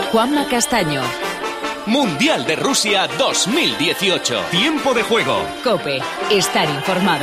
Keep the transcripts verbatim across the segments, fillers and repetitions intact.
Juanma Castaño. Mundial de Rusia dos mil dieciocho. Tiempo de juego. COPE. Estar informado.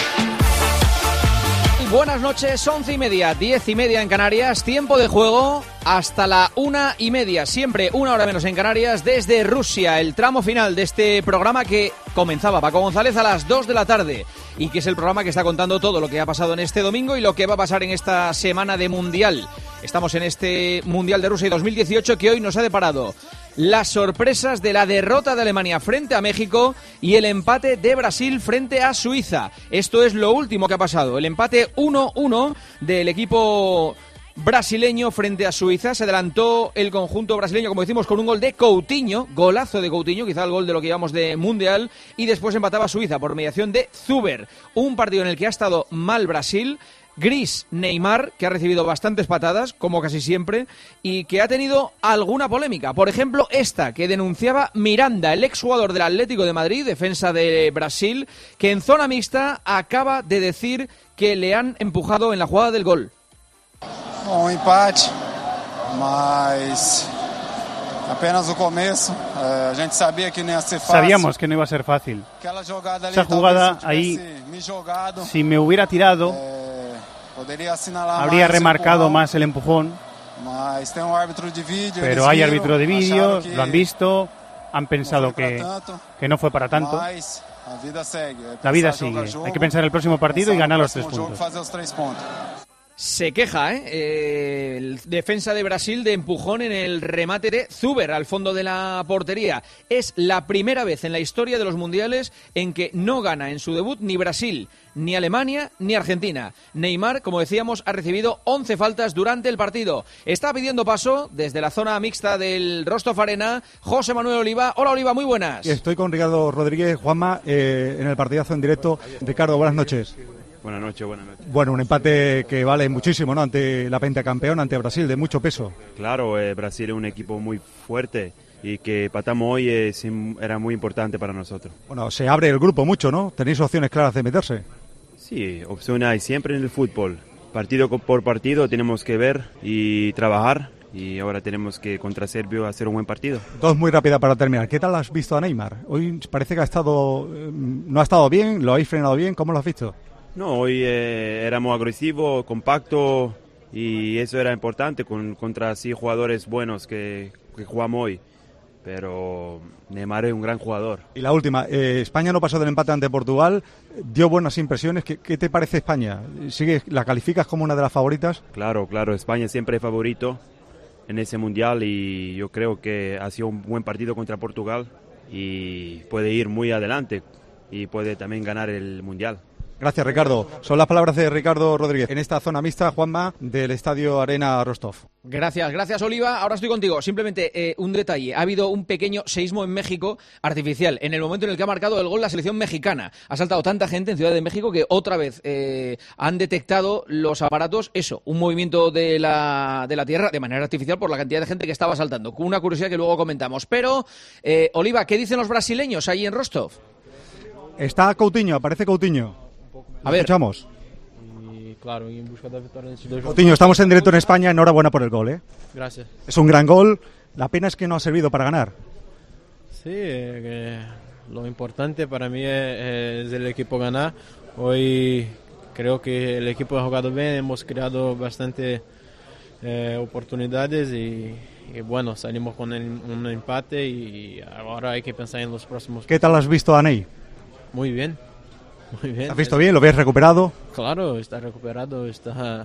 Buenas noches, once y media, diez y media en Canarias. Tiempo de juego hasta la una y media. Siempre una hora menos en Canarias desde Rusia. El tramo final de este programa que comenzaba Paco González a las dos de la tarde. Y que es el programa que está contando todo lo que ha pasado en este domingo y lo que va a pasar en esta semana de Mundial. Estamos en este Mundial de Rusia dos mil dieciocho que hoy nos ha deparado las sorpresas de la derrota de Alemania frente a México y el empate de Brasil frente a Suiza. Esto es lo último que ha pasado. El empate uno uno del equipo brasileño frente a Suiza. Se adelantó el conjunto brasileño, como decimos, con un gol de Coutinho, golazo de Coutinho, quizá el gol de lo que llevamos de Mundial, y después empataba Suiza por mediación de Zuber. Un partido en el que ha estado mal Brasil. Gris Neymar, que ha recibido bastantes patadas, como casi siempre, y que ha tenido alguna polémica. Por ejemplo, esta que denunciaba Miranda, el exjugador del Atlético de Madrid, defensa de Brasil, que en zona mixta acaba de decir que le han empujado en la jugada del gol. Um empate, mas apenas o começo. A gente sabía que no iba a ser fácil. Sabíamos que no iba a ser fácil. Esa jugada ahí, si me hubiera tirado, habría remarcado más el empujón. Pero hay árbitro de vídeo, lo han visto, han pensado que, que no fue para tanto. La vida sigue. Hay que pensar en el próximo partido y ganar los tres puntos. Se queja, ¿eh? ¿eh? El defensa de Brasil de empujón en el remate de Zuber al fondo de la portería. Es la primera vez en la historia de los mundiales en que no gana en su debut ni Brasil, ni Alemania, ni Argentina. Neymar, como decíamos, ha recibido once faltas durante el partido. Está pidiendo paso desde la zona mixta del Rostov Arena José Manuel Oliva. Hola Oliva, muy buenas. Estoy con Ricardo Rodríguez. Juanma, eh, en el partidazo en directo. Ricardo, buenas noches. Buenas noches, buenas noches. Bueno, un empate que vale muchísimo, ¿no? Ante la pentacampeona, ante Brasil, de mucho peso. Claro, eh, Brasil es un equipo muy fuerte y que empatamos hoy eh, era muy importante para nosotros. Bueno, se abre el grupo mucho, ¿no? ¿Tenéis opciones claras de meterse? Sí, opciones hay siempre en el fútbol. Partido por partido tenemos que ver y trabajar. Y ahora tenemos que contra Serbia hacer un buen partido. Dos muy rápidas para terminar. ¿Qué tal has visto a Neymar? Hoy parece que ha estado, no ha estado bien, lo habéis frenado bien. ¿Cómo lo has visto? No, hoy eh, éramos agresivos, compactos y eso era importante con, contra así jugadores buenos que, que jugamos hoy. Pero Neymar es un gran jugador. Y la última, eh, España no pasó del empate ante Portugal, dio buenas impresiones. ¿Qué, qué te parece España? ¿Sigue, ¿La calificas como una de las favoritas? Claro, claro, España siempre es favorito en ese mundial y yo creo que ha sido un buen partido contra Portugal y puede ir muy adelante y puede también ganar el mundial. Gracias, Ricardo. Son las palabras de Ricardo Rodríguez en esta zona mixta, Juanma, del Estadio Arena Rostov. Gracias, gracias Oliva. Ahora estoy contigo. Simplemente eh, un detalle. Ha habido un pequeño seísmo en México artificial en el momento en el que ha marcado el gol la selección mexicana. Ha saltado tanta gente en Ciudad de México que otra vez eh, han detectado los aparatos, eso, un movimiento de la, de la tierra de manera artificial por la cantidad de gente que estaba saltando. Con una curiosidad que luego comentamos. Pero, eh, Oliva, ¿qué dicen los brasileños ahí en Rostov? Está Coutinho, aparece Coutinho. A ver, escuchamos. Y claro, en busca de victoria en estos dos Coutinho, estamos en directo en España, enhorabuena por el gol, ¿eh? Gracias. Es un gran gol, la pena es que no ha servido para ganar. Sí, eh, lo importante para mí es, es el equipo ganar. Hoy creo que el equipo ha jugado bien, hemos creado bastante eh, oportunidades y, y bueno, salimos con el, un empate y ahora hay que pensar en los próximos. ¿Qué tal has visto a Ney? Muy bien. Muy bien. ¿Has visto bien? ¿Lo ves recuperado? Claro, está recuperado. Está,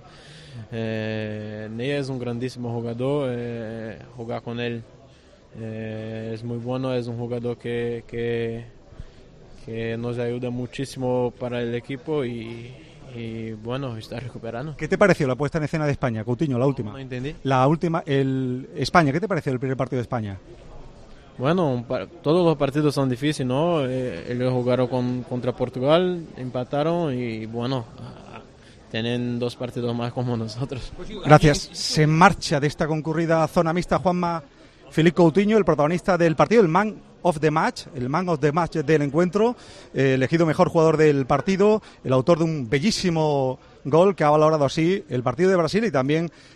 eh, Ney es un grandísimo jugador. Eh, jugar con él eh, es muy bueno. Es un jugador que, que, que nos ayuda muchísimo para el equipo y, y bueno, está recuperando. ¿Qué te pareció la puesta en escena de España? Coutinho, la última. No entendí. La última, el España. ¿Qué te pareció el primer partido de España? Bueno, todos los partidos son difíciles, ¿no? Eh, ellos jugaron con, contra Portugal, empataron y bueno, tienen dos partidos más como nosotros. Gracias. Se marcha de esta concurrida zona mixta Juanma Filipe Coutinho, el protagonista del partido, el man of the match, el man of the match del encuentro, eh, elegido mejor jugador del partido, el autor de un bellísimo gol que ha valorado así el partido de Brasil y también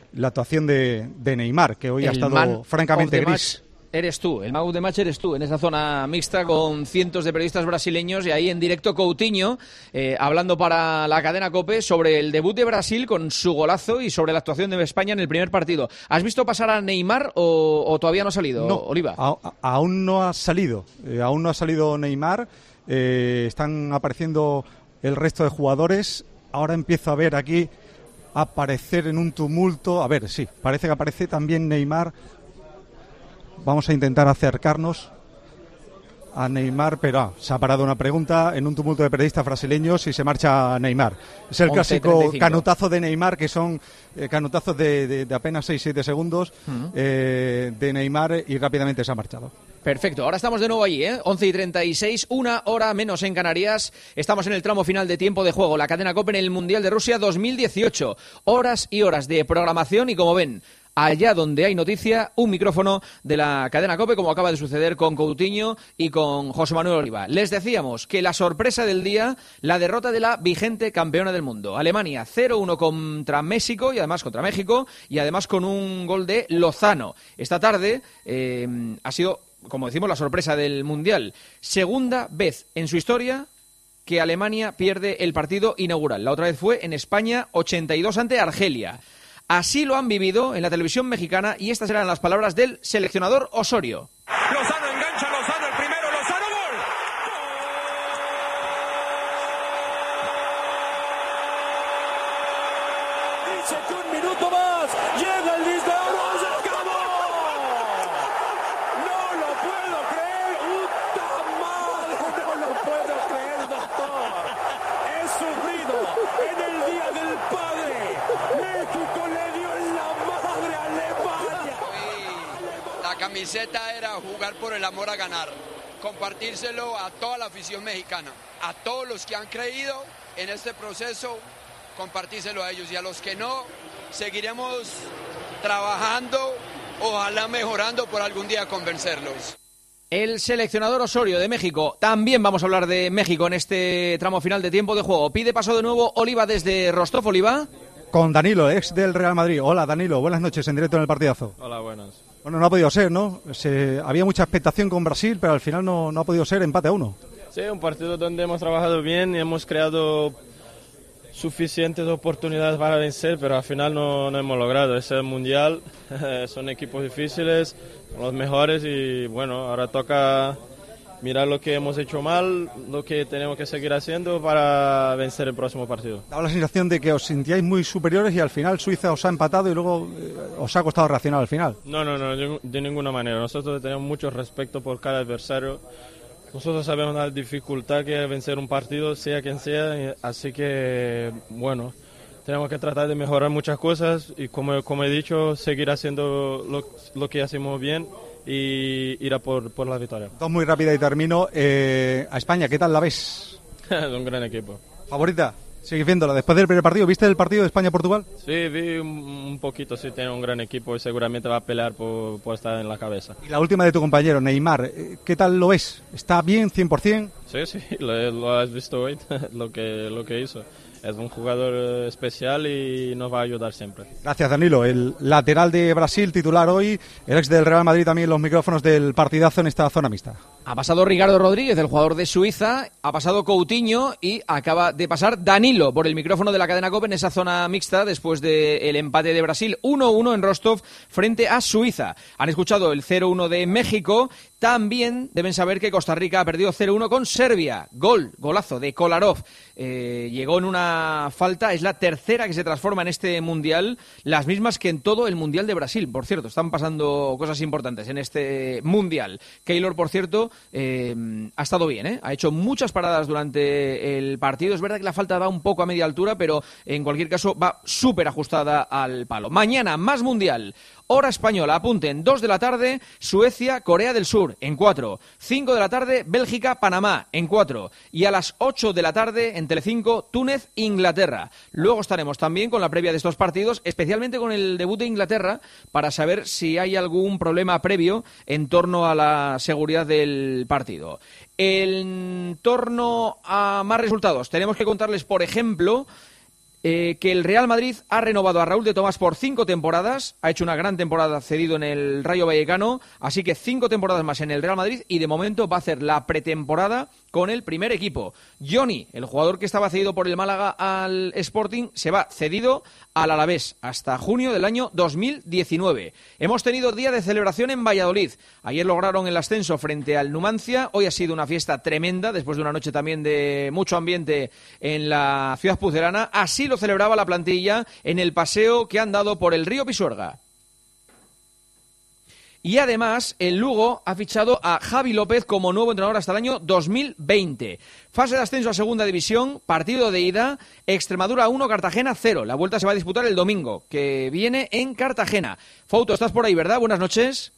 la actuación de, de Neymar, que hoy el ha estado francamente gris. Eres tú, el man of the match eres tú, en esa zona mixta con cientos de periodistas brasileños y ahí en directo Coutinho, eh, hablando para la cadena COPE sobre el debut de Brasil con su golazo y sobre la actuación de España en el primer partido. ¿Has visto pasar a Neymar o, o todavía no ha salido, no, Oliva? A, a, aún no ha salido, eh, aún no ha salido Neymar, eh, están apareciendo el resto de jugadores. Ahora empiezo a ver aquí aparecer en un tumulto, a ver, sí, parece que aparece también Neymar. Vamos a intentar acercarnos a Neymar, pero ah, se ha parado una pregunta en un tumulto de periodistas brasileños y se marcha Neymar. Es el clásico canutazo de Neymar, que son eh, canutazos de, de, de apenas seis siete segundos uh-huh. eh, de Neymar, y rápidamente se ha marchado. Perfecto, ahora estamos de nuevo allí, ¿eh? once y treinta y seis, una hora menos en Canarias. Estamos en el tramo final de tiempo de juego, la cadena COPE en el Mundial de Rusia dos mil dieciocho. Horas y horas de programación y, como ven, allá donde hay noticia, un micrófono de la cadena COPE, como acaba de suceder con Coutinho y con José Manuel Oliva. Les decíamos que la sorpresa del día, la derrota de la vigente campeona del mundo. Alemania cero uno contra México y además contra México y además con un gol de Lozano. Esta tarde eh, ha sido, como decimos, la sorpresa del Mundial. Segunda vez en su historia que Alemania pierde el partido inaugural. La otra vez fue en España ochenta y dos ante Argelia. Así lo han vivido en la televisión mexicana y estas eran las palabras del seleccionador Osorio. Lozano engancha, Lozano el primero, Lozano, gol. Dice que un minuto más, llega el disco de oro, se acabó. No lo puedo creer, puta madre, no lo puedo creer, doctor. He sufrido en el Día del Padre. México le dio en la madre a Alemania. La camiseta era jugar por el amor a ganar, compartírselo a toda la afición mexicana, a todos los que han creído en este proceso, compartírselo a ellos, y a los que no, seguiremos trabajando, ojalá mejorando por algún día convencerlos. El seleccionador Osorio de México. También vamos a hablar de México en este tramo final de tiempo de juego. Pide paso de nuevo Oliva desde Rostov. Oliva. Con Danilo, ex del Real Madrid. Hola, Danilo, buenas noches en directo en el partidazo. Hola, buenas. Bueno, no ha podido ser, ¿no? Se, había mucha expectación con Brasil, pero al final no, no ha podido ser, empate a uno. Sí, un partido donde hemos trabajado bien y hemos creado suficientes oportunidades para vencer, pero al final no, no hemos logrado. Es el Mundial, son equipos difíciles, son los mejores y bueno, ahora toca mirar lo que hemos hecho mal, lo que tenemos que seguir haciendo para vencer el próximo partido. Daba la sensación de que os sentíais muy superiores y al final Suiza os ha empatado y luego eh, os ha costado reaccionar al final. No, no, no, de, de ninguna manera. Nosotros tenemos mucho respeto por cada adversario. Nosotros sabemos la dificultad que es vencer un partido, sea quien sea, así que, bueno, tenemos que tratar de mejorar muchas cosas y, como, como he dicho, seguir haciendo lo, lo que hacemos bien y ir a por, por la victoria. Dos muy rápida y termino. Eh, a España, ¿qué tal la ves? Es un gran equipo. ¿Favorita? ¿Sigues viéndola después del primer partido? ¿Viste el partido de España-Portugal? Sí, vi un, un poquito, sí, tiene un gran equipo y seguramente va a pelear por, por estar en la cabeza. Y la última de tu compañero, Neymar, ¿qué tal lo ves? ¿Está bien, cien por ciento? Sí, sí, lo, lo has visto hoy, lo que, lo que hizo. Es un jugador especial y nos va a ayudar siempre. Gracias, Danilo. El lateral de Brasil, titular hoy, el ex del Real Madrid, también los micrófonos del partidazo en esta zona mixta. Ha pasado Ricardo Rodríguez, el jugador de Suiza, ha pasado Coutinho y acaba de pasar Danilo por el micrófono de la cadena COPE en esa zona mixta después del empate de Brasil uno uno en Rostov frente a Suiza. Han escuchado el cero uno de México. También deben saber que Costa Rica ha perdido cero uno con Serbia. Gol, golazo de Kolarov. Eh, llegó en una falta, es la tercera que se transforma en este Mundial, las mismas que en todo el Mundial de Brasil. Por cierto, están pasando cosas importantes en este Mundial. Keylor, por cierto, eh, ha estado bien, ¿eh? Ha hecho muchas paradas durante el partido. Es verdad que la falta va un poco a media altura, pero en cualquier caso va súper ajustada al palo. Mañana, más Mundial. Hora española, apunten, dos de la tarde, Suecia, Corea del Sur, en cuatro. cinco de la tarde, Bélgica, Panamá, en cuatro. Y a las ocho de la tarde, en Telecinco, Túnez, Inglaterra. Luego estaremos también con la previa de estos partidos, especialmente con el debut de Inglaterra, para saber si hay algún problema previo en torno a la seguridad del partido. En torno a más resultados, tenemos que contarles, por ejemplo, Eh, que el Real Madrid ha renovado a Raúl de Tomás por cinco temporadas, ha hecho una gran temporada cedido en el Rayo Vallecano, así que cinco temporadas más en el Real Madrid y de momento va a hacer la pretemporada con el primer equipo. Johnny, el jugador que estaba cedido por el Málaga al Sporting, se va cedido al Alavés hasta junio del año dos mil diecinueve. Hemos tenido día de celebración en Valladolid. Ayer lograron el ascenso frente al Numancia. Hoy ha sido una fiesta tremenda, después de una noche también de mucho ambiente en la ciudad pucelana. Así lo celebraba la plantilla en el paseo que han dado por el río Pisuerga. Y además, el Lugo ha fichado a Javi López como nuevo entrenador hasta el año dos mil veinte. Fase de ascenso a Segunda División, partido de ida, Extremadura uno, Cartagena cero. La vuelta se va a disputar el domingo, que viene en Cartagena. Fouto, estás por ahí, ¿verdad? Buenas noches.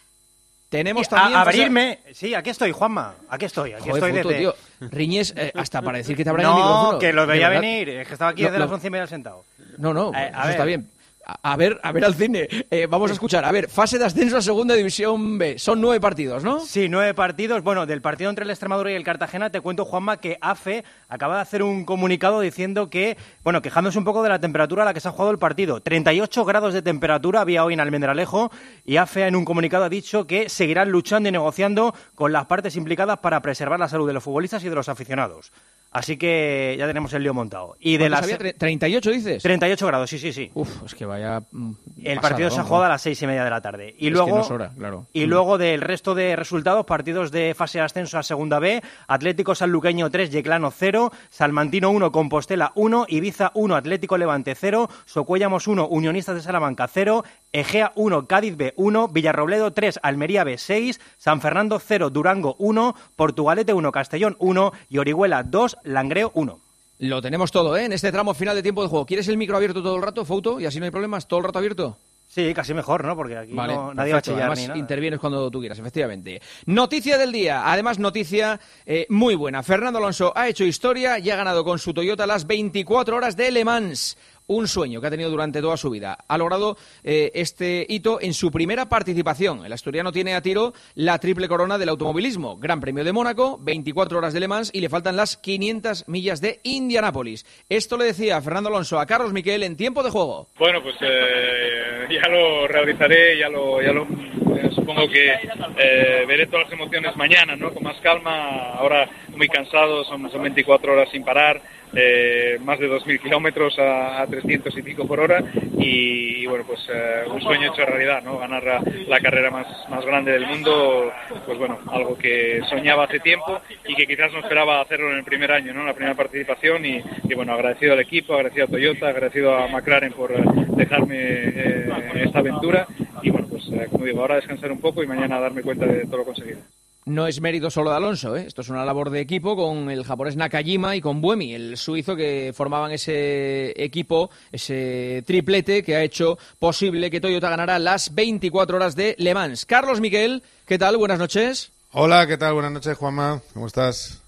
Tenemos sí, también... A abrirme... Fase... Sí, aquí estoy, Juanma. Aquí estoy, aquí Joder, estoy Fouto, desde... tío. Riñes eh, hasta para decir que te abran no, el micrófono. No, que lo veía ¿verdad? venir. Es que estaba aquí no, desde no. las once y media sentado. No, no, eh, eso está bien. A ver, a ver al cine. Eh, vamos a escuchar. A ver, fase de ascenso a Segunda División B. Son nueve partidos, ¿no? Sí, nueve partidos. Bueno, del partido entre el Extremadura y el Cartagena, te cuento, Juanma, que A F E acaba de hacer un comunicado diciendo que, bueno, quejándose un poco de la temperatura a la que se ha jugado el partido. treinta y ocho grados de temperatura había hoy en Almendralejo y A F E en un comunicado ha dicho que seguirán luchando y negociando con las partes implicadas para preservar la salud de los futbolistas y de los aficionados. Así que ya tenemos el lío montado. Y de las había? ¿treinta y ocho dices? treinta y ocho grados, sí, sí, sí. Uf, es que vaya... Mm, el pasada, partido se ha jugado a las seis y media de la tarde. Y es luego, que no es hora, claro. Y mm. luego del resto de resultados, partidos de fase de ascenso a Segunda B, Atlético Sanluqueño tres, Yeclano cero, Salmantino uno, Compostela uno, Ibiza uno, Atlético Levante cero, Socuéllamos uno, Unionistas de Salamanca cero, Egea uno, Cádiz B uno, Villarrobledo tres, Almería B seis, San Fernando cero, Durango uno, Portugalete uno, Castellón uno y Orihuela dos, Langreo uno. Lo tenemos todo, ¿eh? En este tramo final de tiempo de juego. ¿Quieres el micro abierto todo el rato, Fouto? Y así no hay problemas. ¿Todo el rato abierto? Sí, casi mejor, ¿no? Porque aquí vale, no, nadie va a chillar Además, ni nada. intervienes cuando tú quieras, efectivamente. Noticia del día. Además, noticia eh, muy buena. Fernando Alonso ha hecho historia y ha ganado con su Toyota las veinticuatro horas de Le Mans. Un sueño que ha tenido durante toda su vida. Ha logrado eh, este hito en su primera participación. El asturiano tiene a tiro la triple corona del automovilismo. Gran Premio de Mónaco, veinticuatro horas de Le Mans y le faltan las quinientas millas de Indianápolis. Esto le decía Fernando Alonso a Carlos Miquel en tiempo de juego. Bueno, pues eh, ya lo realizaré, ya lo, ya lo eh, supongo que eh, veré todas las emociones mañana, ¿no? Con más calma. Ahora muy cansado, son, son veinticuatro horas sin parar. Eh, más de dos mil kilómetros a, a trescientos y pico por hora y, y bueno, pues eh, un sueño hecho realidad, ¿no? Ganar la, la carrera más, más grande del mundo, pues bueno, algo que soñaba hace tiempo y que quizás no esperaba hacerlo en el primer año, ¿no? La primera participación y, y bueno, agradecido al equipo, agradecido a Toyota, agradecido a McLaren por dejarme eh, esta aventura y bueno, pues eh, como digo, ahora descansar un poco y mañana darme cuenta de todo lo conseguido. No es mérito solo de Alonso, ¿eh? Esto es una labor de equipo con el japonés Nakajima y con Buemi, el suizo, que formaban ese equipo, ese triplete que ha hecho posible que Toyota ganara las veinticuatro horas de Le Mans. Carlos Miquel, ¿qué tal? Buenas noches. Hola, ¿qué tal? Buenas noches, Juanma. ¿Cómo estás?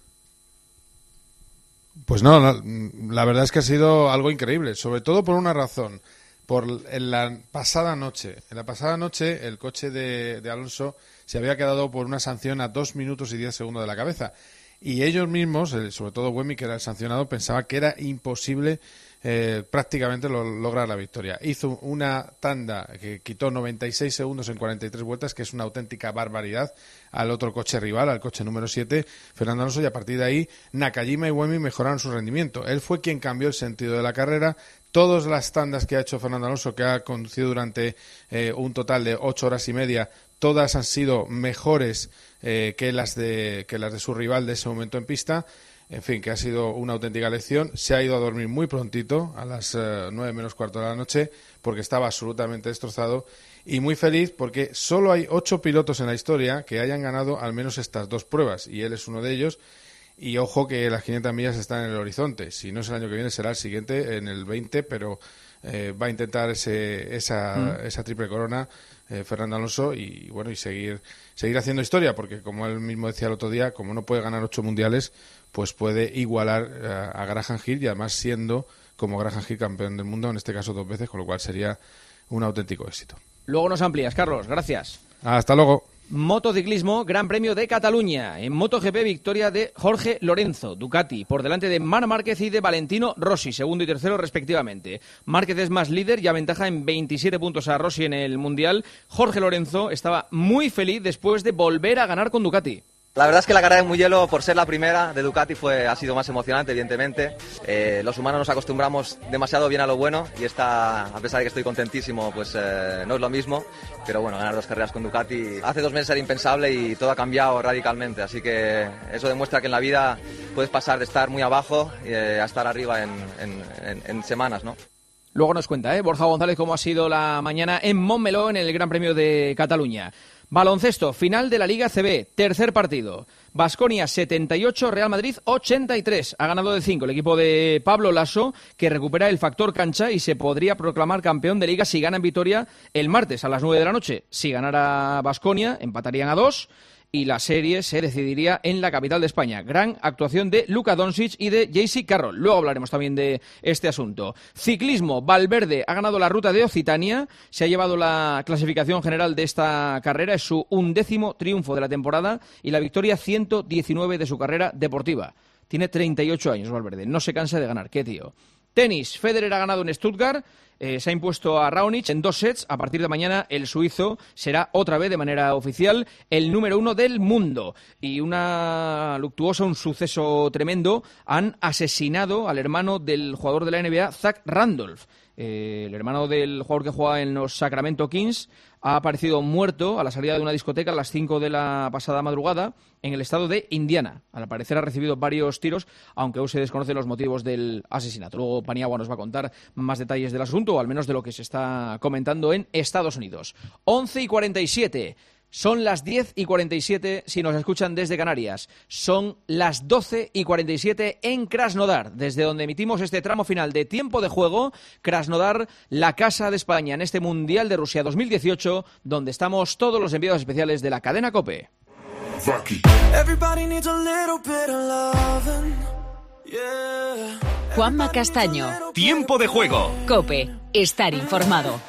Pues no, la, la verdad es que ha sido algo increíble, sobre todo por una razón. Por en la pasada noche, en la pasada noche el coche de, de Alonso se había quedado por una sanción a dos minutos y diez segundos de la cabeza. Y ellos mismos, sobre todo Buemi, que era el sancionado, pensaba que era imposible eh, prácticamente lo, lograr la victoria. Hizo una tanda que quitó noventa y seis segundos en cuarenta y tres vueltas, que es una auténtica barbaridad, al otro coche rival, al coche número siete, Fernando Alonso, y a partir de ahí Nakajima y Buemi mejoraron su rendimiento. Él fue quien cambió el sentido de la carrera. Todas las tandas que ha hecho Fernando Alonso, que ha conducido durante eh, un total de ocho horas y media, todas han sido mejores eh, que las de que las de su rival de ese momento en pista. En fin, que ha sido una auténtica lección. Se ha ido a dormir muy prontito, a las eh, nueve menos cuarto de la noche, porque estaba absolutamente destrozado. Y muy feliz porque solo hay ocho pilotos en la historia que hayan ganado al menos estas dos pruebas, y él es uno de ellos. Y ojo que las quinientas millas están en el horizonte. Si no es el año que viene, será el siguiente, en el veinte, pero eh, va a intentar ese, esa, mm. esa triple corona eh, Fernando Alonso y bueno y seguir seguir haciendo historia, porque como él mismo decía el otro día, como no puede ganar ocho mundiales, pues puede igualar a, a Graham Hill, y además siendo como Graham Hill campeón del mundo, en este caso dos veces, con lo cual sería un auténtico éxito. Luego nos amplías, Carlos. Gracias. Hasta luego. Motociclismo, Gran Premio de Cataluña. En MotoGP, victoria de Jorge Lorenzo, Ducati, por delante de Marc Márquez y de Valentino Rossi, segundo y tercero respectivamente. Márquez es más líder y aventaja en veintisiete puntos a Rossi en el Mundial. Jorge Lorenzo estaba muy feliz después de volver a ganar con Ducati. La verdad es que la carrera de Mugello, por ser la primera de Ducati, fue, ha sido más emocionante, evidentemente. Eh, los humanos nos acostumbramos demasiado bien a lo bueno y esta, a pesar de que estoy contentísimo, pues eh, no es lo mismo. Pero bueno, ganar dos carreras con Ducati hace dos meses era impensable y todo ha cambiado radicalmente. Así que eso demuestra que en la vida puedes pasar de estar muy abajo eh, a estar arriba en, en, en, en semanas, ¿no? Luego nos cuenta, ¿eh? Borja González, cómo ha sido la mañana en Montmeló en el Gran Premio de Cataluña. Baloncesto, final de la Liga C B, tercer partido. Baskonia setenta y ocho, Real Madrid ochenta y tres. Ha ganado de cinco el equipo de Pablo Lasso, que recupera el factor cancha y se podría proclamar campeón de Liga si gana en Vitoria el martes a las nueve de la noche. Si ganara Baskonia, empatarían a dos y la serie se decidiría en la capital de España. Gran actuación de Luka Doncic y de J C Carroll. Luego hablaremos también de este asunto. Ciclismo, Valverde ha ganado la ruta de Occitania, se ha llevado la clasificación general de esta carrera, es su undécimo triunfo de la temporada y la victoria ciento diecinueve de su carrera deportiva. Tiene treinta y ocho años Valverde, no se cansa de ganar, qué tío. Tenis, Federer ha ganado en Stuttgart, eh, se ha impuesto a Raonic en dos sets. A partir de mañana el suizo será otra vez de manera oficial el número uno del mundo. Y una luctuosa, un suceso tremendo, han asesinado al hermano del jugador de la N B A, Zach Randolph. Eh, el hermano del jugador que juega en los Sacramento Kings ha aparecido muerto a la salida de una discoteca a las cinco de la pasada madrugada en el estado de Indiana. Al parecer ha recibido varios tiros, aunque aún se desconocen los motivos del asesinato. Luego Paniagua nos va a contar más detalles del asunto, o al menos de lo que se está comentando en Estados Unidos. once y cuarenta y siete. Son las diez y cuarenta y siete si nos escuchan desde Canarias. Son las doce y cuarenta y siete en Krasnodar, desde donde emitimos este tramo final de tiempo de juego. Krasnodar, la casa de España en este Mundial de Rusia dos mil dieciocho, donde estamos todos los enviados especiales de la cadena COPE. Juanma Castaño. Tiempo de juego. COPE. Estar informado.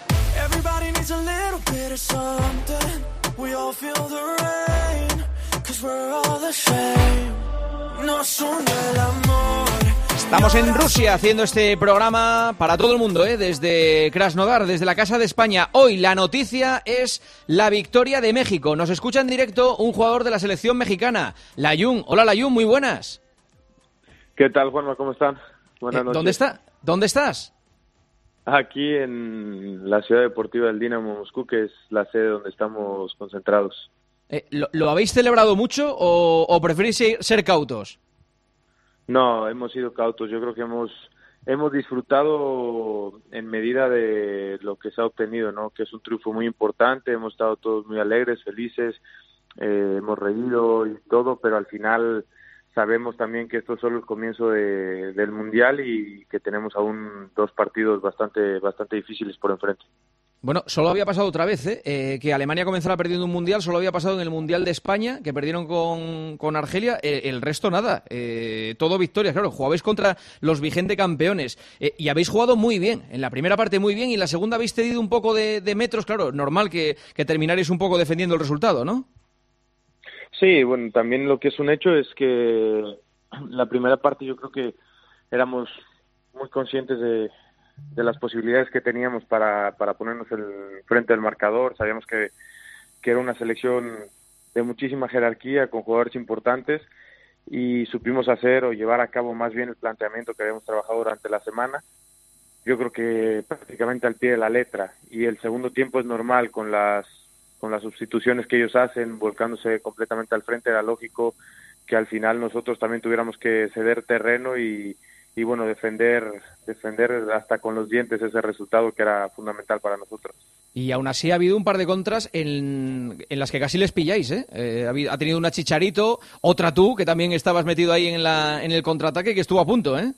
We all feel the rain, 'cause we're all the same. Nos une el amor. Estamos en Rusia haciendo este programa para todo el mundo, ¿eh? Desde Krasnodar, desde la Casa de España. Hoy la noticia es la victoria de México. Nos escucha en directo un jugador de la selección mexicana, Layún. Hola Layún, muy buenas. ¿Qué tal, Juanma? ¿Cómo están? Buenas eh, noches. ¿Dónde está? ¿Dónde estás? Aquí en la ciudad deportiva del Dinamo Moscú, que es la sede donde estamos concentrados. Eh, ¿lo, ¿Lo habéis celebrado mucho o, o preferís ser, ser cautos? No, hemos sido cautos. Yo creo que hemos hemos disfrutado en medida de lo que se ha obtenido, ¿no? Que es un triunfo muy importante. Hemos estado todos muy alegres, felices, eh, hemos reído y todo, pero al final sabemos también que esto es solo el comienzo de, del Mundial y que tenemos aún dos partidos bastante bastante difíciles por enfrente. Bueno, solo había pasado otra vez, ¿eh? Eh, que Alemania comenzara perdiendo un Mundial, solo había pasado en el Mundial de España, que perdieron con, con Argelia, eh, el resto nada, eh, todo victorias, claro, jugabais contra los vigentes campeones, eh, y habéis jugado muy bien, en la primera parte muy bien, y en la segunda habéis cedido un poco de, de metros, claro, normal que, que terminaréis un poco defendiendo el resultado, ¿no? Sí, bueno, también lo que es un hecho es que la primera parte yo creo que éramos muy conscientes de, de las posibilidades que teníamos para, para ponernos el, frente al marcador. Sabíamos que, que era una selección de muchísima jerarquía, con jugadores importantes, y supimos hacer o llevar a cabo más bien el planteamiento que habíamos trabajado durante la semana. Yo creo que prácticamente al pie de la letra, y el segundo tiempo es normal con las con las sustituciones que ellos hacen, volcándose completamente al frente. Era lógico que al final nosotros también tuviéramos que ceder terreno y, y bueno, defender defender hasta con los dientes ese resultado que era fundamental para nosotros. Y aún así ha habido un par de contras en, en las que casi les pilláis, ¿eh? eh ha, ha tenido una Chicharito, otra tú, que también estabas metido ahí en, la, en el contraataque, que estuvo a punto, ¿eh?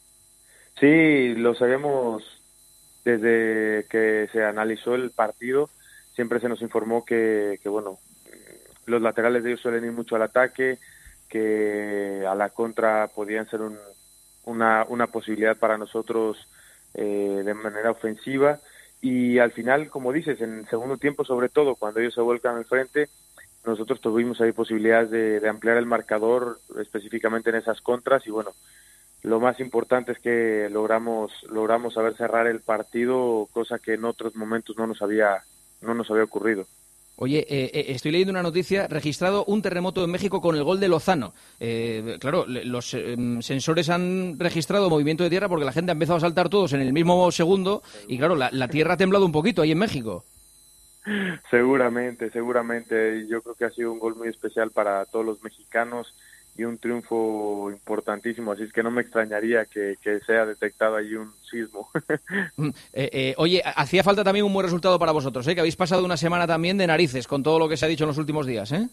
Sí, lo sabemos desde que se analizó el partido. Siempre se nos informó que, que, bueno, los laterales de ellos suelen ir mucho al ataque, que a la contra podían ser un, una, una posibilidad para nosotros eh, de manera ofensiva. Y al final, como dices, en el segundo tiempo, sobre todo, cuando ellos se vuelcan al frente, nosotros tuvimos ahí posibilidades de, de ampliar el marcador específicamente en esas contras y bueno, lo más importante es que logramos logramos saber cerrar el partido, cosa que en otros momentos no nos había no nos había ocurrido. Oye, eh, estoy leyendo una noticia, registrado un terremoto en México con el gol de Lozano. Eh, claro, los eh, sensores han registrado movimiento de tierra porque la gente ha empezado a saltar todos en el mismo segundo y claro, la, la tierra ha temblado un poquito ahí en México. Seguramente, seguramente. Yo creo que ha sido un gol muy especial para todos los mexicanos y un triunfo importantísimo, así es que no me extrañaría que, que sea detectado allí un sismo. eh, eh, oye, hacía falta también un buen resultado para vosotros, ¿eh? Que habéis pasado una semana también de narices con todo lo que se ha dicho en los últimos días, ¿eh?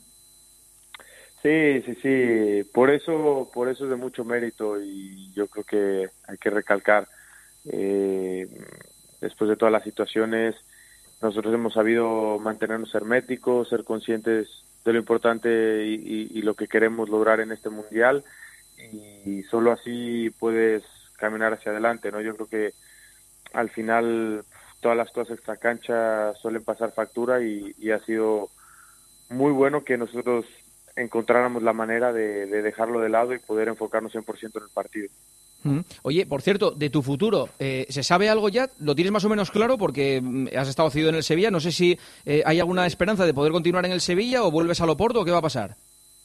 Sí, sí, sí, por eso, por eso es de mucho mérito y yo creo que hay que recalcar, eh, después de todas las situaciones, nosotros hemos sabido mantenernos herméticos, ser conscientes de lo importante y, y, y lo que queremos lograr en este mundial y solo así puedes caminar hacia adelante, ¿no? Yo creo que al final todas las cosas extracancha suelen pasar factura y, y ha sido muy bueno que nosotros encontráramos la manera de, de dejarlo de lado y poder enfocarnos cien por ciento en el partido. Oye, por cierto, de tu futuro, eh, ¿se sabe algo ya? ¿Lo tienes más o menos claro? Porque has estado cedido en el Sevilla. No sé si eh, hay alguna esperanza de poder continuar en el Sevilla o vuelves al Oporto o qué va a pasar.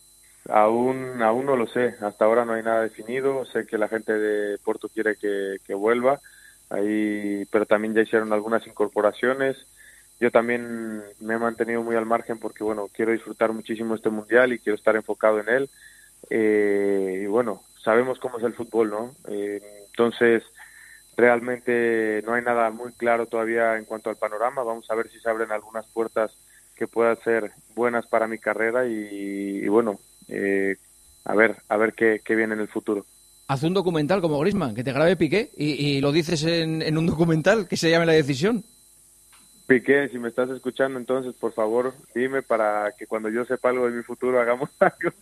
Aún aún no lo sé. Hasta ahora no hay nada definido. Sé que la gente de Porto quiere que, que vuelva, ahí, pero también ya hicieron algunas incorporaciones. Yo también me he mantenido muy al margen porque, bueno, quiero disfrutar muchísimo este Mundial y quiero estar enfocado en él. Eh, y bueno, sabemos cómo es el fútbol, ¿no? Eh, entonces, realmente no hay nada muy claro todavía en cuanto al panorama. Vamos a ver si se abren algunas puertas que puedan ser buenas para mi carrera y, y bueno, eh, a ver, a ver qué, qué viene en el futuro. Haz un documental como Griezmann, que te grabe Piqué y, y lo dices en, en un documental que se llame La Decisión. Piqué, si me estás escuchando, entonces, por favor, dime para que cuando yo sepa algo de mi futuro hagamos algo.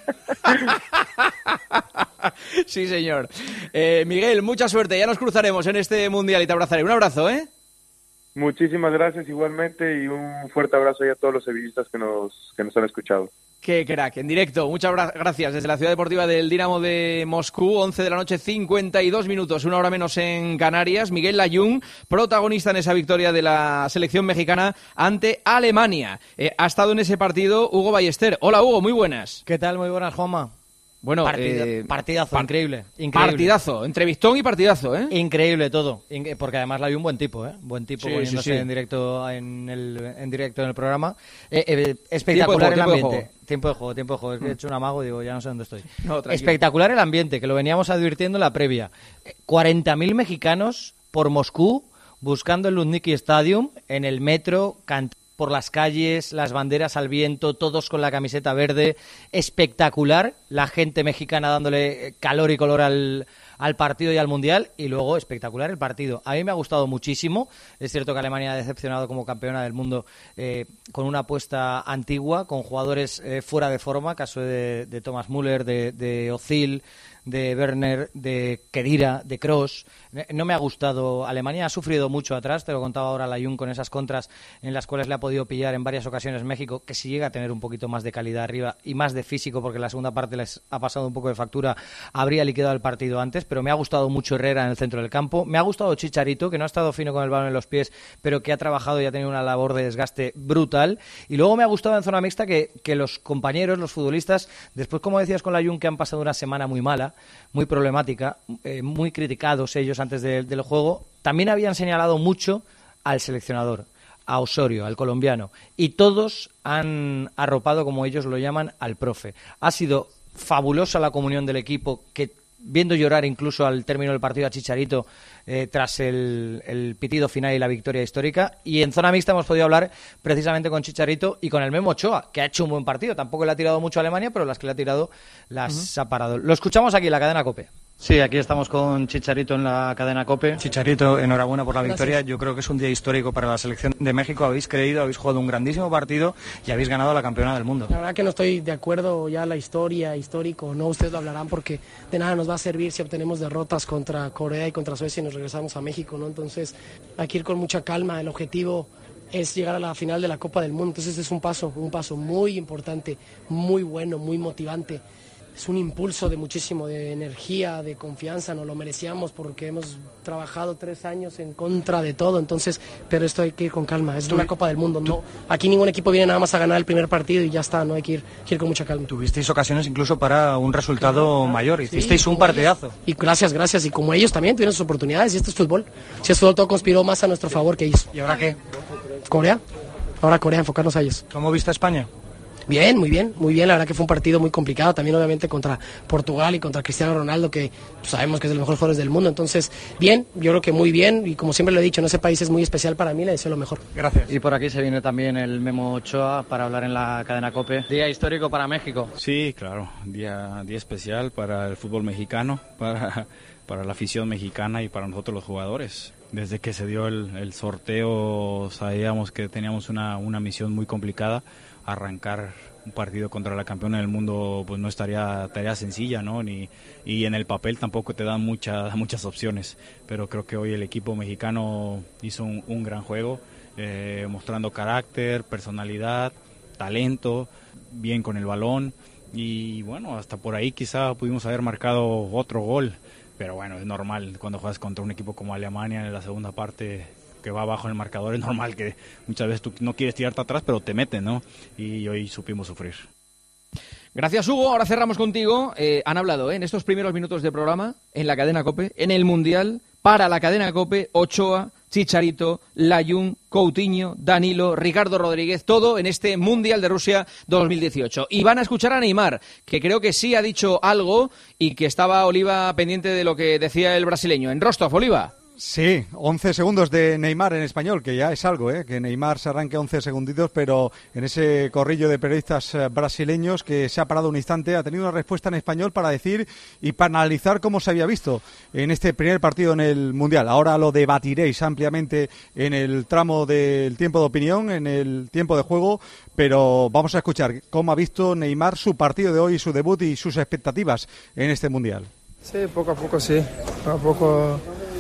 Sí, señor. Eh, Miguel, mucha suerte. Ya nos cruzaremos en este Mundial y te abrazaré. Un abrazo, ¿eh? Muchísimas gracias igualmente y un fuerte abrazo a todos los sevillistas que nos, que nos han escuchado. Qué crack, en directo. Muchas gracias desde la ciudad deportiva del Dinamo de Moscú, once de la noche, cincuenta y dos minutos, una hora menos en Canarias. Miguel Layún, protagonista en esa victoria de la selección mexicana ante Alemania. Eh, ha estado en ese partido Hugo Ballester. Hola, Hugo, muy buenas. ¿Qué tal? Muy buenas, Juanma. Bueno, Partida, eh, partidazo, par increíble, increíble. Partidazo, entrevistón y partidazo, ¿eh? Increíble todo, porque además la hay un buen tipo, ¿eh? Buen tipo sí, poniéndose sí, sí. en directo en el en directo en el programa. Eh, eh, espectacular tiempo de el juego, ambiente. Tiempo de juego, tiempo de juego. Es que he hecho un amago, digo, ya no sé dónde estoy. No, espectacular el ambiente, que lo veníamos advirtiendo en la previa. cuarenta mil mexicanos por Moscú buscando el Luzhniki Stadium en el metro, cantando por las calles, las banderas al viento, todos con la camiseta verde, espectacular, la gente mexicana dándole calor y color al, al partido y al Mundial, y luego espectacular el partido. A mí me ha gustado muchísimo, es cierto que Alemania ha decepcionado como campeona del mundo eh, con una apuesta antigua, con jugadores eh, fuera de forma, caso de, de Thomas Müller, de, de Özil, de Werner, de Khedira, de Kroos. No me ha gustado. Alemania ha sufrido mucho atrás, te lo contaba ahora Layún, con esas contras en las cuales le ha podido pillar en varias ocasiones México, que si llega a tener un poquito más de calidad arriba y más de físico, porque la segunda parte les ha pasado un poco de factura, habría liquidado el partido antes, pero me ha gustado mucho Herrera en el centro del campo. Me ha gustado Chicharito, que no ha estado fino con el balón en los pies, pero que ha trabajado y ha tenido una labor de desgaste brutal. Y luego me ha gustado en zona mixta que, que los compañeros, los futbolistas, después, como decías con Layún, que han pasado una semana muy mala, muy problemática, eh, muy criticados ellos antes de, del juego, también habían señalado mucho al seleccionador, a Osorio, al colombiano, y todos han arropado, como ellos lo llaman, al profe. Ha sido fabulosa la comunión del equipo, que viendo llorar incluso al término del partido a Chicharito eh, tras el, el pitido final y la victoria histórica. Y en zona mixta hemos podido hablar precisamente con Chicharito y con el Memo Ochoa, que ha hecho un buen partido. Tampoco le ha tirado mucho a Alemania, pero las que le ha tirado las uh-huh. ha parado. Lo escuchamos aquí en la cadena COPE. Sí, aquí estamos con Chicharito en la cadena COPE. Chicharito, enhorabuena por la Gracias. victoria. Yo creo que es un día histórico para la selección de México. Habéis creído, habéis jugado un grandísimo partido y habéis ganado a la campeona del mundo. La verdad que no estoy de acuerdo ya la historia, histórico, no, ustedes lo hablarán, porque de nada nos va a servir si obtenemos derrotas contra Corea y contra Suecia y nos regresamos a México, ¿no? Entonces hay que ir con mucha calma. El objetivo es llegar a la final de la Copa del Mundo. Entonces es un paso, un paso muy importante, muy bueno, muy motivante. Es un impulso de muchísimo, de energía, de confianza, nos lo merecíamos porque hemos trabajado tres años en contra de todo, entonces, pero esto hay que ir con calma, es una Copa del Mundo, no, aquí ningún equipo viene nada más a ganar el primer partido y ya está, no hay que ir, que ir con mucha calma. Tuvisteis ocasiones incluso para un resultado claro, mayor, hicisteis sí, un partidazo. Ellos, y gracias, gracias, y como ellos también tuvieron sus oportunidades, y esto es fútbol, si es fútbol todo conspiró más a nuestro favor que ellos. ¿Y ahora qué? Corea, ahora Corea, enfocarnos a ellos. ¿Cómo viste a España? Bien, muy bien, muy bien, la verdad que fue un partido muy complicado, también obviamente contra Portugal y contra Cristiano Ronaldo, que pues, sabemos que es de los mejores jugadores del mundo, entonces bien, yo creo que muy bien, y como siempre lo he dicho, en ese país es muy especial para mí, le deseo lo mejor. Gracias. Y por aquí se viene también el Memo Ochoa para hablar en la cadena COPE. Día histórico para México. Sí, claro, día, día especial para el fútbol mexicano, para, para la afición mexicana y para nosotros los jugadores. Desde que se dio el, el sorteo sabíamos que teníamos una, una misión muy complicada. Arrancar un partido contra la campeona del mundo pues no estaría tarea sencilla, ¿no? Ni, y en el papel tampoco te dan muchas muchas opciones, pero creo que hoy el equipo mexicano hizo un, un gran juego, eh, mostrando carácter, personalidad, talento, bien con el balón y bueno, hasta por ahí quizá pudimos haber marcado otro gol, pero bueno, es normal cuando juegas contra un equipo como Alemania en la segunda parte que va abajo en el marcador, es normal que muchas veces tú no quieres tirarte atrás, pero te meten, ¿no? Y hoy supimos sufrir. Gracias, Hugo. Ahora cerramos contigo. Eh, han hablado ¿eh? en estos primeros minutos de programa, en la cadena COPE, en el Mundial, para la cadena COPE, Ochoa, Chicharito, Layún, Coutinho, Danilo, Ricardo Rodríguez, todo en este Mundial de Rusia dos mil dieciocho. Y van a escuchar a Neymar, que creo que sí ha dicho algo y que estaba Oliva pendiente de lo que decía el brasileño. En Rostov, Oliva. Sí, once segundos de Neymar en español, que ya es algo, ¿eh? Que Neymar se arranque once segunditos, pero en ese corrillo de periodistas brasileños que se ha parado un instante, ha tenido una respuesta en español para decir y para analizar cómo se había visto en este primer partido en el Mundial. Ahora lo debatiréis ampliamente en el tramo del tiempo de opinión, en el tiempo de juego, pero vamos a escuchar cómo ha visto Neymar su partido de hoy, su debut y sus expectativas en este Mundial. Sí, poco a poco sí, poco a poco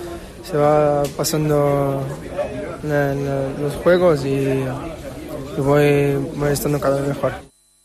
se va pasando la, la, los juegos y, y voy, voy estando cada vez mejor.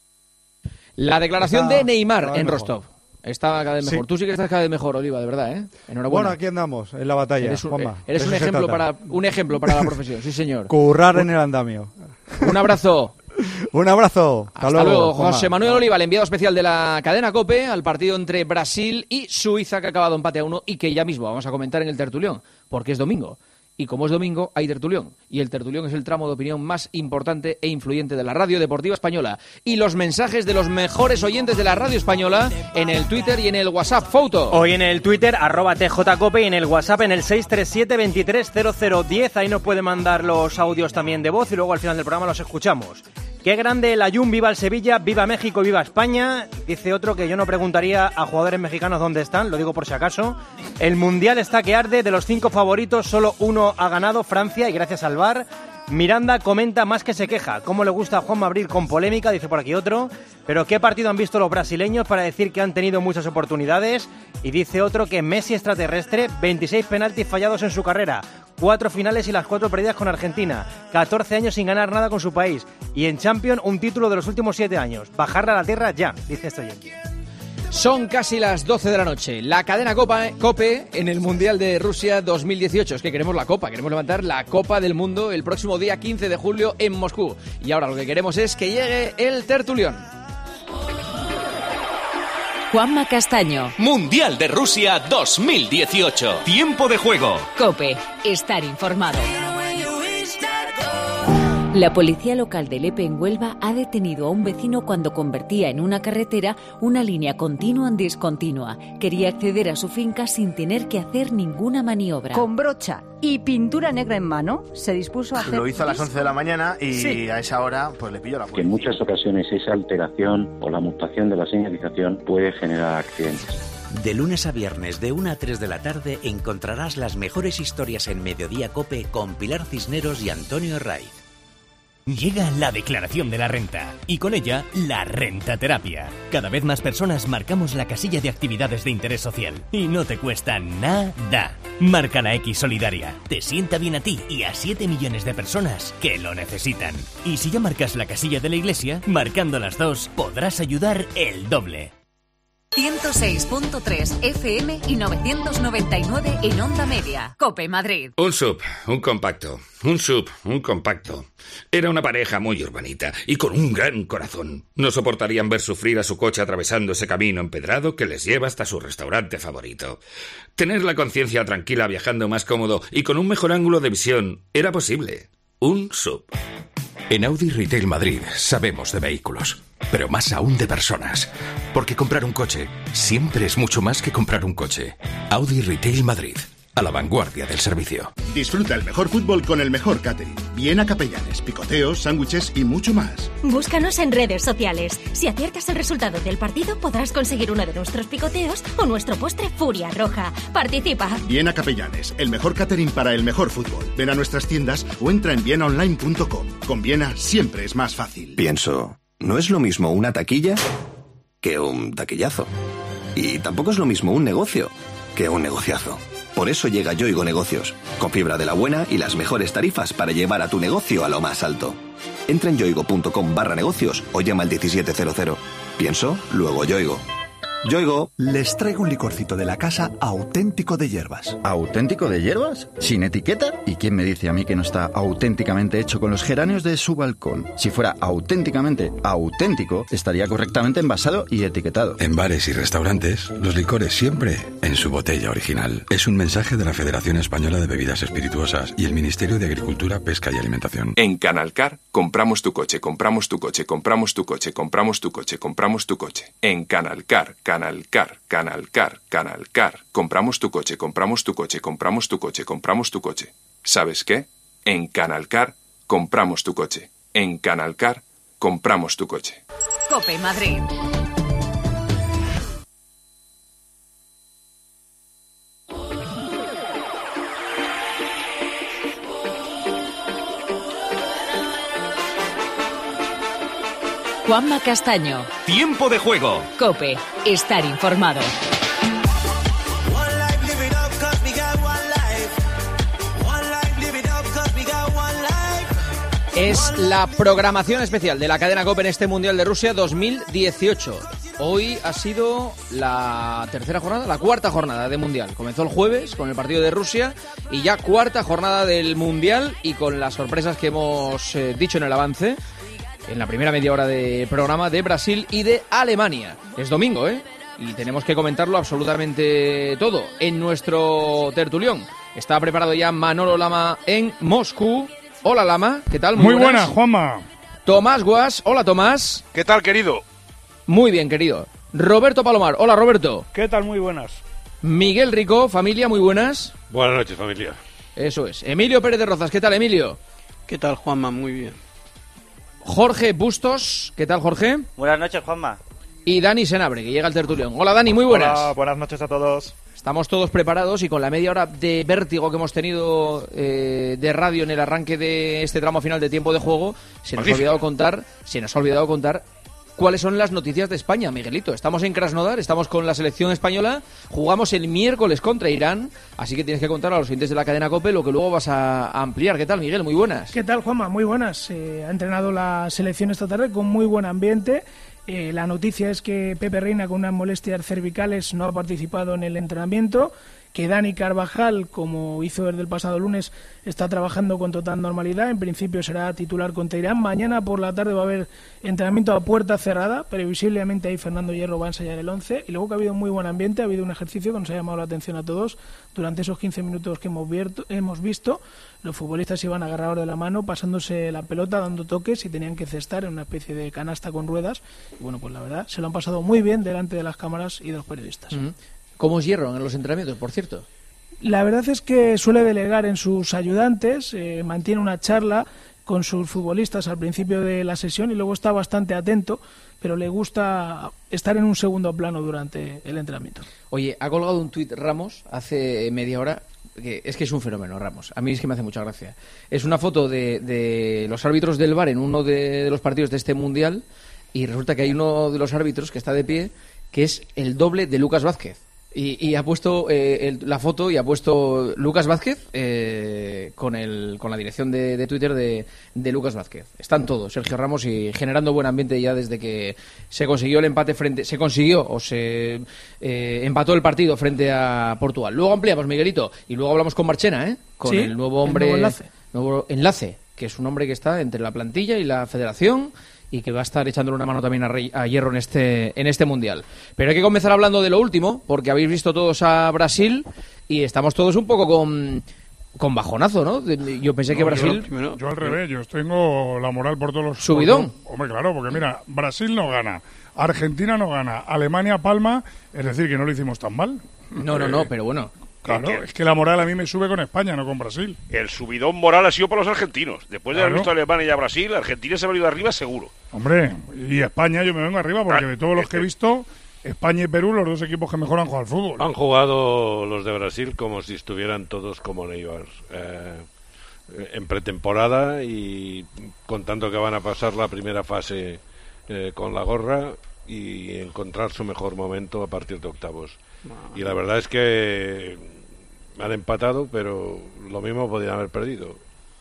La declaración Está de Neymar en mejor. Rostov. Está cada vez mejor. Sí. Tú sí que estás cada vez mejor, Oliva, de verdad, ¿eh? Enhorabuena. Bueno, aquí andamos, en la batalla, Eres un, Juanma. eres un Eso se ejemplo trata. para un ejemplo para la profesión, sí señor. Currar en el andamio. Un abrazo. Un abrazo. Hasta, Hasta luego, luego José Juanma. Manuel Oliva, el enviado especial de la cadena COPE al partido entre Brasil y Suiza, que ha acabado empate a uno y que ya mismo vamos a comentar en el tertulión, porque es domingo. Y como es domingo, hay tertulión. Y el tertulión es el tramo de opinión más importante e influyente de la radio deportiva española. Y los mensajes de los mejores oyentes de la radio española en el Twitter y en el WhatsApp. Foto. Hoy en el Twitter, arroba tjcope, y en el WhatsApp en el seis tres siete, veintitrés cero cero diez. Ahí nos puede mandar los audios también de voz y luego al final del programa los escuchamos. Qué grande el Layún, viva el Sevilla, viva México, viva España. Dice otro que yo no preguntaría a jugadores mexicanos dónde están, lo digo por si acaso. El Mundial está que arde, de los cinco favoritos solo uno ha ganado, Francia, y gracias al V A R. Miranda comenta más que se queja. ¿Cómo le gusta a Juanma abrir con polémica? Dice por aquí otro. Pero ¿qué partido han visto los brasileños para decir que han tenido muchas oportunidades? Y dice otro que Messi extraterrestre, veintiséis penaltis fallados en su carrera, cuatro finales y las cuatro perdidas con Argentina, catorce años sin ganar nada con su país, y en Champions un título de los últimos siete años. Bajarla a la tierra ya, dice este oyente. Son casi las doce de la noche. La cadena Copa, COPE en el Mundial de Rusia dos mil dieciocho. Es que queremos la Copa, queremos levantar la Copa del Mundo el próximo día quince de julio en Moscú. Y ahora lo que queremos es que llegue el tertulión. Juanma Castaño. Mundial de Rusia dos mil dieciocho. Tiempo de juego. COPE. Estar informado. La policía local de Lepe, en Huelva, ha detenido a un vecino cuando convertía en una carretera una línea continua en discontinua. Quería acceder a su finca sin tener que hacer ninguna maniobra. Con brocha y pintura negra en mano, se dispuso a hacer... Lo hizo a las once de la mañana y Sí. a esa hora pues le pilló la Que policía. en muchas ocasiones esa alteración o la mutación de la señalización puede generar accidentes. De lunes a viernes, de una a tres de la tarde, encontrarás las mejores historias en Mediodía COPE con Pilar Cisneros y Antonio Herraiz. Llega la declaración de la renta y con ella la rentaterapia. Cada vez más personas marcamos la casilla de actividades de interés social y no te cuesta nada. Marca la X Solidaria. Te sienta bien a ti y a siete millones de personas que lo necesitan. Y si ya marcas la casilla de la iglesia, marcando las dos podrás ayudar el doble. ciento seis punto tres F M y novecientos noventa y nueve en Onda Media. COPE Madrid. Un sub, un compacto. Un sub, un compacto. Era una pareja muy urbanita y con un gran corazón. No soportarían ver sufrir a su coche atravesando ese camino empedrado que les lleva hasta su restaurante favorito. Tener la conciencia tranquila viajando más cómodo y con un mejor ángulo de visión era posible. Un sub. En Audi Retail Madrid sabemos de vehículos, pero más aún de personas. Porque comprar un coche siempre es mucho más que comprar un coche. Audi Retail Madrid, a la vanguardia del servicio. Disfruta el mejor fútbol con el mejor catering. Viena Capellanes, picoteos, sándwiches y mucho más. Búscanos en redes sociales. Si aciertas el resultado del partido, podrás conseguir uno de nuestros picoteos o nuestro postre Furia Roja. Participa. Viena Capellanes, el mejor catering para el mejor fútbol. Ven a nuestras tiendas o entra en viena online punto com. Con Viena siempre es más fácil. Pienso, no es lo mismo una taquilla que un taquillazo. Y tampoco es lo mismo un negocio que un negociazo. Por eso llega Yoigo Negocios, con fibra de la buena y las mejores tarifas para llevar a tu negocio a lo más alto. Entra en yoigo punto com barra negocios o llama al diecisiete cero cero. Pienso, luego Yoigo. Yoigo. Les traigo un licorcito de la casa auténtico de hierbas. ¿Auténtico de hierbas? ¿Sin etiqueta? ¿Y quién me dice a mí que no está auténticamente hecho con los geranios de su balcón? Si fuera auténticamente auténtico, estaría correctamente envasado y etiquetado. En bares y restaurantes, los licores siempre en su botella original. Es un mensaje de la Federación Española de Bebidas Espirituosas y el Ministerio de Agricultura, Pesca y Alimentación. En Canalcar, compramos tu coche, compramos tu coche, compramos tu coche, compramos tu coche, compramos tu coche. En Canalcar, Canalcar, Canalcar, Canalcar. Compramos tu coche, compramos tu coche, compramos tu coche, compramos tu coche. ¿Sabes qué? En Canalcar, compramos tu coche. En Canalcar, compramos tu coche. COPE Madrid. Juanma Castaño. Tiempo de juego. COPE. Estar informado. Es la programación especial de la cadena COPE en este Mundial de Rusia dos mil dieciocho. Hoy ha sido la tercera jornada, la cuarta jornada de Mundial. Comenzó el jueves con el partido de Rusia y ya cuarta jornada del Mundial y con las sorpresas que hemos eh, dicho en el avance. En la primera media hora de programa de Brasil y de Alemania. Es domingo, ¿eh? Y tenemos que comentarlo absolutamente todo en nuestro tertulión. Está preparado ya Manolo Lama en Moscú. Hola Lama, ¿qué tal? Muy, Muy buena, Juanma. Tomás Guas, hola Tomás. ¿Qué tal, querido? Muy bien, querido. Roberto Palomar, hola Roberto. ¿Qué tal? Muy buenas. Miguel Rico, familia, muy buenas. Buenas noches, familia. Eso es. Emilio Pérez de Rozas, ¿qué tal, Emilio? ¿Qué tal, Juanma? Muy bien. Jorge Bustos, ¿qué tal, Jorge? Buenas noches, Juanma. Y Dani Senabre, que llega al tertulión. Hola, Dani, muy buenas. Hola, buenas noches a todos. Estamos todos preparados y con la media hora de vértigo que hemos tenido eh, de radio en el arranque de este tramo final de tiempo de juego, se nos Magnífico. ha olvidado contar, se nos ha olvidado contar cuáles son las noticias de España, Miguelito. Estamos en Krasnodar, estamos con la selección española, jugamos el miércoles contra Irán, así que tienes que contar a los oyentes de la cadena COPE lo que luego vas a ampliar. ¿Qué tal, Miguel? Muy buenas. ¿Qué tal, Juanma? Muy buenas. Eh, ha entrenado la selección esta tarde con muy buen ambiente. Eh, la noticia es que Pepe Reina, con unas molestias cervicales, no ha participado en el entrenamiento, que Dani Carvajal, como hizo desde el pasado lunes, está trabajando con total normalidad. En principio será titular contra Irán. Mañana por la tarde va a haber entrenamiento a puerta cerrada. Previsiblemente ahí Fernando Hierro va a ensayar el once. Y luego que ha habido muy buen ambiente, ha habido un ejercicio que nos ha llamado la atención a todos. Durante esos quince minutos que hemos, vierto, hemos visto, los futbolistas iban agarrados de la mano, pasándose la pelota, dando toques y tenían que cestar en una especie de canasta con ruedas. Y bueno, pues la verdad, se lo han pasado muy bien delante de las cámaras y de los periodistas. Uh-huh. ¿Cómo es Hierro en los entrenamientos, por cierto? La verdad es que suele delegar en sus ayudantes, eh, mantiene una charla con sus futbolistas al principio de la sesión y luego está bastante atento, pero le gusta estar en un segundo plano durante el entrenamiento. Oye, ha colgado un tuit Ramos hace media hora que es que es un fenómeno, Ramos. A mí es que me hace mucha gracia. Es una foto de, de los árbitros del V A R en uno de, de los partidos de este Mundial y resulta que hay uno de los árbitros que está de pie que es el doble de Lucas Vázquez. Y, y ha puesto eh, el, la foto y ha puesto Lucas Vázquez eh, con el con la dirección de, de Twitter de, de Lucas Vázquez. Están todos, Sergio Ramos, y generando buen ambiente ya desde que se consiguió el empate frente, se consiguió o se eh, empató el partido frente a Portugal. Luego ampliamos, Miguelito, y luego hablamos con Marchena, ¿eh? Con ¿Sí? el nuevo hombre, el nuevo enlace. nuevo enlace, que es un hombre que está entre la plantilla y la Federación y que va a estar echándole una mano también a, Rey, a Hierro en este en este Mundial. Pero hay que comenzar hablando de lo último, porque habéis visto todos a Brasil y estamos todos un poco con, con bajonazo, ¿no? Yo pensé que no, Brasil... Yo, yo al revés, yo tengo la moral por todos los... ¿Subidón? Por, hombre, claro, porque mira, Brasil no gana, Argentina no gana, Alemania palma, es decir, que no lo hicimos tan mal. No, no, no, pero bueno... Claro, ¿Qué? es que la moral a mí me sube con España, no con Brasil. El subidón moral ha sido para los argentinos. Después de claro. haber visto a Alemania y a Brasil, Argentina se ha venido arriba seguro. Hombre, y España yo me vengo arriba porque de todos los que he visto, España y Perú, los dos equipos que mejor han jugado al fútbol. Han jugado los de Brasil como si estuvieran todos como Neymar. Eh, en pretemporada y contando que van a pasar la primera fase eh, con la gorra y encontrar su mejor momento a partir de octavos. Y la verdad es que han empatado, pero lo mismo podrían haber perdido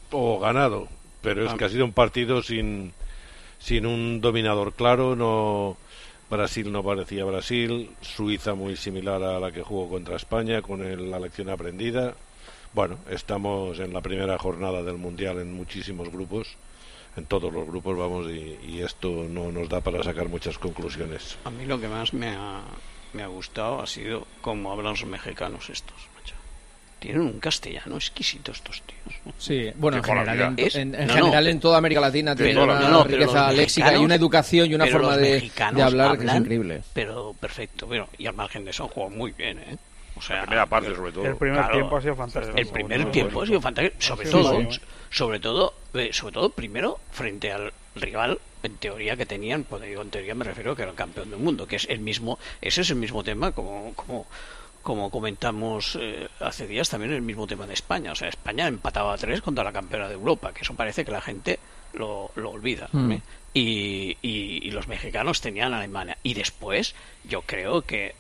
o ganado, pero es que ha sido un partido sin sin un dominador claro. No, Brasil no parecía Brasil, Suiza muy similar a la que jugó contra España con el, la lección aprendida. Bueno, estamos en la primera jornada del Mundial en muchísimos grupos, en todos los grupos vamos, y, y esto no nos da para sacar muchas conclusiones. A mí lo que más me ha me ha gustado ha sido cómo hablan los mexicanos estos, macho. Tienen un castellano exquisito estos tíos. Sí, bueno, en general, en, es, en, en, no, general no, en toda América Latina tiene pero, una no, no, riqueza léxica y una educación y una forma de, de hablar que es increíble. Pero perfecto, bueno, y al margen de eso juegan muy bien, ¿eh? O sea, la primera parte sobre todo. El primer claro, tiempo ha sido fantástico. El primer no, tiempo no, ha sido fantástico, sobre sí, todo, sí. sobre todo, eh, sobre todo primero frente al rival en teoría que tenían, pues digo en teoría me refiero que era el campeón del mundo, que es el mismo, ese es el mismo tema como como como comentamos eh, hace días, también el mismo tema de España. O sea, España empataba a tres contra la campeona de Europa, que eso parece que la gente lo, lo olvida. Mm. ¿eh? Y, y, y los mexicanos tenían a Alemania. Y después, yo creo que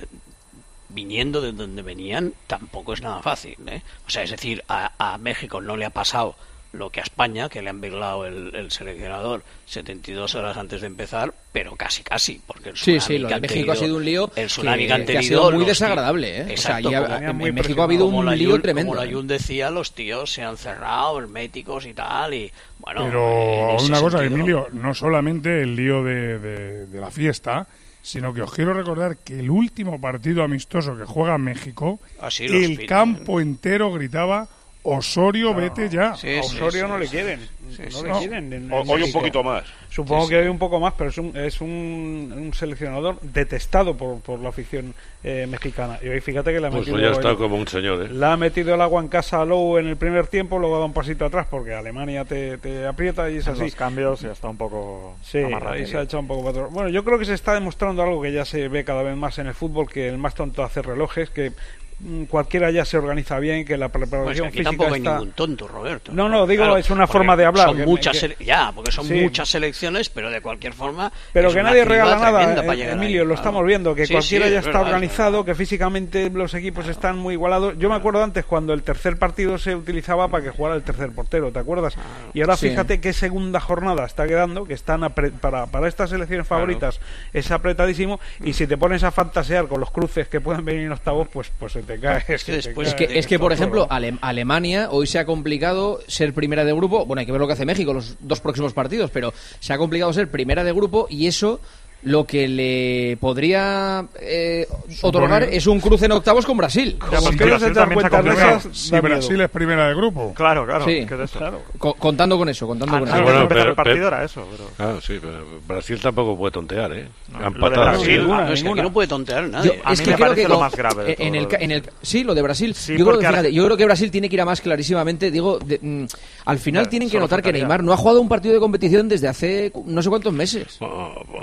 viniendo de donde venían, tampoco es nada fácil, ¿eh? O sea, es decir, a, a México no le ha pasado lo que a España, que le han virlado el, el seleccionador setenta y dos horas antes de empezar, pero casi casi, porque el sí, sí, lo de México tenido, ha sido un lío el tsunami que, que han tenido, que ha sido muy los, desagradable, ¿eh? Exacto, o sea, como, en, en México ha habido un la lío Yun, tremendo. Como la Jun decía, los tíos se han cerrado, herméticos y tal, y bueno. Pero una cosa, sentido, Emilio, no solamente el lío de, de, de la fiesta, sino que os quiero recordar que el último partido amistoso que juega México, Así el piden, campo entero gritaba: Osorio, no, vete ya. Sí, a Osorio sí, no sí, le sí, quieren. Sí, no sí, le no. quieren. En, o, en hoy un poquito más. Supongo sí, que sí. hoy un poco más, pero es un, es un, un seleccionador detestado por, por la afición eh, mexicana. Y hoy fíjate que le ha pues metido. Pues ya está el, como un señor, ¿eh? Le ha metido el agua en casa a Lowe en el primer tiempo, luego da un pasito atrás porque Alemania te, te aprieta y es en así. Los cambios ya está un poco. Sí, ahí se ha echado un poco para atrás. Bueno, yo creo que se está demostrando algo que ya se ve cada vez más en el fútbol, que el más tonto hace relojes, que cualquiera ya se organiza bien, que la preparación pues que aquí física tampoco está... hay ningún tonto, Roberto. No, no, digo, claro, es una forma de hablar. Son que, muchas, que... ya, porque son sí. muchas selecciones, pero de cualquier forma. Pero es que una nadie regala nada, eh, Emilio, ahí, lo claro. estamos viendo, que sí, cualquiera sí, ya está verdad, organizado, que físicamente los equipos claro. están muy igualados. Yo me acuerdo antes cuando el tercer partido se utilizaba para que jugara el tercer portero, ¿te acuerdas? Claro. Y ahora sí. fíjate qué segunda jornada está quedando, que están para, para estas selecciones favoritas claro. es apretadísimo, y si te pones a fantasear con los cruces que pueden venir en octavos, pues, pues se te cae. Es que, después, te cae es que, es que por ejemplo, Ale- Alemania hoy se ha complicado ser primera de grupo. Bueno, hay que ver lo que hace México los dos próximos partidos, pero se ha complicado ser primera de grupo, y eso lo que le podría eh, otorgar es un cruce en octavos con Brasil. Ya, si Brasil se cuenta de esas, si Brasil es primera de grupo. Claro, claro. Sí. ¿Qué es eso? Claro. Co- contando con eso, contando ah, con no, eso. Bueno, bueno, pero, pero, el partido pero, era eso. Pero... Ah, sí, pero Brasil tampoco puede tontear, ¿eh? No, Han empatado. Brasil, ninguna, no, es que aquí no puede tontear nadie. Yo, a es mí que me creo parece que lo con, más grave de todo. En el, en el, sí, lo de Brasil. Sí, yo, creo que, Ar... fíjate, yo creo que Brasil tiene que ir a más clarísimamente. Digo, de, mm, al final Claro, tienen que notar faltaría. que Neymar no ha jugado un partido de competición desde hace no sé cuántos meses. Oh, ha habido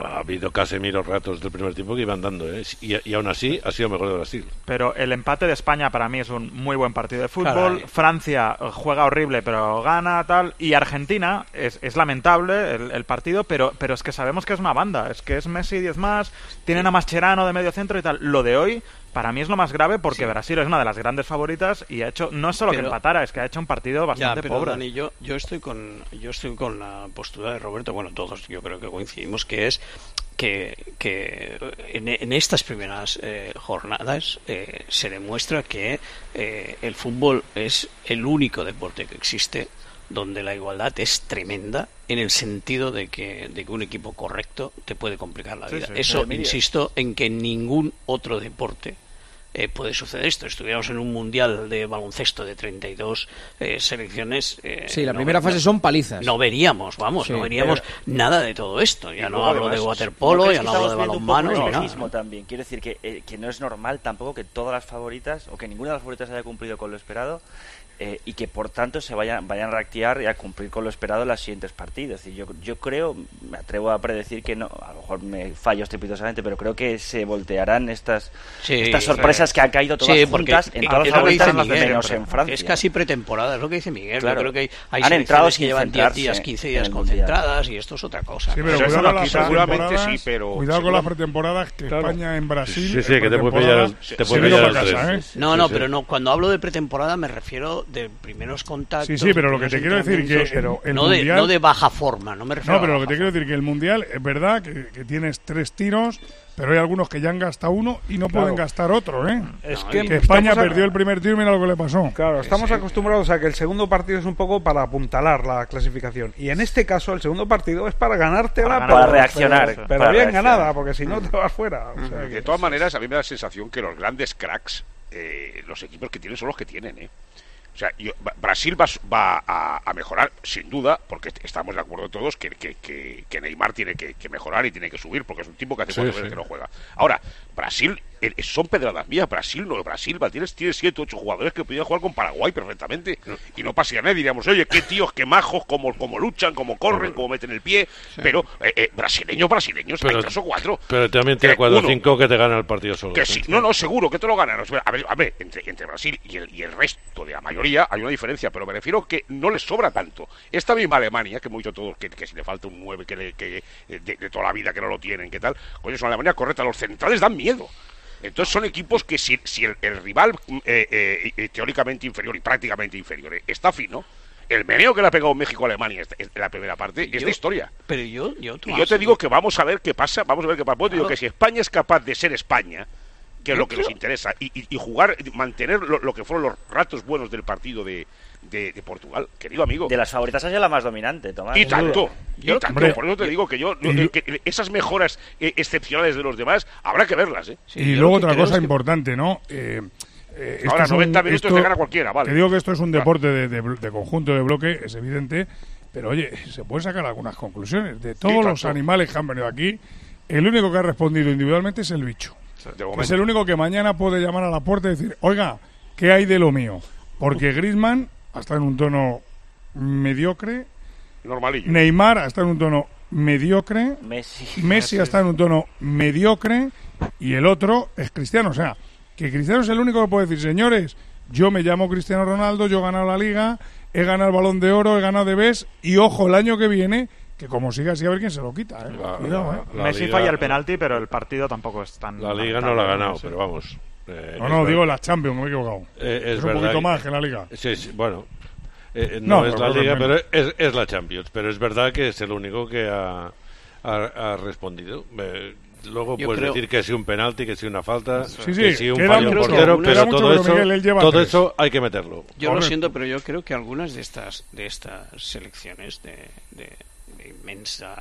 habido Casemiro ratos del primer tiempo que iban dando, ¿eh? y, y aún así ha sido mejor de Brasil. Pero el empate de España para mí es un muy buen partido de fútbol. Caray. Francia juega horrible pero gana, tal. Y Argentina es, es lamentable el, el partido, pero, pero es que sabemos que es una banda. Es que es Messi diez más, tienen a Mascherano de medio centro y tal. Lo de hoy para mí es lo más grave porque sí. Brasil es una de las grandes favoritas y ha hecho, no es solo pero, que empatara, es que ha hecho un partido bastante ya, pero, pobre. Dani, yo, yo estoy con yo estoy con la postura de Roberto, bueno, todos yo creo que coincidimos, que es que, que en, en estas primeras eh, jornadas eh, se demuestra que eh, el fútbol es el único deporte que existe donde la igualdad es tremenda en el sentido de que, de que un equipo correcto te puede complicar la vida. Sí, sí, Eso, insisto, en que en ningún otro deporte Eh, puede suceder esto. Estuviéramos en un mundial de baloncesto de treinta y dos eh, selecciones. Eh, sí, la no, primera fase no, son palizas. No veríamos, vamos, sí, no veríamos pero... nada de todo esto. Ya no hablo de waterpolo, ¿no ya no hablo de balonmano. No, no, no. También quiero decir que, eh, que no es normal tampoco que todas las favoritas o que ninguna de las favoritas haya cumplido con lo esperado. Eh, y que por tanto se vayan vayan a reactivar y a cumplir con lo esperado en los siguientes partidos. Es decir, yo, yo creo, me atrevo a predecir que no, a lo mejor me fallo estrepitosamente, pero creo que se voltearán estas sí, estas sorpresas sí. que han caído todas sí, juntas en todas las favoritas menos en Francia. Es casi pretemporada, es lo que dice Miguel. Claro. Yo creo que hay, hay han entrado sin que llevan diez días, quince días concentradas y esto es otra cosa. Sí, pero eso cuidado, no quita, seguramente sí, pero cuidado con las pretemporadas que claro. España en Brasil. Sí, sí, que te puede pillar, te puede pillar el casa, ¿eh? No, no, pero no. Cuando hablo de pretemporada me refiero de primeros contactos. Sí, sí, pero lo que te quiero decir que pero el no, mundial, de, no de baja forma, no me refiero. No, pero lo que te quiero decir que el mundial es verdad que, que tienes tres tiros, pero hay algunos que ya han gastado uno y no claro. pueden gastar otro, ¿eh? Es no, que, que España a... perdió el primer tiro y mira lo que le pasó. Claro, estamos sí. acostumbrados a que el segundo partido es un poco para apuntalar la clasificación y en este caso el segundo partido es para ganártela, para, para reaccionar, pero, pero para bien reaccionar. ganada, porque si no te vas fuera. O sea, de que... todas maneras, a mí me da la sensación que los grandes cracks, eh, los equipos que tienen son los que tienen, ¿eh? O sea, yo, Brasil va, va a, a mejorar, sin duda, porque estamos de acuerdo todos que, que, que, que Neymar tiene que, que mejorar y tiene que subir, porque es un tipo que hace sí, cuatro sí. veces que no juega. Ahora, Brasil, eh, son pedradas mías, Brasil no, Brasil va, tienes, tienes siete, ocho jugadores que podían jugar con Paraguay perfectamente, no. y no pasa nada, diríamos, oye, qué tíos, qué majos, cómo, cómo luchan, cómo corren, cómo meten el pie, sí. pero eh, eh, brasileños, brasileños, pero, hay tres o cuatro. Pero también tiene cuatro o cinco que te ganan el partido solo. Que sí, no, no, seguro que te lo ganan. A ver, a ver entre, entre Brasil y el, y el resto de la mayoría hay una diferencia, pero me refiero que no les sobra tanto. Esta misma Alemania, que hemos dicho todos que, que si le falta un nueve que, le, que de, de toda la vida que no lo tienen, que tal, coño, es una Alemania correcta, los centrales dan miedo. Entonces son equipos que si, si el, el rival eh, eh, teóricamente inferior y prácticamente inferior eh, está fino, el meneo que le ha pegado México a Alemania en la primera parte yo, es de historia. Pero yo, yo, y yo te digo que vamos a ver qué pasa, vamos a ver qué pasa. Yo te digo que si España es capaz de ser España, que es lo que les interesa, y, y, y jugar, mantener lo, lo que fueron los ratos buenos del partido de, de, de Portugal, querido amigo. De las favoritas ha sido la más dominante, Tomás. Y tanto, y tanto. Hombre, por eso te digo que yo, y, que esas mejoras eh, excepcionales de los demás, habrá que verlas, ¿eh? Sí, y luego otra cosa importante, que... ¿no? Eh, eh, Ahora, noventa un, minutos esto, te gana cualquiera, vale. Te digo que esto es un deporte de, de, de conjunto, de bloque, es evidente, pero oye, se pueden sacar algunas conclusiones. De todos los animales que han venido aquí, el único que ha respondido individualmente es el bicho. Es el único que mañana puede llamar a la puerta y decir, oiga, ¿qué hay de lo mío? Porque Griezmann está en un tono mediocre, normalillo. Neymar está en un tono mediocre, Messi, Messi está en un tono mediocre y el otro es Cristiano. O sea, que Cristiano es el único que puede decir, señores, yo me llamo Cristiano Ronaldo, yo he ganado la Liga, he ganado el Balón de Oro, he ganado de B E S y ojo, el año que viene... que como siga así a ver quién se lo quita, ¿eh? La, Cuidado, ¿eh? La Messi Liga, falla el penalti, pero el partido tampoco es tan... La Liga no la ha ganado, pero vamos... Eh, no, no, digo verdad. La Champions, me he equivocado. Eh, es es un poquito más que la Liga. Sí, sí, bueno... Eh, no, no es la Liga, pero es, es la Champions. Pero es verdad que es el único que ha, ha, ha respondido. Eh, luego Yo puedes creo... decir que si un penalti, que si una falta, sí, sí, que si un fallo en portero, pero todo, eso, Miguel, todo eso hay que meterlo. Yo Correcto. Lo siento, pero yo creo que algunas de estas de estas selecciones de... de inmensa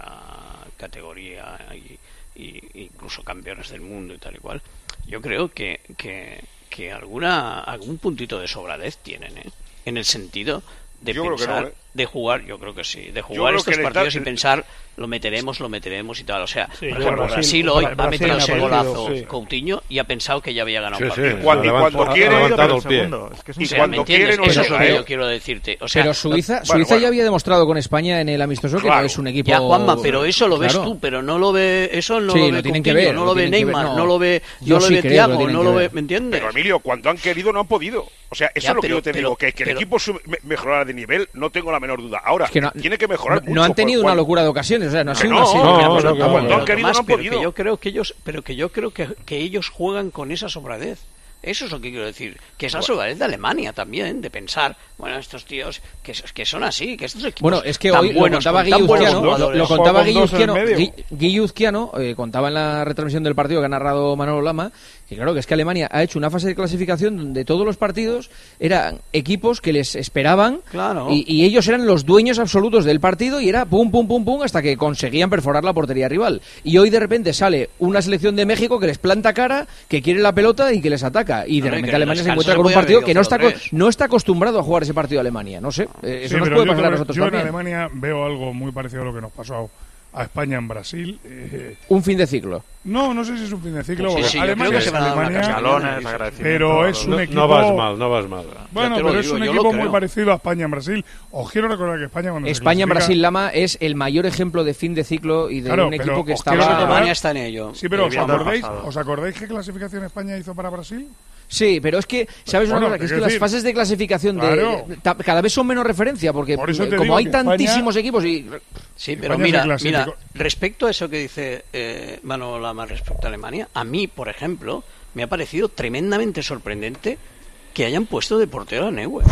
categoría y, y incluso campeones del mundo y tal y cual, yo creo que, que, que alguna algún puntito de sobradez tienen, ¿eh? En el sentido de yo pensar creo que no, ¿eh? de jugar, yo creo que sí, de jugar estos partidos da... y pensar, lo meteremos, lo meteremos y tal. O sea, sí, por ejemplo, Brasil, Brasil hoy Brasil, ha metido ese golazo sí. Coutinho y ha pensado que ya había ganado sí, un partido. Sí, y cuando, levantado, cuando quiere, levantado el pie. Es que es un... o sea, ¿me entiendes? Eso es lo que yo quiero decirte. O sea, pero Suiza, no, Suiza bueno, ya bueno. había demostrado con España en el amistoso claro. que no es un equipo... Ya, Juanma, pero eso lo ves claro. tú, pero no lo ve... Eso no sí, lo lo ve tienen Coutinho, que ver, no lo ve Neymar, no. no lo ve, yo no lo sí ve creo, Thiago, no lo ve... ¿Me entiendes? Pero Emilio, cuando han querido no han podido. O sea, eso ya, es lo pero, que yo te pero, digo, que, que el pero, equipo sub, me, mejorara de nivel, no tengo la menor duda. Ahora, es que no, tiene que mejorar no, mucho. No han tenido por, una locura de ocasiones, o sea, no ha sido no, así. No, no, no, no, cuando han querido no han podido. Que yo creo que ellos, pero que yo creo que, que ellos juegan con esa sobradez. Eso es lo que quiero decir, que es la sobradez de Alemania también, de pensar, bueno, estos tíos que, que son así, que estos equipos bueno, es que tan hoy buenos, lo contaba Guilluzquiano, lo, lo contaba Guilluzquiano, Guilluzquiano eh, contaba en la retransmisión del partido que ha narrado Manolo Lama, que claro, que es que Alemania ha hecho una fase de clasificación donde todos los partidos eran equipos que les esperaban claro. y, y ellos eran los dueños absolutos del partido y era pum, pum, pum, pum, hasta que conseguían perforar la portería rival. Y hoy de repente sale una selección de México que les planta cara, que quiere la pelota y que les ataca. Y de repente Alemania se encuentra con un partido que no está, no está acostumbrado a jugar ese partido a Alemania. No sé, eh, eso sí, nos puede pasar yo, a nosotros yo también. Yo en Alemania veo algo muy parecido a lo que nos pasó a España en Brasil. Eh, un fin de ciclo. No, no sé si es un fin de ciclo. Sí, sí, Alemania, yo creo que se van a dar Alemania, escalones, pero es un no, equipo... No vas mal, no vas mal. Bueno, pero digo, es un equipo muy parecido a España en Brasil. Os quiero recordar que España cuando España en Brasil Lama es el mayor ejemplo de fin de ciclo y de claro, un equipo que estaba... Recordar, Alemania está en ello. Sí, pero ¿os acordáis, ¿os acordáis qué clasificación España hizo para Brasil? Sí, pero es que, ¿sabes bueno, una cosa? Que es que decir, las fases de clasificación claro. de, de, cada vez son menos referencia, porque Por eso como hay tantísimos España, equipos y... Sí, pero mira, mira, respecto a eso que dice eh, Manolo Lama respecto a Alemania, a mí, por ejemplo, me ha parecido tremendamente sorprendente que hayan puesto de portero a Neuer.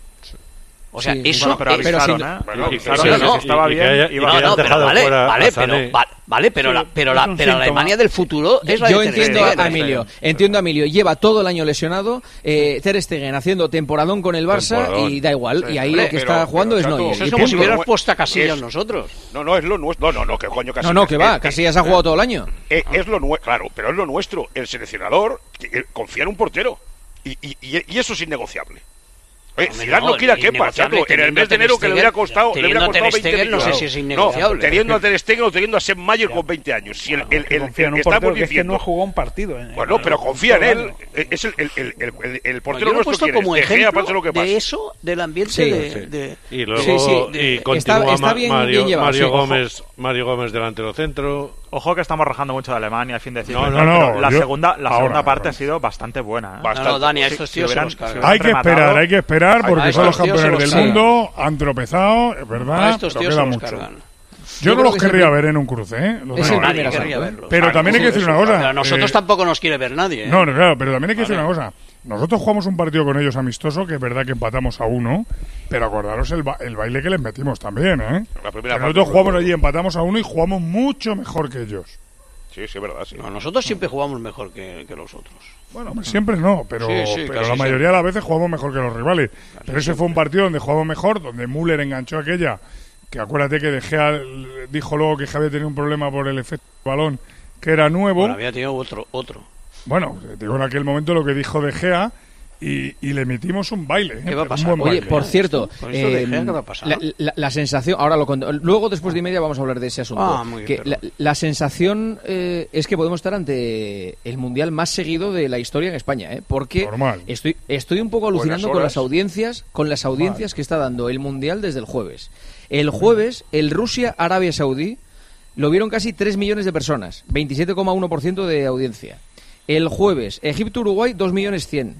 O sea, sí, eso bueno, pero es, avisaron, pero ¿eh? bueno, avisaron sí, que no, si estaba y, bien y que haya, iba y que no, no, pero vale, vale, pero, va, vale, pero sí, la, pero la, pero la Alemania del futuro es la yo de entiendo Ter Stegen, a Emilio, Stegen. entiendo a Emilio, lleva todo el año lesionado, eh, Ter Stegen haciendo temporadón con el Barça temporadón. y da igual, Sí, y ahí hombre, lo que pero, está jugando pero, es chato, Neuer. eso es como si hubieras puesto a Casillas es, nosotros. No, no, es lo nuestro. No, no, no, que coño Casillas. No, no, que va, es, Casillas es, ha jugado todo el año. Es, es lo nuestro, claro, pero es lo nuestro. El seleccionador que, confía en un portero y, y, y eso es innegociable. Eh, Zidane no, no quiere a Kepa, chato, en el mes de enero que le hubiera costado, le hubiera costado veinte millones. No sé si es innegociable. No, teniendo a Ter Stegen o teniendo a Sepp Maier con veinte años. Si el, el, el, confía en un portero que es que no ha jugado un partido. En, bueno, pero confía en él. Es el, el, el, el, el portero no, nuestro que como es. ejemplo pase lo que pase. de eso, del ambiente sí, de, sí. de... Y luego sí, sí, y está, continúa está bien, Mario, bien llevado, Mario sí. Gómez, Mario Gómez delantero centro. Ojo que estamos rajando mucho de Alemania al fin de ciclo. No, no, no, la yo, segunda, la ahora, segunda parte ahora. ha sido bastante buena. ¿eh? Bastante. No, no, Dani, estos tíos si, si hubieran, se los si Hay que esperar, hay que esperar porque a son los tíos campeones del cargan. mundo, han tropezado, es verdad, A estos pero tíos queda se los mucho. cargan. Yo, Yo no los que querría el, ver en un cruce, ¿eh? Los es no, el nadie primer querría verlos. Pero también hay que decir una cosa. Pero a nosotros eh, tampoco nos quiere ver nadie. ¿eh? No, no, claro, pero también hay que vale. decir una cosa. Nosotros jugamos un partido con ellos amistoso, que es verdad que empatamos a uno, pero acordaros el, ba el baile que les metimos también, ¿eh? La primera que nosotros jugamos allí, empatamos a uno y jugamos mucho mejor que ellos. Sí, sí, es verdad, sí. No, nosotros siempre jugamos mejor que, que los otros. Bueno, hombre, siempre no, pero, sí, sí, pero la mayoría siempre. de las veces jugamos mejor que los rivales. Casi pero ese siempre. fue un partido donde jugamos mejor, donde Müller enganchó aquella, que acuérdate que De Gea dijo luego que había tenido un problema por el efecto del balón, que era nuevo. Bueno, había tenido otro, otro. Bueno, digo en aquel momento lo que dijo De Gea. Y, y le metimos un baile. ¿eh? ¿Qué va a pasar? Un buen Oye, baile. por cierto, eh, ¿qué va a pasar? La, la, la sensación, ahora lo luego después de y media vamos a hablar de ese asunto. Ah, muy bien, que la, la sensación eh, es que podemos estar ante el mundial más seguido de la historia en España, ¿eh? Porque Normal. estoy estoy un poco alucinando con las audiencias, con las audiencias Normal. que está dando el mundial desde el jueves. El jueves, el Rusia-Arabia Saudí lo vieron casi tres millones de personas, veintisiete coma uno por ciento de audiencia. El jueves, Egipto-Uruguay, dos millones cien.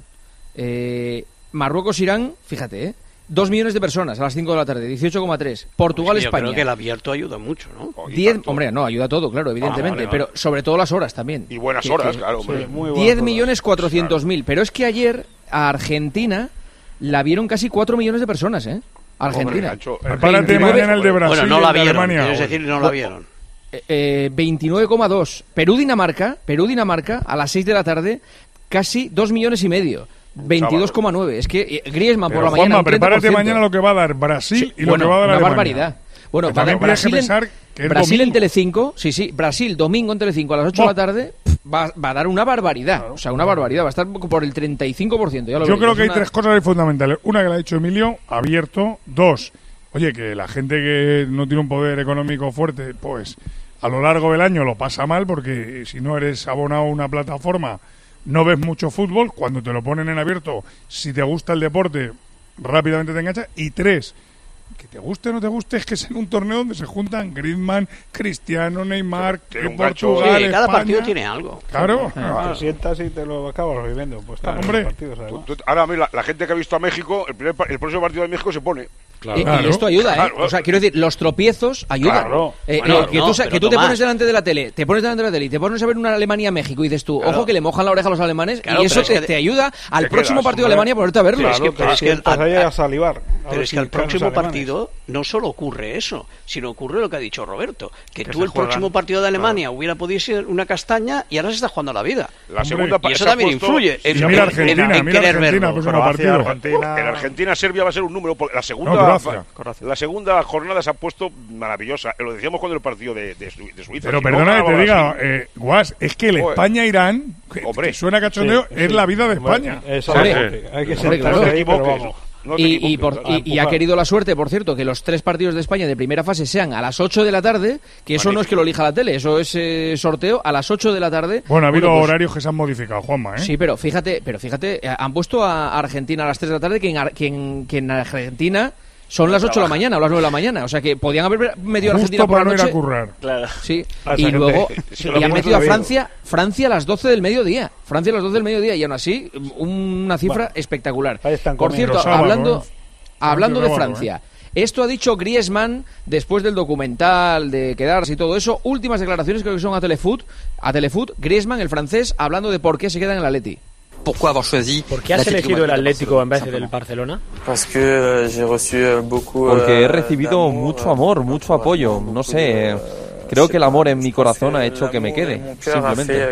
Eh, Marruecos-Irán, fíjate, ¿eh? dos millones de personas a las cinco de la tarde, dieciocho coma tres. Portugal-España. Yo creo que el abierto ayuda mucho, ¿no? diez, hombre, no, ayuda todo, claro, evidentemente, ah, vale, vale. pero sobre todo las horas también. Y buenas que, horas, que, claro. Hombre. Sí, diez millones cuatrocientos mil, pero es que ayer a Argentina la vieron casi cuatro millones de personas, ¿eh? Argentina. Prepárate mañana el de Brasil. Bueno, no la vieron, Alemania. es decir, no la vieron. Eh, veintinueve coma dos. Perú-Dinamarca, Perú-Dinamarca a las seis de la tarde, casi dos millones y medio. veintidós coma nueve. Es que Griezmann por la Juanma, mañana. prepárate mañana lo que va a dar Brasil sí, y bueno, lo que va a dar una Alemania. barbaridad. Bueno, también para Brasil, pensar que es Brasil en domingo. Telecinco, sí, sí, Brasil domingo en Telecinco a las ocho oh. de la tarde va, va a dar una barbaridad, claro. o sea, una barbaridad, va a estar por el treinta y cinco por ciento. Ya lo Yo veréis, creo que hay una... tres cosas fundamentales. Una que le ha dicho Emilio, abierto. Dos, Oye, que la gente que no tiene un poder económico fuerte, pues a lo largo del año lo pasa mal, porque si no eres abonado a una plataforma, no ves mucho fútbol. Cuando te lo ponen en abierto, si te gusta el deporte, rápidamente te enganchas. Y tres, que te guste o no te guste, es que es en un torneo donde se juntan Griezmann, Cristiano, Neymar, que Portugal, sí, cada España. partido tiene algo. Claro. Ah, te sientas y te lo acabas viviendo. Pues está, hombre. Partidos, tú, tú, ahora, a mí, la, la gente que ha visto a México, el, primer, el próximo partido de México se pone. Claro. Y, y esto ayuda, ¿eh? Claro. O sea, quiero decir, los tropiezos ayudan. Claro. Eh, bueno, eh, que tú, no, que tú te pones delante de la tele, te pones delante de la tele y te pones a ver una Alemania-México y dices tú, claro, ojo que le mojan la oreja a los alemanes, claro, y eso te, te ayuda al te próximo quedas, partido de Alemania a ponerte a verlo. Claro, es que, pero es que, a, a, a salivar. Pero es que al próximo partido no solo ocurre eso, sino ocurre lo que ha dicho Roberto, que, que tú el juegan, próximo partido de Alemania claro, hubiera podido ser una castaña y ahora se está jugando a la vida. La segunda y eso también puesto, influye en, mira Argentina, en, en mira querer Argentina, verlo. Partido. Argentina. En Argentina-Serbia va a ser un número. La segunda, no, la segunda jornada se ha puesto maravillosa. Lo decíamos cuando el partido de, de, de Suiza. Pero perdona que te diga, eh, Guas, es que el España-Irán, que, que suena cachondeo, sí, es sí, la vida de España. Eso, hombre, hay que ser claro, ahí, pero vamos. No y, y, por, y, y ha querido la suerte, por cierto, que los tres partidos de España de primera fase sean a las ocho de la tarde, que eso no es que lo elija la tele, eso es eh, sorteo a las ocho de la tarde. Bueno, ha habido bueno, pues, horarios que se han modificado, Juanma, ¿eh? Sí, pero fíjate, pero fíjate, han puesto a Argentina a las tres de la tarde, que en, que en, que en Argentina son las ocho de la mañana o las nueve de la mañana, o sea que podían haber metido a Argentina por la noche. No ir a currar. Claro. Sí. Y luego y han metido a Francia, Francia a las doce del mediodía. Francia a las doce del mediodía y aún así una cifra bueno, espectacular. Por cierto, sábado, hablando ¿eh? hablando de Francia, ¿eh? Esto ha dicho Griezmann después del documental de quedarse y todo eso. Últimas declaraciones, creo que son a Telefoot, a Telefoot, Griezmann, el francés, hablando de por qué se queda en el Atleti. ¿Por qué has elegido el Atlético en vez del Barcelona? Porque he recibido mucho amor, mucho apoyo. No sé, creo que el amor en mi corazón ha hecho que me quede, simplemente.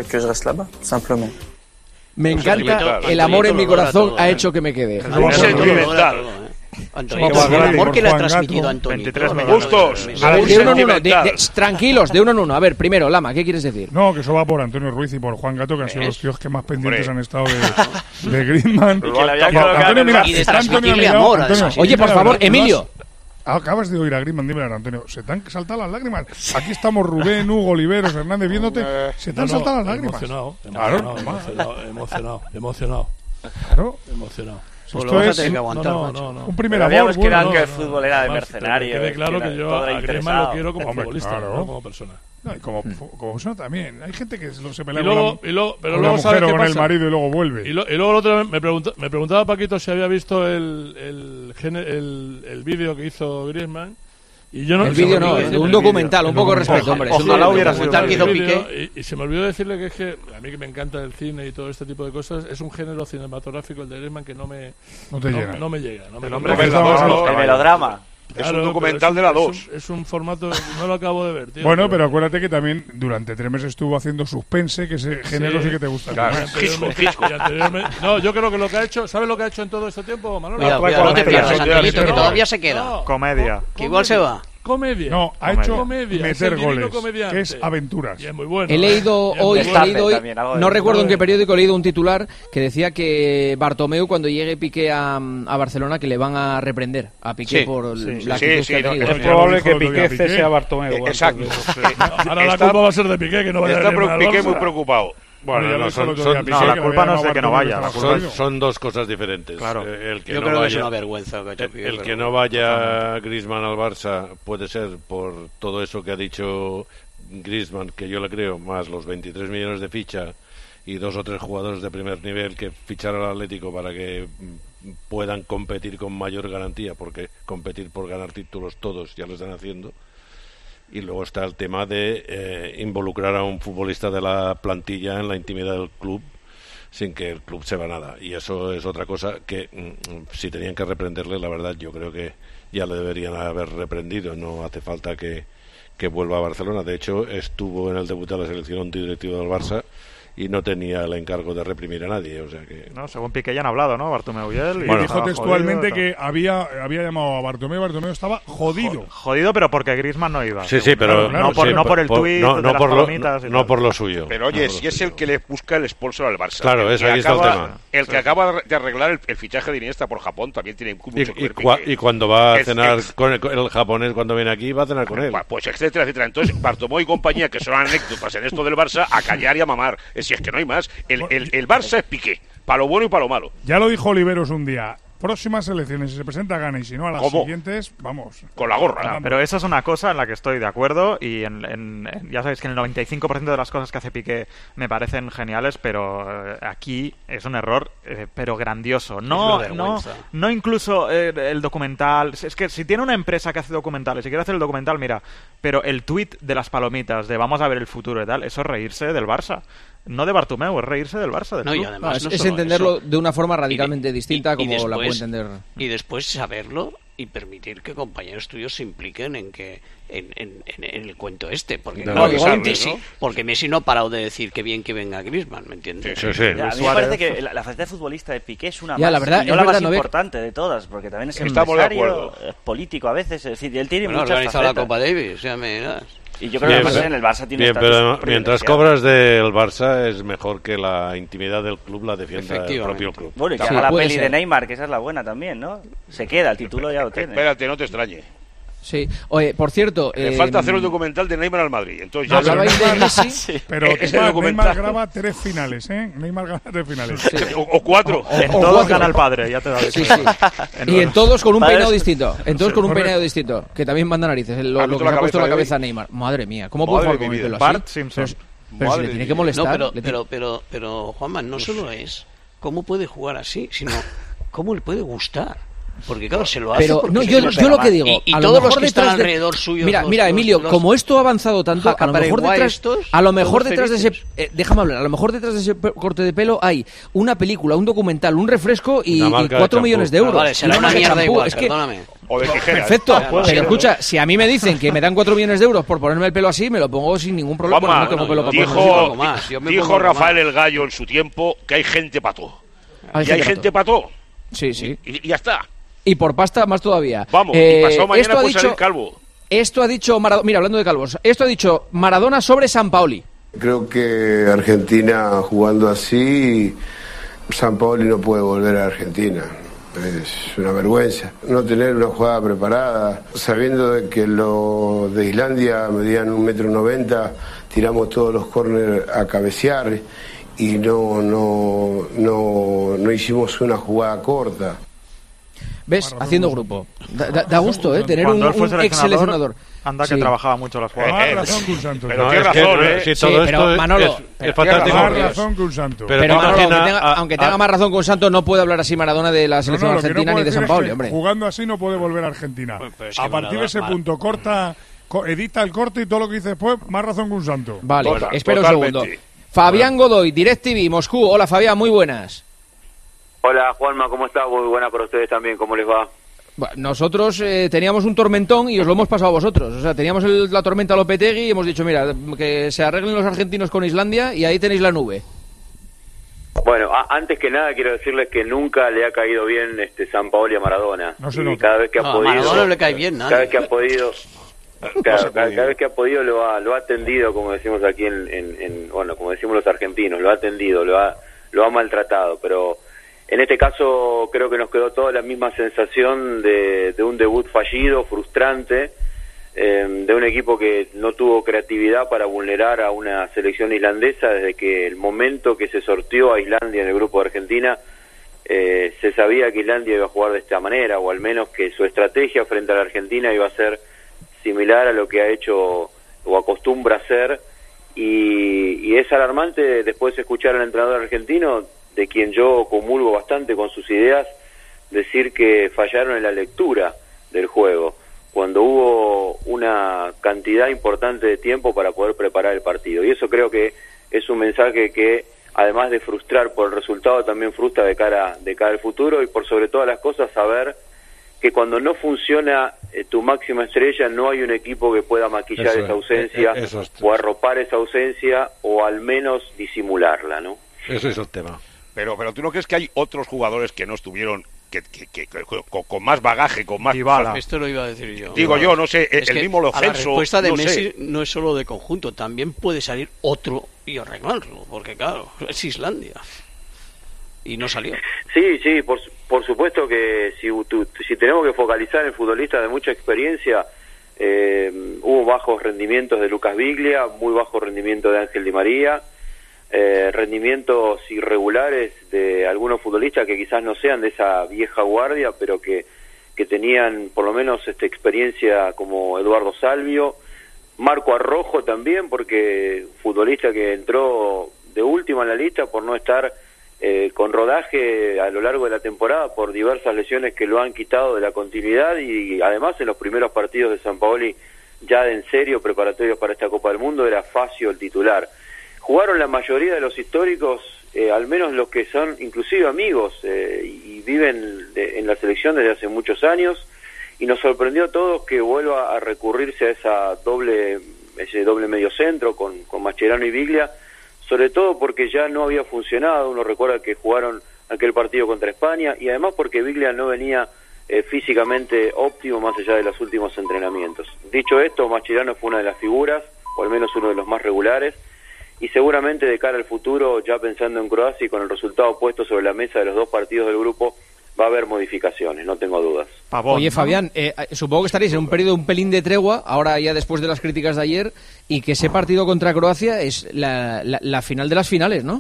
Me encanta el amor en mi corazón ha hecho que me quede. Es sentimental. Antonio, el amor que le ha transmitido Antonio. Justos. A ver, de uno en uno, de, de, tranquilos, de uno en uno. A ver, primero, Lama, ¿qué quieres decir? No, que eso va por Antonio Ruiz y por Juan Gato, que han sido los tíos que más pendientes han estado de, de Griezmann. Antonio, mira, y de transmitirle amor. Antonio, oye, por favor, Emilio. Acabas de oír a Griezmann, dime, Antonio, se te han saltado las lágrimas. Aquí estamos Rubén, Hugo, Oliveros, Hernández viéndote. Se te han no, no, saltado las lágrimas. Emocionado, claro, emocionado, emocionado, emocionado. Claro. Emocionado. Pues esto es que aguantar, no, no, no, un primer amor. Bueno, que era no, que el no, fútbol era de mercenario. Que claro que, que yo a Griezmann lo quiero como Hombre, futbolista, claro. no como persona. No, y como, como persona también. Hay gente que se pelea y luego, con la, y luego, pero con luego la mujer o con pasa? el marido y luego vuelve. Y, lo, y luego el otro me, pregunta, me preguntaba Paquito si había visto el, el, el, el, el vídeo que hizo Griezmann. Y yo no, el vídeo no, decir, un documental, un poco de respeto, hombre. Ojalá hubiera sido un que hizo Piqué. Y, y se me olvidó decirle que es que a mí que me encanta el cine y todo este tipo de cosas, es un género cinematográfico el de Griezmann que no me no, te no, llega. no me llega. No me el hombre que no, el melodrama. Es claro, un documental es, de la dos. Es un, es un formato, no lo acabo de ver, tío. Bueno, pero, pero acuérdate que también durante tres meses estuvo haendo suspense, que ese género sí, sí que te gusta. Claro. No, yo creo que lo que ha hecho, ¿sabes lo que ha hecho en todo este tiempo, Manolo? Cuidado, cuidado, no te pierdas, Antonito, que todavía se queda. No, comedia. Que igual se va. Comedia. No, ha comedia. hecho comedia. meter goles, que es aventuras. Y es muy bueno, he leído ¿eh? hoy, He leído hoy no recuerdo en qué periódico, he leído un titular que decía que Bartomeu, cuando llegue Piqué a, a Barcelona, que le van a reprender a Piqué sí, por sí, la sí, actitud sí, que no, ha tenido. Es probable que Piqué cese a Bartomeu. Exacto. Ahora la culpa va a ser de Piqué, que no vaya a venir. Está Piqué muy preocupado. Bueno, bueno no, son, son, no, no, la culpa no es de que no vaya. Son, son dos cosas diferentes. Claro. El que Yo no creo vaya, que es una vergüenza. Que el, el que no vaya Griezmann al Barça puede ser por todo eso que ha dicho Griezmann, que yo le creo, más los veintitrés millones de ficha y dos o tres jugadores de primer nivel que fichar al Atlético para que puedan competir con mayor garantía, porque competir por ganar títulos todos ya lo están haciendo. Y luego está el tema de eh, involucrar a un futbolista de la plantilla en la intimidad del club sin que el club sepa nada. Y eso es otra cosa que, mm, si tenían que reprenderle, la verdad, yo creo que ya le deberían haber reprendido. No hace falta que, que vuelva a Barcelona. De hecho, estuvo en el debut de la selección un directivo del Barça y no tenía el encargo de reprimir a nadie, o sea que... No, según Piqué ya han hablado, ¿no? Bartomeu y él. Y bueno, dijo textualmente que había, había llamado a Bartomeu, Bartomeu estaba jodido. Jodido, pero porque Griezmann no iba. Sí, sí, pero... Claro, claro, no, por, sí, no por el por, tuit no, de no las por lo, palomitas y no tal. por lo suyo. Pero oye, no si es el que le busca el sponsor al Barça. Claro, el eso, ahí está acaba, el tema. El sí. que acaba de arreglar el, el fichaje de Iniesta por Japón también tiene mucho y, que ver. Y, cua, y cuando va a es, cenar es, con el, el japonés cuando viene aquí, va a cenar con él. Pues etcétera, etcétera. Entonces, Bartomeu y compañía, que son anécdotas en esto del Barça, a callar y a mamar. Si es que no hay más. El, el, el Barça es Piqué, para lo bueno y para lo malo. Ya lo dijo Oliveros un día. Próximas elecciones, si se presenta gana y si no a las ¿Cómo? siguientes, vamos. Con la gorra. No, pero eso es una cosa en la que estoy de acuerdo y en, en, en, ya sabéis que en el noventa y cinco por ciento de las cosas que hace Piqué me parecen geniales, pero eh, aquí es un error, eh, pero grandioso. No, no, no incluso eh, el documental. Es que si tiene una empresa que hace documentales y quiere hacer el documental, mira, pero el tuit de las palomitas de vamos a ver el futuro y tal, eso es reírse del Barça. No de Bartomeu, es reírse del Barça. Del no, club. y además, es, no es entenderlo eso. de una forma radicalmente y de, distinta y, como y después, la puede entender. Y después saberlo y permitir que compañeros tuyos se impliquen en que en, en, en, en el cuento este. Porque, no, claro, igual Messi, ¿no? porque Messi no ha parado de decir que bien que venga Griezmann, ¿me entiendes? Sí, sí, sí. Ya, a mí me parece que la, la faceta de futbolista de Piqué es una ya, más, la verdad, y no es la verdad, más no importante de todas, porque también es Estamos empresario, es político a veces, es decir, él tiene bueno, muchas organizado facetas. la Copa Davis, ya me dirás. Y yo creo bien, que en el Barça tiene bien, pero mientras cobras del Barça es mejor que la intimidad del club la defienda el propio club. Bueno, y que sí, haga la peli ser. de Neymar, que esa es la buena también, ¿no? Se queda, el título ya lo tiene. Espérate, no te extrañe. Sí, oye, por cierto... Le eh, falta hacer un documental de Neymar al Madrid. Entonces ya hablabais de Messi, sí. pero es Neymar, Neymar graba tres finales, ¿eh? Neymar gana tres finales. Sí. O, o cuatro. O, en o todos cuatro. gana el padre, ya te da sí, sí. Y en todos con un Padres. peinado distinto. En todos Sí, con un correcto. peinado distinto. Que también manda narices. Lo, ¿Has lo visto que la le ha puesto cabeza la de cabeza a Neymar. Madre mía, ¿cómo puede Madre jugar con de el mi pelo vida. así? Bart Simpson. Pero, pero si Madre le tiene de que Dios. molestar. No, pero, le pero, pero, pero, Juanma, no solo es cómo puede jugar así, sino cómo le puede gustar. Porque claro, se lo hace Pero porque no, se yo, lo yo lo que digo, y, y a lo todos mejor los que están detrás de- alrededor suyo. Mira, los, mira, los- Emilio, los- como esto ha avanzado tanto, a lo mejor Jacapareguay detrás, estos, a lo mejor todos detrás de ese, felices. eh, déjame hablar, a lo mejor detrás de ese pe- corte de pelo hay una película, un documental, un refresco y, Una y marca de cuatro champú. millones de euros. Vale, será Y una marca de mierda champú. igual, Es que, perdóname. O de tijeras. perfecto, Ya, pero escucha, si a mí me dicen que me dan cuatro millones de euros por ponerme el pelo así, me lo pongo sin ningún problema. Juanma, porque no tengo bueno, pelo yo para dijo- ponerme algo más, yo me dijo pongo algo Rafael más. el Gallo en su tiempo que hay gente pato. Hay y hay gente gente pato. así. Sí, sí. Y, y ya está. Y por pasta más todavía. Vamos, Eh, y pasado mañana esto ha puede dicho, salir calvo. Esto ha dicho Maradona. Mira, hablando de calvos, esto ha dicho Maradona sobre Sampaoli. Creo que Argentina jugando así, Sampaoli no puede volver a Argentina. Es una vergüenza. No tener una jugada preparada, sabiendo de que los de Islandia medían un metro noventa, tiramos todos los córneres a cabecear y no, no, no, no hicimos una jugada corta. ¿Ves? Haciendo grupo. Da, da- da gusto, ¿eh? Tener un, Cuando él fue un ex seleccionador. Anda que Sí. trabajaba mucho las jugadas. Más Eh, eh, razón que un santo. pero No, tienes es que, razón, no, ¿eh? si Sí, todo pero, esto Manolo, es, pero es fantástico. Más Dios. razón que un santo. Pero Pero tú Manolo, imagina aunque tenga, a- aunque a- tenga más razón con Santos, no puede hablar así Maradona de la No, selección no, lo que no argentina puedo ni de decir San es Pauli, que hombre. jugando así no puede volver a Argentina. Pues, pero es que A partir de ese Maradona- punto, corta, co- edita el corte y todo lo que dice después, más razón que un santo. Vale, Total- espera un totalmente. segundo. Fabián Godoy, DirecTV, Moscú. Hola, Fabián, muy buenas. Hola Juanma, ¿cómo estás? Muy buena para ustedes también, ¿cómo les va? Bueno, nosotros eh, teníamos un tormentón y os lo hemos pasado a vosotros. O sea, teníamos el- la tormenta Lopetegui y hemos dicho, mira, que se arreglen los argentinos con Islandia y ahí tenéis la nube. Bueno, a- antes que nada quiero decirles que nunca le ha caído bien este Sampaoli a Maradona. No se y nota. cada vez que ha No, a podido, Maradona no le cae bien nadie. cada vez que ha podido, claro, se cada, puede. cada vez que ha podido lo ha, lo ha atendido, como decimos aquí en, en- en- bueno, como decimos los argentinos, lo ha atendido, lo ha, lo ha maltratado, pero en este caso creo que nos quedó toda la misma sensación de, de un debut fallido, frustrante, eh, de un equipo que no tuvo creatividad para vulnerar a una selección islandesa desde que el momento que se sorteó a Islandia en el grupo de Argentina, eh, se sabía que Islandia iba a jugar de esta manera, o al menos que su estrategia frente a la Argentina iba a ser similar a lo que ha hecho o acostumbra hacer, y, y es alarmante después escuchar al entrenador argentino, de quien yo comulgo bastante con sus ideas, decir que fallaron en la lectura del juego, cuando hubo una cantidad importante de tiempo para poder preparar el partido. Y eso creo que es un mensaje que, además de frustrar por el resultado, también frustra de cara, de cara al futuro, y por sobre todas las cosas saber que cuando no funciona eh, tu máxima estrella, no hay un equipo que pueda maquillar eso, esa ausencia eh, eso es, o arropar esa ausencia o al menos disimularla, ¿no? Ese es el tema. Pero, pero ¿tú no crees que hay otros jugadores que no estuvieron que, que, que, que con, con más bagaje, con más... Dybala. Esto lo iba a decir yo. Digo yo, no sé, es el mismo Lo Celso... La respuesta de no Messi sé. no es solo de conjunto, también puede salir otro y arreglarlo, porque claro, es Islandia. Y no salió. Sí, sí, por, por supuesto que si, tu, si tenemos que focalizar en futbolistas de mucha experiencia, eh, hubo bajos rendimientos de Lucas Biglia, muy bajo rendimiento de Ángel Di María, eh, rendimientos irregulares de algunos futbolistas que quizás no sean de esa vieja guardia, pero que, que tenían por lo menos esta experiencia, como Eduardo Salvio, Marco Arrojo también, porque futbolista que entró de última en la lista por no estar eh, con rodaje a lo largo de la temporada por diversas lesiones que lo han quitado de la continuidad, y además en los primeros partidos de Sampaoli, ya de en serio preparatorios para esta Copa del Mundo, era Facio el titular. Jugaron la mayoría de los históricos, eh, al menos los que son inclusive amigos eh, y viven de, en la selección desde hace muchos años, y nos sorprendió a todos que vuelva a recurrirse a esa doble ese doble mediocentro con, con Mascherano y Biglia, sobre todo porque ya no había funcionado. Uno recuerda que jugaron aquel partido contra España, y además porque Biglia no venía eh, físicamente óptimo más allá de los últimos entrenamientos. Dicho esto, Mascherano fue una de las figuras, o al menos uno de los más regulares, y seguramente de cara al futuro, ya pensando en Croacia y con el resultado puesto sobre la mesa de los dos partidos del grupo, va a haber modificaciones, no tengo dudas. Pavón, Oye, Fabián, eh, supongo que estaréis en un periodo un pelín de tregua, ahora ya después de las críticas de ayer, y que ese partido contra Croacia es la, la, la final de las finales, ¿no?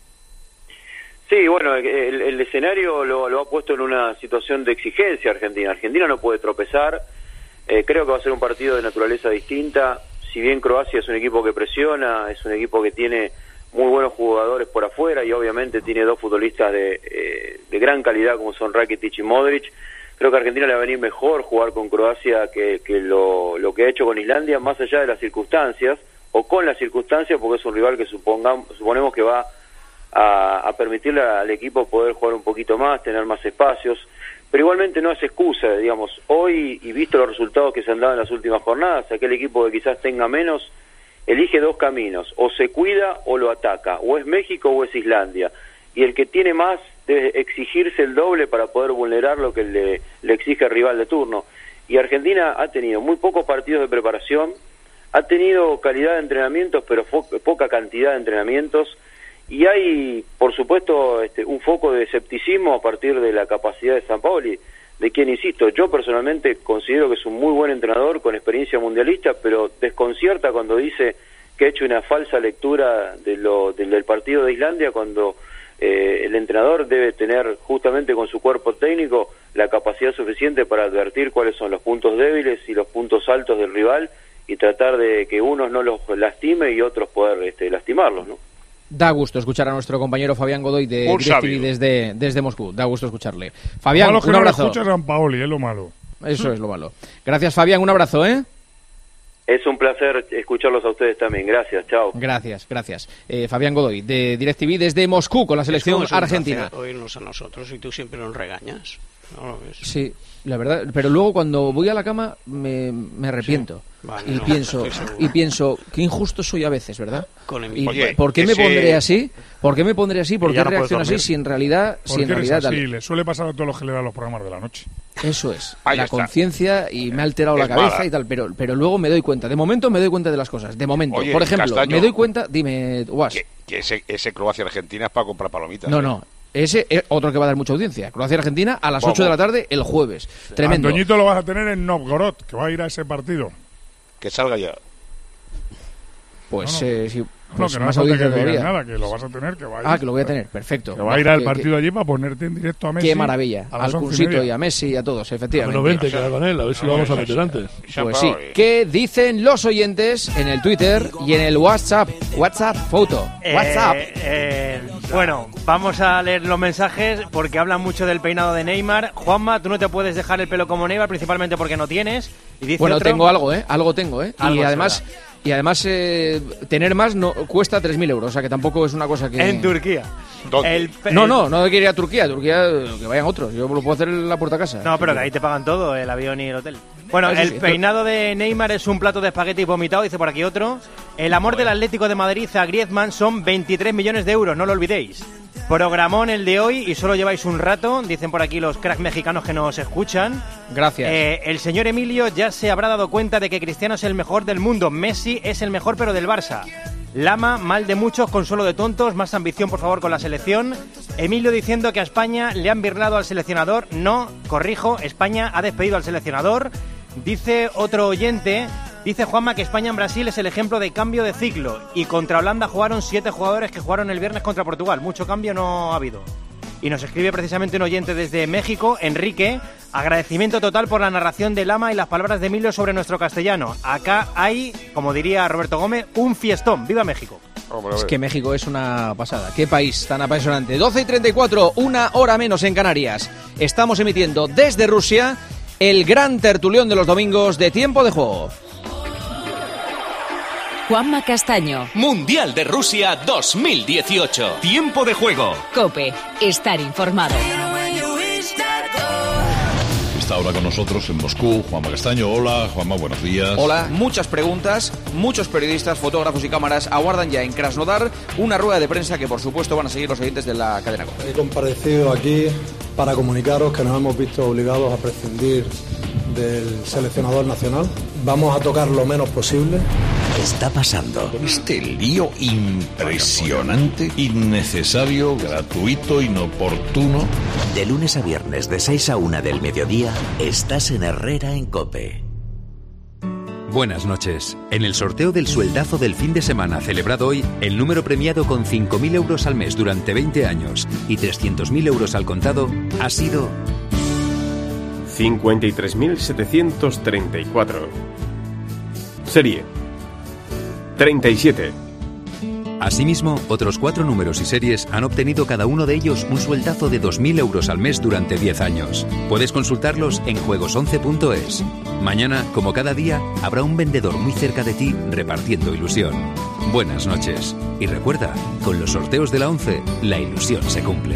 Sí, bueno, el, el escenario lo, lo ha puesto en una situación de exigencia Argentina. Argentina no puede tropezar, eh, creo que va a ser un partido de naturaleza distinta. Si bien Croacia es un equipo que presiona, es un equipo que tiene muy buenos jugadores por afuera y obviamente tiene dos futbolistas de, eh, de gran calidad como son Rakitic y Modric, creo que a Argentina le va a venir mejor jugar con Croacia que, que lo, lo que ha hecho con Islandia, más allá de las circunstancias, o con las circunstancias, porque es un rival que supongamos, suponemos que va a, a permitirle al equipo poder jugar un poquito más, tener más espacios, pero igualmente no es excusa, digamos, hoy, y visto los resultados que se han dado en las últimas jornadas, aquel equipo que quizás tenga menos, elige dos caminos, o se cuida o lo ataca, o es México o es Islandia, y el que tiene más debe exigirse el doble para poder vulnerar lo que le, le exige el rival de turno. Y Argentina ha tenido muy pocos partidos de preparación, ha tenido calidad de entrenamientos, pero fo poca cantidad de entrenamientos, y hay, por supuesto, este, un foco de escepticismo a partir de la capacidad de Sampaoli, de quien, insisto, yo personalmente considero que es un muy buen entrenador con experiencia mundialista, pero desconcierta cuando dice que ha hecho una falsa lectura de lo, de, del partido de Islandia, cuando eh, el entrenador debe tener justamente con su cuerpo técnico la capacidad suficiente para advertir cuáles son los puntos débiles y los puntos altos del rival y tratar de que unos no los lastime y otros poder este, lastimarlos, ¿no? Da gusto escuchar a nuestro compañero Fabián Godoy de DirecTV desde, desde Moscú. Da gusto escucharle. Fabián, un abrazo. No escuchas a Sampaoli, es lo malo. Eso es lo malo. Gracias, Fabián. Un abrazo, ¿eh? Es un placer escucharlos a ustedes también. Gracias, chao. Gracias, gracias. Eh, Fabián Godoy, de DirecTV desde Moscú, con la selección es un argentina. Oírnos a nosotros y tú siempre nos regañas. ¿No lo ves? Sí, la verdad. Pero luego cuando voy a la cama me, me arrepiento. Sí. Vale, y no, pienso y pienso qué injusto soy a veces, ¿verdad? Con el... ¿Y Oye, por qué ese... me pondré así? ¿Por qué me pondré así? ¿Por qué no reacciono así si en realidad si en realidad así? Le suele pasar a todos los que le dan los programas de la noche. Eso es, Ahí la está. conciencia, y me ha alterado es la cabeza mala. Y tal, pero pero luego me doy cuenta. De momento me doy cuenta de las cosas. De momento, Oye, por ejemplo, Castaño, me doy cuenta, dime, Guas. Que, que ese, ese Croacia-Argentina es para comprar palomitas. No, ¿eh? no. Ese es otro que va a dar mucha audiencia. Croacia-Argentina a las ocho de la tarde el jueves. Tremendo. Antoñito lo vas a tener en Novgorod, que va a ir a ese partido. Que salga ya. Pues, no, no. eh, sí, No, pues que no más hace falta audiencia que digas todavía. nada, que lo vas a tener, que va a ir. Ah, que lo voy a tener, perfecto. Que va a ir al que, partido que, allí para ponerte en directo a Messi. Qué maravilla, a las al Cursito y a Messi y a todos, efectivamente. Bueno, vente, queda con él, a ver si lo vamos a meter antes. Pues sí, ¿qué dicen los oyentes en el Twitter y en el WhatsApp? WhatsApp, foto, Eh, WhatsApp. eh, bueno, vamos a leer los mensajes porque hablan mucho del peinado de Neymar. Juanma, tú no te puedes dejar el pelo como Neymar, principalmente porque no tienes. Y dice Bueno, otro, tengo algo, ¿eh? Algo tengo, ¿eh? Algo y además, Y además, eh, tener más no cuesta tres mil euros, o sea que tampoco es una cosa que... En Turquía. El, no, no, no hay que ir a Turquía. Turquía, que vayan otros. Yo lo puedo hacer en la puerta a casa. No, pero que ahí te pagan todo, el avión y el hotel. Bueno, sí, el sí, peinado de Neymar es un plato de espagueti vomitado, dice por aquí otro. El amor del Atlético de Madrid a Griezmann son veintitrés millones de euros, no lo olvidéis. Programón el de hoy y solo lleváis un rato, dicen por aquí los cracks mexicanos que nos escuchan. Gracias. Eh, el señor Emilio ya se habrá dado cuenta de que Cristiano es el mejor del mundo. Messi es el mejor, pero del Barça. Lama, mal de muchos, consuelo de tontos. Más ambición, por favor, con la selección. Emilio diciendo que a España le han birlado al seleccionador. No, corrijo, España ha despedido al seleccionador. Dice otro oyente... Dice Juanma que España en Brasil es el ejemplo de cambio de ciclo y contra Holanda jugaron siete jugadores que jugaron el viernes contra Portugal. Mucho cambio no ha habido. Y nos escribe precisamente un oyente desde México, Enrique. Agradecimiento total por la narración de Lama y las palabras de Emilio sobre nuestro castellano. Acá hay, como diría Roberto Gómez, un fiestón. ¡Viva México! Es que México es una pasada. ¡Qué país tan apasionante! doce y treinta y cuatro, una hora menos en Canarias. Estamos emitiendo desde Rusia el gran tertulión de los domingos de Tiempo de Juego. Juanma Castaño. Mundial de Rusia dos mil dieciocho. Tiempo de Juego. COPE. Estar informado. Está ahora con nosotros en Moscú Juanma Castaño. Hola, Juanma, buenos días. Hola, muchas preguntas, muchos periodistas, fotógrafos y cámaras aguardan ya en Krasnodar una rueda de prensa que por supuesto van a seguir los oyentes de la cadena COPE. He comparecido aquí para comunicaros que nos hemos visto obligados a prescindir del seleccionador nacional. Vamos a tocar lo menos posible. Está pasando. Este lío impresionante, innecesario, gratuito, inoportuno. De lunes a viernes de seis a una del mediodía, estás en Herrera en COPE. Buenas noches. En el sorteo del sueldazo del fin de semana celebrado hoy, el número premiado con cinco mil euros al mes durante veinte años y trescientos mil euros al contado ha sido... cincuenta y tres mil setecientos treinta y cuatro. Serie treinta y siete. Asimismo, otros cuatro números y series han obtenido cada uno de ellos un sueldazo de dos mil euros al mes durante diez años. Puedes consultarlos en juegos once punto es. Mañana, como cada día, habrá un vendedor muy cerca de ti repartiendo ilusión. Buenas noches. Y recuerda, con los sorteos de la once, la ilusión se cumple.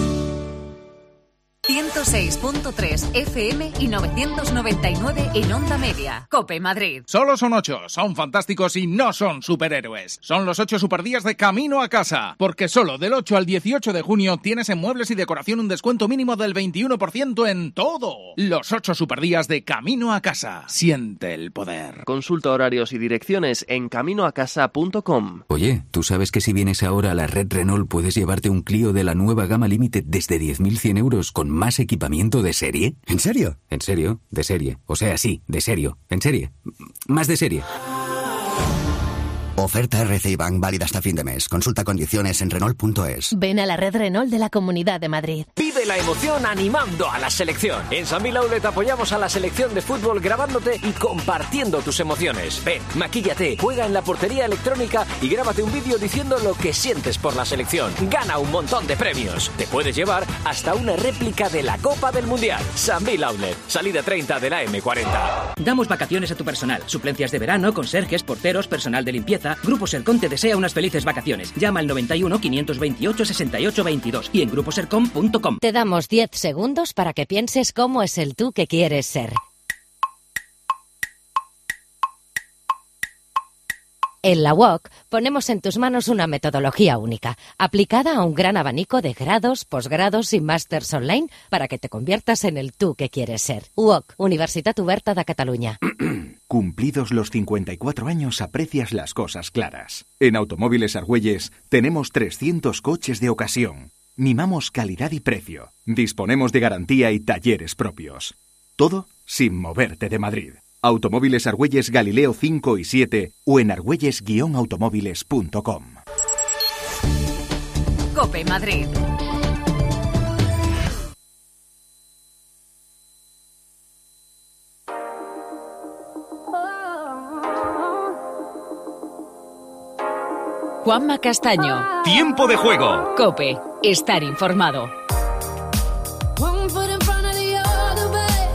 ciento seis punto tres F M y novecientos noventa y nueve en Onda Media. COPE Madrid. Solo son ocho, son fantásticos y no son superhéroes. Son los ocho superdías de Camino a Casa. Porque solo del ocho al dieciocho de junio tienes en muebles y decoración un descuento mínimo del veintiuno por ciento en todo. Los ocho superdías de Camino a Casa. Siente el poder. Consulta horarios y direcciones en camino a casa punto com. Oye, ¿tú sabes que si vienes ahora a la red Renault puedes llevarte un Clio de la nueva gama Limited desde diez mil cien euros con más equipamiento de serie? ¿En serio? En serio, de serie. O sea, sí, de serio. En serie. Más de serie. Oferta R C I Bank válida hasta fin de mes. Consulta condiciones en Renault punto es. Ven a la red Renault de la Comunidad de Madrid. Vive la emoción animando a la selección. En Sambil Outlet apoyamos a la selección de fútbol grabándote y compartiendo tus emociones. Ven, maquíllate, juega en la portería electrónica y grábate un vídeo diciendo lo que sientes por la selección. Gana un montón de premios. Te puedes llevar hasta una réplica de la Copa del Mundial. Sambil Outlet, salida treinta de la eme cuarenta. Damos vacaciones a tu personal. Suplencias de verano, conserjes, porteros, personal de limpieza. Grupo Sercom te desea unas felices vacaciones. Llama al noventa y uno, quinientos veintiocho, sesenta y ocho veintidós y en grupo sercom punto com. Te damos diez segundos para que pienses cómo es el tú que quieres ser. En la U O C ponemos en tus manos una metodología única, aplicada a un gran abanico de grados, posgrados y másters online para que te conviertas en el tú que quieres ser. U O C, Universitat Oberta de Cataluña. Cumplidos los cincuenta y cuatro años aprecias las cosas claras. En Automóviles Argüelles tenemos trescientos coches de ocasión. Mimamos calidad y precio. Disponemos de garantía y talleres propios. Todo sin moverte de Madrid. Automóviles Argüelles Galileo cinco y siete o en argüelles guion automóviles punto com. COPE Madrid. Juanma Castaño. Tiempo de Juego. COPE. Estar informado.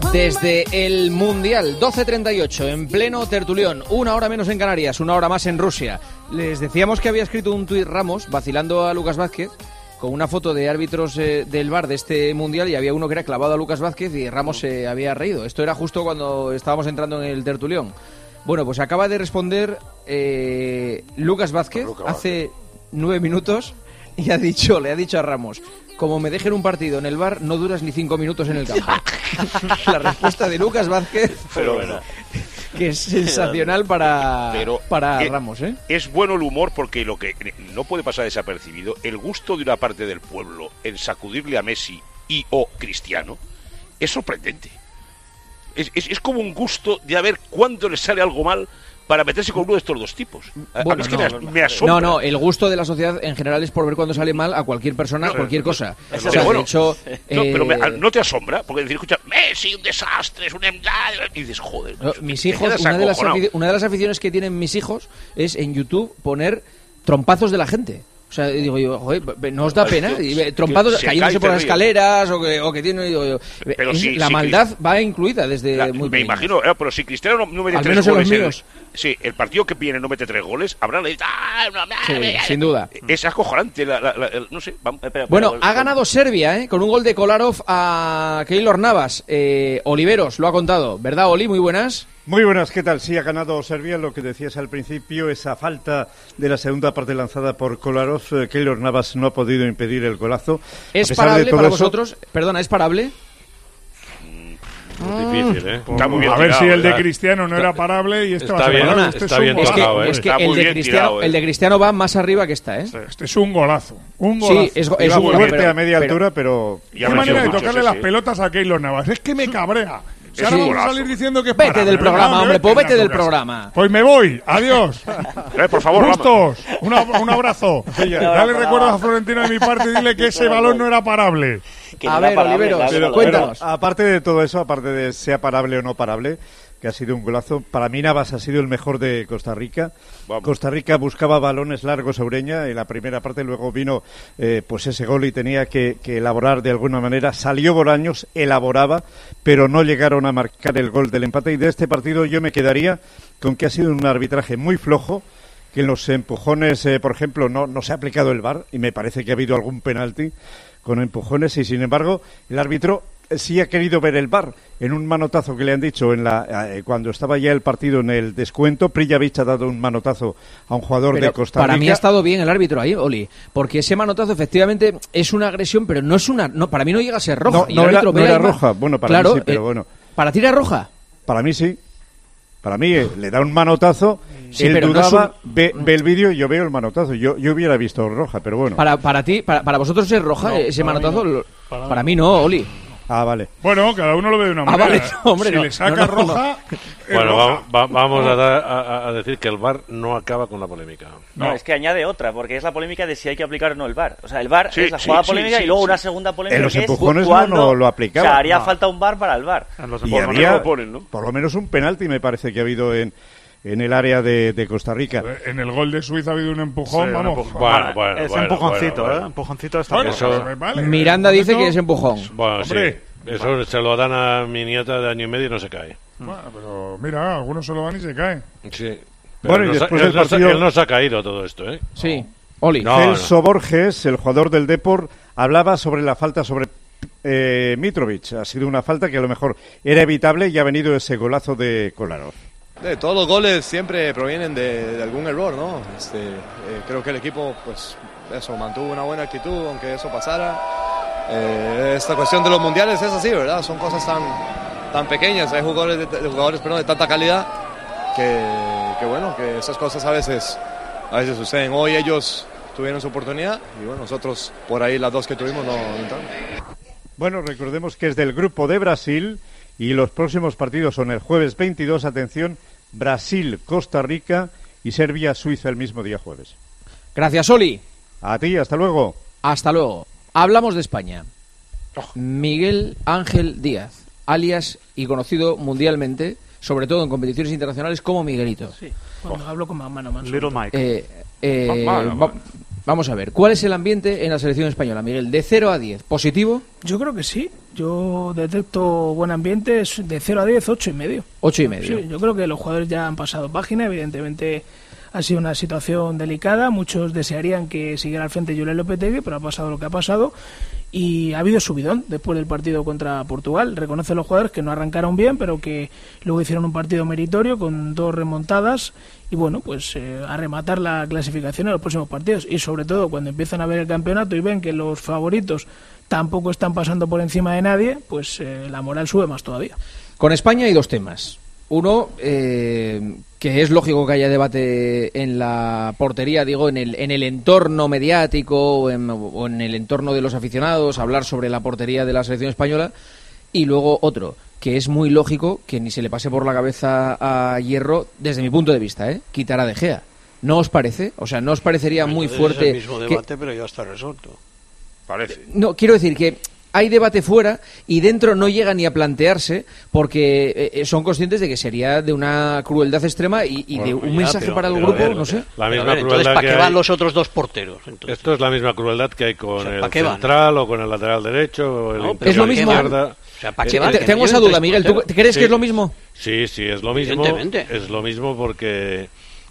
Desde el Mundial, doce treinta y ocho, en pleno tertulión, una hora menos en Canarias, una hora más en Rusia. Les decíamos que había escrito un tuit Ramos, vacilando a Lucas Vázquez, con una foto de árbitros eh, del V A R de este Mundial, y había uno que era clavado a Lucas Vázquez y Ramos se eh, había reído. Esto era justo cuando estábamos entrando en el tertulión. Bueno, pues acaba de responder eh, Lucas Vázquez hace nueve minutos y ha dicho, le ha dicho a Ramos: como me dejen un partido en el V A R, no duras ni cinco minutos en el campo. La respuesta de Lucas Vázquez, pero bueno, que es sensacional para, pero para es, Ramos, ¿eh? Es bueno el humor, porque lo que no puede pasar desapercibido, el gusto de una parte del pueblo en sacudirle a Messi y o Cristiano, es sorprendente. Es, es, es como un gusto de a ver cuándo le sale algo mal para meterse con uno de estos dos tipos. Bueno, a mí es que no, me, me asombra. No, no, el gusto de la sociedad en general es por ver cuando sale mal a cualquier persona, no, cualquier no, cosa. No, o sea, pero bueno, de hecho, no, eh... pero me, no te asombra, porque decir, escucha, Messi, un desastre, es un emblado, y dices, joder. No, mis hijos, una de, las afic- una de las aficiones que tienen mis hijos es en YouTube poner trompazos de la gente. O sea, digo yo, joder, ¿no os da pena? Y, trompados cayéndose por las escaleras o que, o que tiene... Digo yo, pero es, sí, la sí, maldad va incluida desde la, muy me pequeños. imagino, eh, pero si Cristiano no, no mete Al tres menos en goles... los míos. El, sí, el partido que viene no mete tres goles, habrá le ¡ah, no, sí, sin duda. Es acojonante, la, la, la, el, no sé... Vamos, pero, pero, bueno, pero, ha ganado Serbia, ¿eh? Con un gol de Kolarov a Keylor Navas. Eh, Oliveros lo ha contado, ¿verdad, Oli? Muy buenas. Muy buenas, ¿qué tal? Sí, ha ganado Serbia, lo que decías al principio, esa falta de la segunda parte lanzada por Kolarov. eh, Keylor Navas no ha podido impedir el golazo. ¿Es parable para eso, vosotros? Perdona, ¿es parable? Es difícil, ¿eh? Está muy bien a ver tirado, si el de Cristiano no era parable y este está va a ser bien, parable. Este este está bien es tocado, que, ¿eh? es que el, de Cristiano, tirado, ¿eh? el de Cristiano va más arriba que esta, ¿eh? Este es un golazo. Un golazo. Sí, es, es un golazo, fuerte pero, a media pero, altura, pero... Qué manera de tocarle las pelotas a Keylor Navas. Es que me cabrea. Si ahora vamos a salir diciendo que es vete parable, del programa, ¿verdad? hombre, pues vete del casa. programa. Pues me voy, adiós. eh, por favor, Justos, una, un abrazo. Dale recuerdos a Florentino de mi parte y dile que ese balón no era parable. Que a ver, parable, Oliveros, pero, cuéntanos. Pero, aparte de todo eso, aparte de sea parable o no parable, que ha sido un golazo, para mí Navas ha sido el mejor de Costa Rica. Vamos. Costa Rica buscaba balones largos a Ureña en la primera parte, luego vino eh, pues ese gol y tenía que, que elaborar de alguna manera. Salió Bolaños, elaboraba, pero no llegaron a marcar el gol del empate. Y de este partido yo me quedaría con que ha sido un arbitraje muy flojo, que en los empujones, eh, por ejemplo, no, no se ha aplicado el V A R y me parece que ha habido algún penalti con empujones y sin embargo el árbitro sí ha querido ver el V A R en un manotazo que le han dicho en la eh, cuando estaba ya el partido en el descuento. Prijovic ha dado un manotazo a un jugador pero de Costa Rica. Para mí ha estado bien el árbitro ahí, Oli, porque ese manotazo efectivamente es una agresión, pero no es una, no, para mí no llega a ser roja. No, y no el era, árbitro no ve era ahí, roja, bueno, para claro, mí sí, pero eh, bueno. ¿Para ti era roja? Para mí sí. Para mí eh, le da un manotazo, sí, él pero dudaba, no un... ve, ve el vídeo y yo veo el manotazo. Yo, yo hubiera visto roja, pero bueno. Para, para ti, para, para vosotros es roja no, ese para manotazo. Mí no. Para, para mí no, Oli. Ah, vale. Bueno, cada uno lo ve de una manera. Ah, vale, no, hombre, si no, le saca no, no, roja... No. Bueno, va, va, vamos a, dar, a, a decir que el V A R no acaba con la polémica. No. no, es que añade otra, porque es la polémica de si hay que aplicar o no el V A R. O sea, el V A R sí, es la jugada sí, polémica sí, sí, y luego sí. una segunda polémica en los que empujones es cuando no, no lo aplicaba. O sea, haría no. falta un V A R para el V A R. En los y había, lo ponen, ¿no? por lo menos un penalti me parece que ha habido en... en el área de, de Costa Rica. En el gol de Suiza ha habido un empujón, sí, vamos. Un empuj bueno, bueno, es bueno, empujoncito, bueno, ¿eh? Bueno. Empujoncito está bueno, eso, vale, Miranda dice que es empujón. Bueno, Hombre, sí. Eso se lo dan a mi nieta de año y medio y no se cae. Bueno, pero mira, algunos se lo dan y se caen. Sí. Bueno, y él, después él, del partido... él no se ha caído todo esto, ¿eh? Sí. Oli. No, Celso no. Borges, el jugador del Depor, hablaba sobre la falta sobre eh, Mitrovic. Ha sido una falta que a lo mejor era evitable y ha venido ese golazo de Kolarov. De todos los goles siempre provienen de, de algún error, ¿no? Este, eh, creo que el equipo, pues, eso, mantuvo una buena actitud, aunque eso pasara. Eh, esta cuestión de los mundiales es así, ¿verdad? Son cosas tan, tan pequeñas. Hay jugadores, de, de jugadores perdón, de tanta calidad que, que, bueno, que esas cosas a veces, a veces suceden. Hoy ellos tuvieron su oportunidad y, bueno, nosotros por ahí las dos que tuvimos no entramos. Bueno, recordemos que es del grupo de Brasil y los próximos partidos son el jueves veintidós, atención, Brasil, Costa Rica y Serbia, Suiza el mismo día jueves. Gracias, Oli. A ti, hasta luego. Hasta luego. Hablamos de España. Miguel Ángel Díaz, alias y conocido mundialmente, sobre todo en competiciones internacionales, como Miguelito. Sí, cuando oh. hablo con mamá nomás. Little Mike. Eh, eh, va, vamos a ver, ¿cuál es el ambiente en la selección española, Miguel? De cero a diez, ¿positivo? Yo creo que sí. Yo detecto buen ambiente, es de cero a diez, ocho y medio. ocho y medio. Sí, yo creo que los jugadores ya han pasado página, evidentemente ha sido una situación delicada, muchos desearían que siguiera al frente Julen Lopetegui, pero ha pasado lo que ha pasado y ha habido subidón después del partido contra Portugal. Reconocen los jugadores que no arrancaron bien, pero que luego hicieron un partido meritorio con dos remontadas y bueno, pues eh, a rematar la clasificación en los próximos partidos y sobre todo cuando empiezan a ver el campeonato y ven que los favoritos tampoco están pasando por encima de nadie, pues eh, la moral sube más todavía. Con España hay dos temas. Uno, eh, que es lógico que haya debate en la portería, digo, en el, en el entorno mediático o en, o en el entorno de los aficionados, hablar sobre la portería de la selección española. Y luego otro, que es muy lógico que ni se le pase por la cabeza a Hierro, desde mi punto de vista, ¿eh? quitar a De Gea. ¿No os parece? O sea, ¿no os parecería Entonces muy fuerte? Es el mismo debate, que... pero ya está resuelto. Parece. No, quiero decir que hay debate fuera y dentro no llega ni a plantearse porque eh, son conscientes de que sería de una crueldad extrema y, y de un ya, mensaje pero, para el pero grupo, ver, no sé. La misma ver, entonces, crueldad ¿para que qué hay... van los otros dos porteros? Entonces? Esto es la misma crueldad que hay con O sea, el ¿para qué van? central o con el lateral derecho o el No, interior es lo mismo. izquierda. O sea, ¿para qué van? Te- Tengo esa duda, Miguel. ¿Tú crees Sí. que es lo mismo? Sí, sí, es lo mismo. Evidentemente. Es lo mismo porque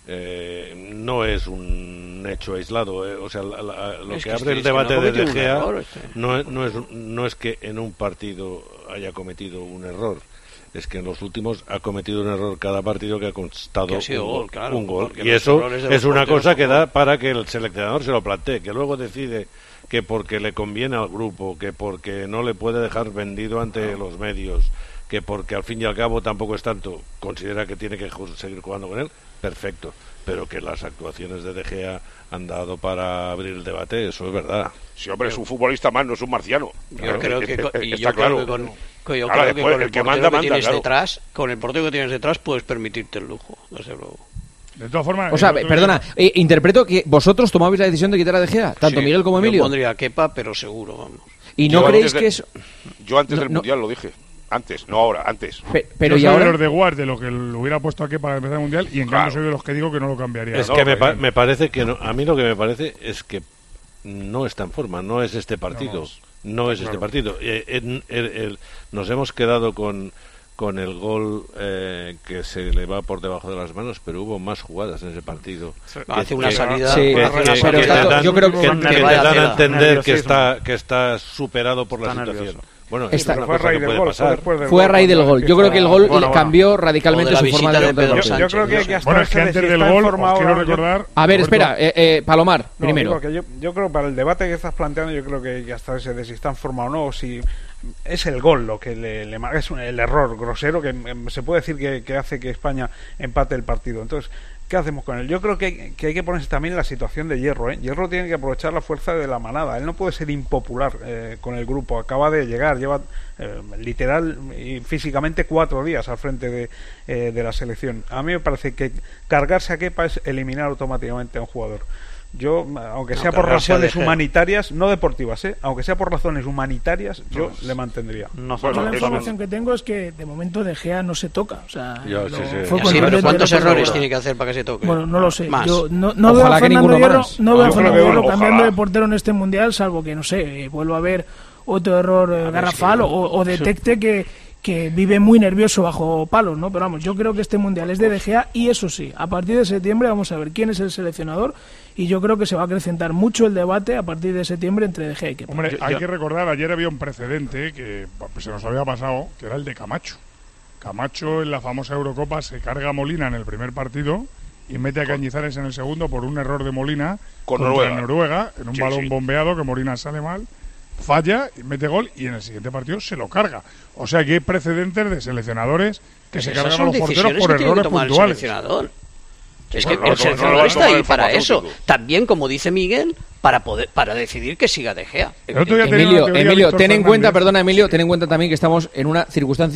eh, no es un hecho aislado. eh. O sea, la- la- lo Es que que abre este- el es que debate no ha de cometido De un Gea error, este. no, es, no, es, no es que en un partido haya cometido un error. Es que en los últimos ha cometido un error cada partido que ha constado Que ha sido un gol, gol. claro, un gol. porque Y los eso errores de los es una porteros cosa son que gol. da para que el seleccionador se lo plantee, que luego decide que porque le conviene al grupo, que porque no le puede dejar vendido ante los medios, que porque al fin y al cabo tampoco es tanto, considera que tiene que ju- seguir jugando con él, perfecto. Pero que las actuaciones de De Gea han dado para abrir el debate, eso es verdad. Sí, hombre, es un futbolista más, no es un marciano. Yo Claro, creo eh, que, eh, con, y está yo claro. creo que con, que yo Ahora, creo que después, con el, el que portero manda, que manda, tienes claro. detrás, con el portero que tienes detrás puedes permitirte el lujo, desde luego. De todas formas... O sea, el otro perdona, día- eh, interpreto que vosotros tomabais la decisión de quitar a De Gea, tanto Sí, Miguel como Emilio. Yo pondría a Kepa, pero seguro, vamos. ¿Y no Yo creéis antes de- que es...? Yo antes No, del no. Mundial lo dije. Antes, no ahora, antes. Pe- pero yo ¿y soy ahora? de los de Guard, de lo que lo hubiera puesto aquí para empezar el Mundial, y en Claro. cambio soy de los que digo que no lo cambiaría. Es No, que me, pa- Miguel. me parece que no, a mí lo que me parece es que no está en forma, no es este partido, no es este partido. Eh, en- el- el- nos hemos quedado con con el gol eh, que se le va por debajo de las manos, pero hubo más jugadas en ese partido. Hace una salida, Sí, una que- relación pero que está- te dan- yo creo que- que, que que te vaya dan a tela. entender que Nerviosismo. está que está superado por la Está situación. nervioso. Bueno, Está- es una Fue a cosa raíz que del puede gol, fue pasar. después del Fue a gol, raíz del cuando gol. Yo creo que el empieza- gol Bueno, bueno. cambió radicalmente O de la su forma visita de de afrontar el Pedro partido. Sánchez. Yo creo que, que hasta Bueno, es que ese antes sí del está gol, informado, os quiero yo- recordar... A ver, Roberto, espera, eh, eh, Palomar, No, primero. digo que yo, yo creo que para el debate que estás planteando, yo creo que, que hasta ese de si está en forma o no, si es el gol lo que le, le marca, es un- el error grosero que em, se puede decir que, que hace que España empate el partido. Entonces, ¿qué hacemos con él? Yo creo que, que hay que ponerse también en la situación de Hierro, ¿eh? Hierro tiene que aprovechar la fuerza de la manada. Él no puede ser impopular eh, con el grupo. Acaba de llegar, lleva eh, literal y físicamente cuatro días al frente de, eh, de la selección. A mí me parece que cargarse a Kepa es eliminar automáticamente a un jugador. Yo, aunque No, sea por cargarse a De razones Gea. humanitarias, no deportivas, ¿eh? Aunque sea por razones humanitarias, yo Pues, le mantendría. No, Yo Bueno, la eso información que tengo es que de momento De Gea no se toca. O sea, Yo, lo- sí, sí. fue Sí, con pero Fernando ¿cuántos Hierro, errores pero- tiene que hacer para que se toque? Bueno, no lo sé. Más. Yo no, no veo a Ojalá que Fernando ninguno Hierro, más. no veo a Yo creo Fernando que Hierro uno, cambiando ojalá. de portero en este mundial, salvo que, no sé, eh, vuelva a haber otro error eh, garrafal o, o detecte que, que vive muy nervioso bajo palos, ¿no? Pero vamos, yo creo que este mundial es de De Gea y eso sí, a partir de septiembre vamos a ver quién es el seleccionador y yo creo que se va a acrecentar mucho el debate a partir de septiembre entre De Gea y Kepa. Hombre, Yo- hay yo- que recordar, ayer había un precedente que pues, se nos había pasado, que era el de Camacho. Camacho en la famosa Eurocopa se carga a Molina en el primer partido y mete a Cañizares en el segundo por un error de Molina Con contra Noruega. Noruega, en un Sí, balón sí. bombeado que Molina sale mal, falla y mete gol y en el siguiente partido se lo carga. O sea que hay precedentes de seleccionadores que se Esas cargan a son los porteros decisiones por que tiene que errores tomar el puntuales. seleccionador. Es Bueno, que no, el no, seleccionador no lo va a está tomar ahí el para eso. farmacéutico. También, como dice Miguel, para poder para decidir que siga De Gea. El otro día tenía una Emilio, teoría Emilio, Víctor ten en cuenta, Fernández. perdona Emilio, ten en cuenta también que estamos en una circunstancia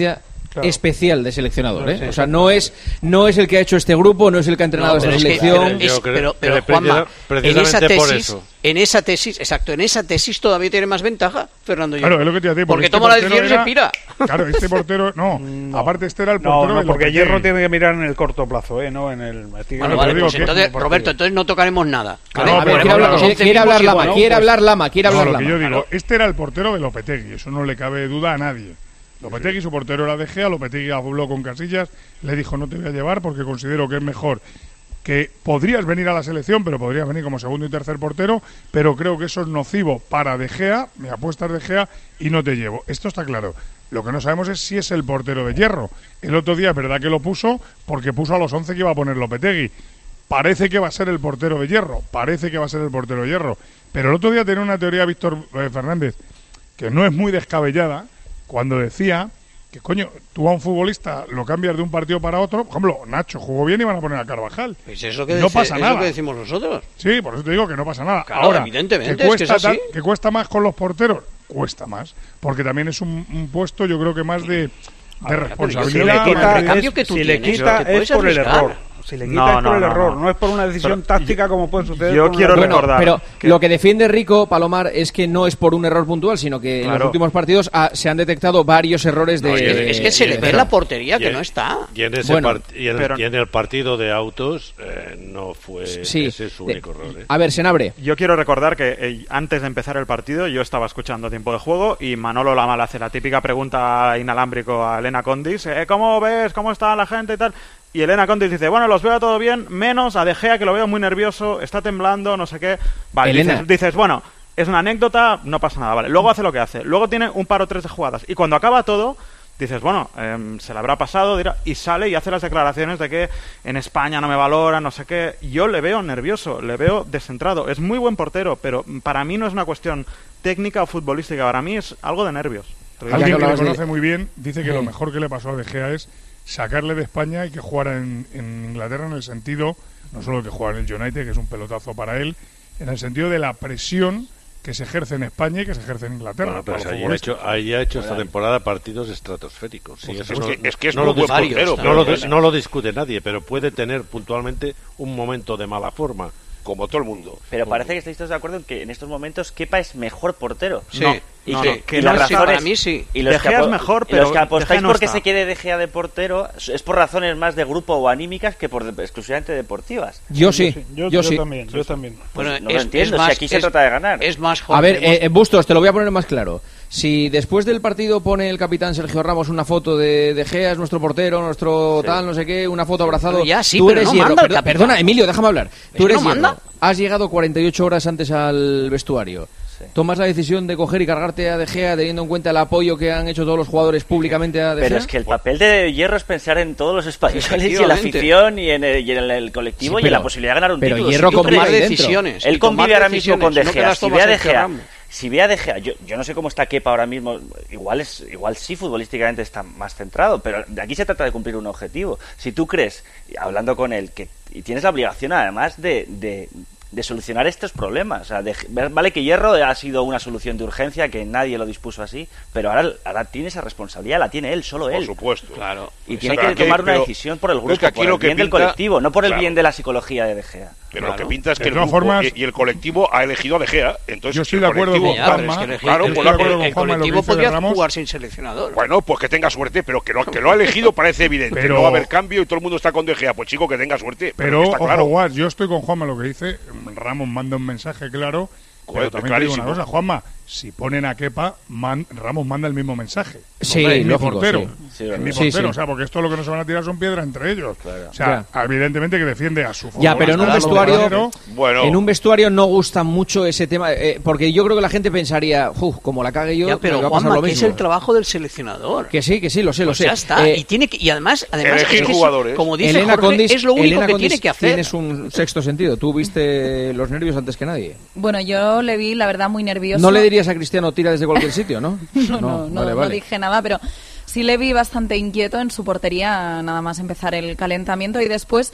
claro. especial de seleccionador, ¿eh? Sí, o sea, no es no es el que ha hecho este grupo, no es el que ha entrenado no, esta selección. Que, pero, pero, pero, pero Juanma, en esa tesis, en esa tesis, exacto, en esa tesis todavía tiene más ventaja Fernando Hierro. Claro, es lo que te iba a decir, porque, porque este toma la decisión y se pira. Claro, este portero, no, no, aparte este era el portero. No, no, porque Hierro tiene que mirar en el corto plazo, ¿eh? No en el. Bueno, vale, pues entonces, Roberto, entonces no tocaremos nada. Claro, no, quiere hablar, quiere, quiere hablar Lama, ¿no? quiere hablar Lama, quiere hablar no, Lama. Lo que yo digo, este era el portero de Lopetegui, eso no le cabe duda a nadie. Lopetegui, su portero era De Gea, Lopetegui habló con Casillas, le dijo no te voy a llevar porque considero que es mejor que podrías venir a la selección, pero podrías venir como segundo y tercer portero, pero creo que eso es nocivo para De Gea, me apuestas De Gea y no te llevo. Esto está claro. Lo que no sabemos es si es el portero de Hierro. El otro día es verdad que lo puso porque puso a los once que iba a poner Lopetegui. Parece que va a ser el portero de Hierro, parece que va a ser el portero de Hierro. Pero el otro día tenía una teoría Víctor eh, Fernández que no es muy descabellada, cuando decía que, coño, tú a un futbolista lo cambias de un partido para otro. Por ejemplo, Nacho jugó bien y van a poner a Carvajal. Pues eso que no dice, pasa nada. Eso que decimos nosotros. Sí, por eso te digo que no pasa nada. Claro, ahora, evidentemente, que cuesta, es que, es así. que cuesta más con los porteros, cuesta más. Porque también es un, un puesto, yo creo que más de, de ver, responsabilidad. Si le quita, el recambio que tú si tienes, le quita que es por el error. Si le quita no, es por no, el no, error, no. no es por una decisión pero, táctica como puede suceder. Yo quiero bueno, recordar. Pero que... lo que defiende Rico Palomar es que no es por un error puntual, sino que claro. en los últimos partidos ha, se han detectado varios errores de. No, es que se le ve la portería que no está. Y en, ese bueno, part- y en, pero... y en el partido de Autos eh, no fue sí, ese su único error. ¿eh? A ver, Senabre. Yo quiero recordar que eh, antes de empezar el partido yo estaba escuchando Tiempo de Juego y Manolo Lamal hace la típica pregunta inalámbrico a Elena Condis: eh, ¿cómo ves? ¿Cómo está la gente y tal? Y Elena Condis dice, bueno, los veo todo bien, menos a De Gea, que lo veo muy nervioso, está temblando, no sé qué. Vale, dices, dices, bueno, es una anécdota, no pasa nada, vale. Luego hace lo que hace. Luego tiene un par o tres de jugadas. Y cuando acaba todo, dices, bueno, eh, se le habrá pasado, dirá, y sale y hace las declaraciones de que en España no me valora, no sé qué. Yo le veo nervioso, le veo descentrado. Es muy buen portero, pero para mí no es una cuestión técnica o futbolística, para mí es algo de nervios. Alguien que le conoce muy bien dice que lo mejor que le pasó a De Gea es sacarle de España y que jugara en, en Inglaterra, en el sentido, no solo que jugara en el United, que es un pelotazo para él, en el sentido de la presión que se ejerce en España y que se ejerce en Inglaterra. Bueno, pero ahí ha hecho, ahí ha hecho esta temporada partidos estratosféricos. Sí, pues eso es, no, que, es que es no, muy lo, buen portero, no, lo, no lo discute nadie, pero puede tener puntualmente un momento de mala forma. Como todo el mundo. Pero parece que estáis todos de acuerdo en que en estos momentos Kepa es mejor portero. Sí. No. Y no, que, no, que y no las es, razones, para mí sí. Y los De Gea que, es mejor, y pero los que apostáis no porque está. se quede De Gea de portero es por razones más de grupo o anímicas que por de, exclusivamente deportivas. Yo sí. Yo, yo, yo sí. sí. También, yo también. Pues bueno, no es, lo entiendo, es más, si aquí es, se trata de ganar. Es más A ver, eh, Bustos, te lo voy a poner más claro. Si después del partido pone el capitán Sergio Ramos una foto de De Gea, es nuestro portero, nuestro sí. tal, no sé qué, una foto abrazado. Pero ya, sí, tú pero eres no hierro. manda el Perdona, perdona, Emilio, déjame hablar. Tú eres no manda. Has llegado cuarenta y ocho horas antes al vestuario. Sí. Tomas la decisión de coger y cargarte a De Gea teniendo en cuenta el apoyo que han hecho todos los jugadores públicamente a De Gea. Pero es que el papel de Hierro es pensar en todos los españoles y en la afición y en el, y en el colectivo sí, pero, y en la posibilidad de ganar un pero título. Hierro si convive tomar decisiones. Él convive ahora mismo con De Gea. No si ve a De Gea, si ve a De Gea, yo, yo no sé cómo está Kepa ahora mismo. Igual es, igual sí futbolísticamente está más centrado, pero de aquí se trata de cumplir un objetivo. Si tú crees, hablando con él, que y tienes la obligación además de, de de solucionar estos problemas. O sea, de, vale que Hierro ha sido una solución de urgencia, que nadie lo dispuso así, pero ahora, ahora tiene esa responsabilidad, la tiene él, solo él. Por supuesto. Claro. Y tiene que tomar una decisión por el grupo, es que por el bien del colectivo, no por el bien de la psicología de De Gea. Pero claro. lo que pinta es que el grupo formas, y, y el colectivo ha elegido a De Gea. Entonces, yo estoy de acuerdo con Juanma. Es que claro, el, pues el, el, el colectivo podría jugar sin seleccionador. Bueno, pues que tenga suerte, pero que lo, que lo ha elegido parece evidente. Pero, no va a haber cambio y todo el mundo está con De Gea. Pues chico, que tenga suerte. Pero, pero está ojo, claro. Guas, yo estoy con Juanma lo que dice. Ramos manda un mensaje claro. Pero Joder, también te digo una cosa, Juanma, si ponen a Kepa, man, Ramos manda el mismo mensaje. Sí, es mi lógico, portero. Sí. Es mi sí, portero, sí. o sea, porque esto lo que no se van a tirar son piedras entre ellos. Claro. O sea, ya. evidentemente que defiende a su Ya, pero en un vestuario, bueno. en un vestuario no gusta mucho ese tema, eh, porque yo creo que la gente pensaría, uff, como la cague yo, ya, pero me va a Juanma, pasar lo que mismo. es el trabajo del seleccionador. Que sí, que sí, lo sé, lo pues sé. Ya está, eh, y tiene que, y además, además es que jugadores. Como dice Elena Jorge, Condis, es lo único Elena que Condis tiene que hacer. Tienes un sexto sentido, tú viste los nervios antes que nadie. Bueno, yo le vi, la verdad, muy nervioso. No le dirías a Cristiano tira desde cualquier sitio, ¿no? no, no, no, no, vale, vale. no dije nada, pero sí le vi bastante inquieto en su portería, nada más empezar el calentamiento, y después,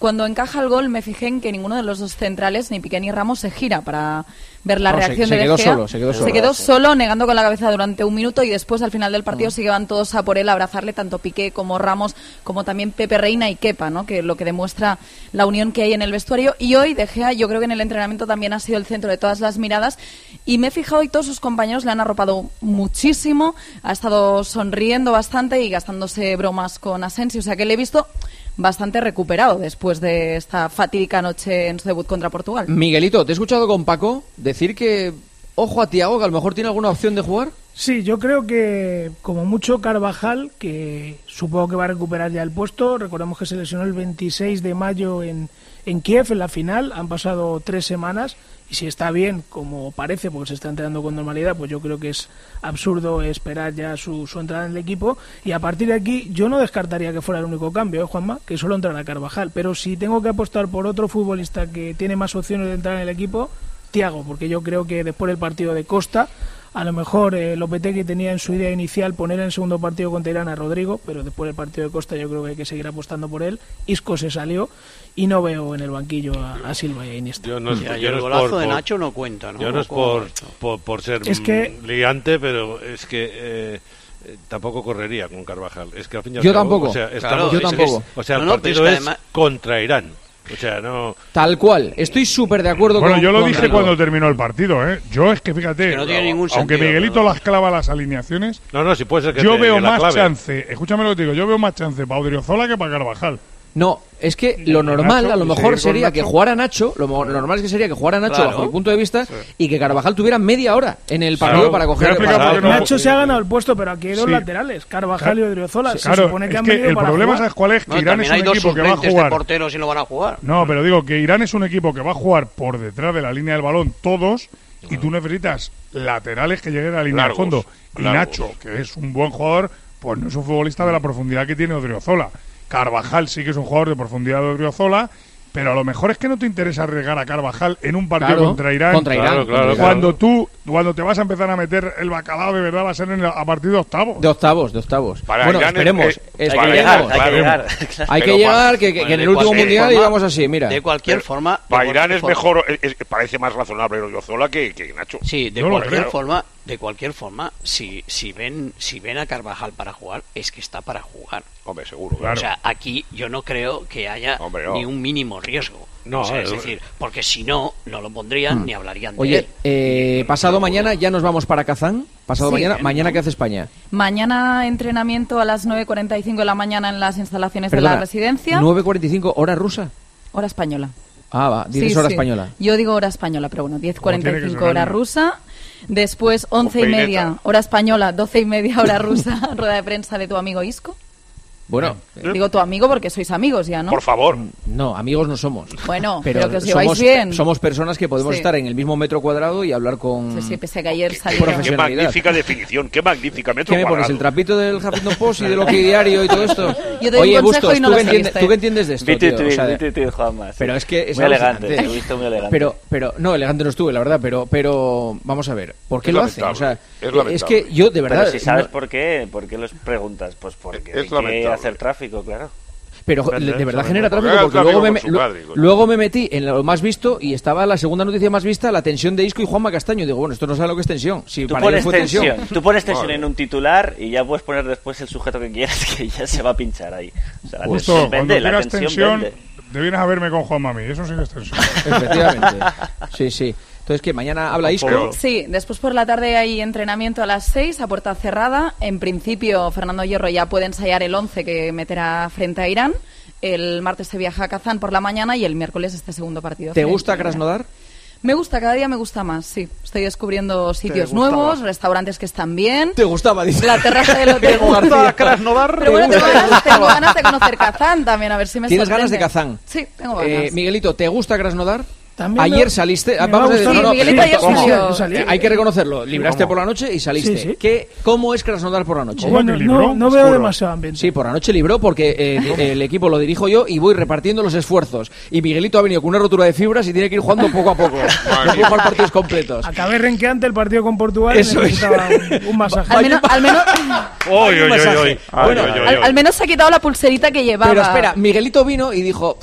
Cuando encaja el gol me fijé en que ninguno de los dos centrales, ni Piqué ni Ramos, se gira para ver la no, reacción se, de se De quedó Gea. Solo, se quedó solo. Se quedó solo, negando con la cabeza durante un minuto y después, al final del partido, mm. sí que van todos a por él, a abrazarle, tanto Piqué como Ramos, como también Pepe Reina y Kepa, ¿no? Que lo que demuestra la unión que hay en el vestuario. Y hoy De Gea, yo creo que en el entrenamiento también ha sido el centro de todas las miradas y me he fijado y todos sus compañeros le han arropado muchísimo, ha estado sonriendo bastante y gastándose bromas con Asensio, o sea que le he visto bastante recuperado después de esta fatídica noche en su debut contra Portugal. Miguelito, te he escuchado con Paco decir que ojo a Thiago, que a lo mejor tiene alguna opción de jugar. Sí, yo creo que como mucho Carvajal, que supongo que va a recuperar ya el puesto. Recordemos que se lesionó el veintiséis de mayo en, en Kiev, en la final. Han pasado tres semanas y si está bien, como parece, porque se está entrenando con normalidad, pues yo creo que es absurdo esperar ya su, su entrada en el equipo. Y a partir de aquí yo no descartaría que fuera el único cambio, ¿eh, Juanma? Que solo entrara Carvajal. Pero si tengo que apostar por otro futbolista que tiene más opciones de entrar en el equipo, Thiago, porque yo creo que después del partido de Costa, a lo mejor eh, Lopetegui tenía en su idea inicial poner en el segundo partido contra Irán a Rodrigo, pero después del partido de Costa yo creo que hay que seguir apostando por él. Isco se salió y no veo en el banquillo a, a Silva y a Iniesta. Yo no es, ya, yo el no golazo por, de Nacho no cuenta, ¿no? Yo no es por, por, por ser es que, liante, pero es que eh, eh, tampoco correría con Carvajal. Es que al fin y al yo cabo, tampoco. O sea, claro, estamos, yo es, tampoco. Es, o sea, el no, no, partido es, es además... contra Irán. O sea, no... Tal cual, estoy súper de acuerdo bueno, con... Bueno, yo lo con dije Rico. Cuando terminó el partido, ¿eh? Yo es que, fíjate, es que no tiene ningún aunque sentido, Miguelito pero... las clava las alineaciones, no, no, si puede ser que yo te, veo que más clave. chance, escúchame lo que te digo, yo veo más chance para Odriozola que para Carvajal. No, es que lo normal, Nacho, a lo mejor sí, sería Nacho. que jugara Nacho, lo, lo normal es que sería que jugara Nacho Claro. bajo mi punto de vista Sí. y que Carvajal tuviera media hora en el partido Claro. para Voy a coger... explicar para- por qué no- Nacho se ha ganado el puesto, pero aquí hay dos Sí. laterales, Carvajal y Odriozola. Sí, se claro, supone que es han que venido el para problema, jugar. ¿sabes cuál es? Que No, Irán también es hay un dos equipo que va a suplentes de jugar... porteros y no van a jugar. No, pero digo que Irán es un equipo que va a jugar por detrás de la línea del balón todos y tú necesitas laterales que lleguen a la línea Largos, de fondo. Y largos. Nacho, que es un buen jugador, pues no es un futbolista de la profundidad que tiene Odriozola. Carvajal sí que es un jugador de profundidad de Odriozola, pero a lo mejor es que no te interesa arriesgar a Carvajal en un partido Claro, contra Irán. contra Irán, Claro, claro, contra Cuando tú, cuando te vas a empezar a meter el bacalao de verdad va a ser en el- a partir de octavos. De octavos, de octavos. Para bueno, Irán es- esperemos. es- Hay esperemos. que llegar, hay que Claro. llegar. Hay que Pero llegar, pa- que, que- Bueno, que en de el último cualquier mundial forma- íbamos así, mira. De cualquier Pero forma... de Bairán cualquier es forma- mejor, es- es- parece más razonable Odriozola que, que Nacho. Sí, de Yo lo cualquier creo. forma, de cualquier forma, si si ven si ven a Carvajal para jugar, es que está para jugar. Hombre, seguro. Claro. O sea, aquí yo no creo que haya Hombre, no. ni un mínimo riesgo. No, O sea, es eh, decir, porque si no, no lo pondrían ni hablarían de Oye, él. eh, pasado mañana ya nos vamos para Kazán. Pasado Sí. mañana, mañana ¿qué hace España? Mañana entrenamiento a las nueve cuarenta y cinco de la mañana en las instalaciones de Perdona, la residencia. nueve cuarenta y cinco, hora rusa. Hora española. Ah, va, dices Sí, hora sí. española. Yo digo hora española, pero bueno, diez cuarenta y tiene que cinco ser hora ahí. rusa. Después once y peineta. media hora española, doce y media hora rusa, rueda de prensa de tu amigo Isco. Bueno, Digo tu amigo porque sois amigos ya, ¿no? Por favor. no, amigos no somos. Bueno, pero, que os lleváis somos, bien. somos personas que podemos Sí. estar en el mismo metro cuadrado y hablar con... Sí, sí, pese a que ayer Qué, salió. qué Profesionalidad. magnífica definición, qué magnífica metro ¿Qué me pones? cuadrado. ¿El trapito del Huffington Post y del OK Diario y todo esto? Yo doy un Oye, consejo Bustos, y no ¿tú, lo qué entiendes, seguiste. ¿tú qué entiendes de esto, Vi tu tío? O tuit, sea, vi tu tuit, Juanma, sí. pero es que es muy elegante, alucinante. lo he visto muy elegante. Pero, pero, no, elegante no estuve, la verdad, pero, pero, vamos a ver, ¿por qué Es lo hacen? O sea, lamentable, es es, lamentable. que yo, de verdad... Pero si sabes no- por qué, ¿por qué los preguntas? Pues porque Es hay que lamentable. hacer tráfico, claro. Pero de, de verdad genera Porque tráfico haga porque tráfico luego me, con su lu- padre, coño. luego me metí en lo más visto y estaba la segunda noticia más vista, la tensión de Isco y Juanma Castaño. Digo, bueno, esto no sabe lo que es tensión. Si Tú para ellos pones fue tensión. tensión, tú pones tensión Vale. en un titular y ya puedes poner después el sujeto que quieras que ya se va a pinchar ahí. O sea, la Justo, tensión cuando vende, la quieras tensión, tensión, vende. te vienes a verme con Juan Mami, eso sí que es tensión. Efectivamente. Sí, sí. Entonces, ¿qué? ¿Mañana habla Isco? Sí, después por la tarde hay entrenamiento a las seis a puerta cerrada. En principio, Fernando Hierro ya puede ensayar el once que meterá frente a Irán. El martes se viaja a Kazán por la mañana y el miércoles este segundo partido. ¿Te frente gusta a Irán. Krasnodar? Me gusta, cada día me gusta más, sí. Estoy descubriendo sitios gustaba? nuevos, restaurantes que están bien. ¿Te gustaba? Dice. La terraza del hotel. Diego García. Krasnodar? Pero bueno, tengo ganas, tengo ganas de conocer Kazán también, a ver si me ¿Tienes sorprende. ganas de Kazán? Sí, tengo ganas. Eh, Miguelito, ¿te gusta Krasnodar? También Ayer me- saliste, me vamos va a decir, gustando. no, no, Sí, Miguelito ayer ¿cómo? salió. Yo salí. Eh, hay que reconocerlo, libraste ¿Cómo? por la noche y saliste. Sí, sí. ¿Qué, ¿Cómo es Krasnodar por la noche? Bueno, que libró? no, no veo Oscuro. demasiado ambiente. Sí, por la noche libró porque eh, el equipo lo dirijo yo y voy repartiendo los esfuerzos. Y Miguelito ha venido con una rotura de fibras y tiene que ir jugando poco a poco. No puede jugar partidos completos. Acabé renqueante el partido con Portugal Eso y es. necesitaba un, un masaje. Al menos, al menos, Oy, oy, oy, masaje. oy. Bueno, Oy, oy, oy, al, oy. al menos se ha quitado la pulserita que llevaba. Pero espera, Miguelito vino y dijo...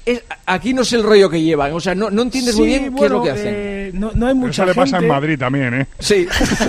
es, aquí no sé el rollo que llevan, o sea, no, no entiendes sí, muy bien bueno, qué es lo que hacen. Eh, no, no hay mucha Eso le pasa gente. en Madrid también, ¿eh? Sí.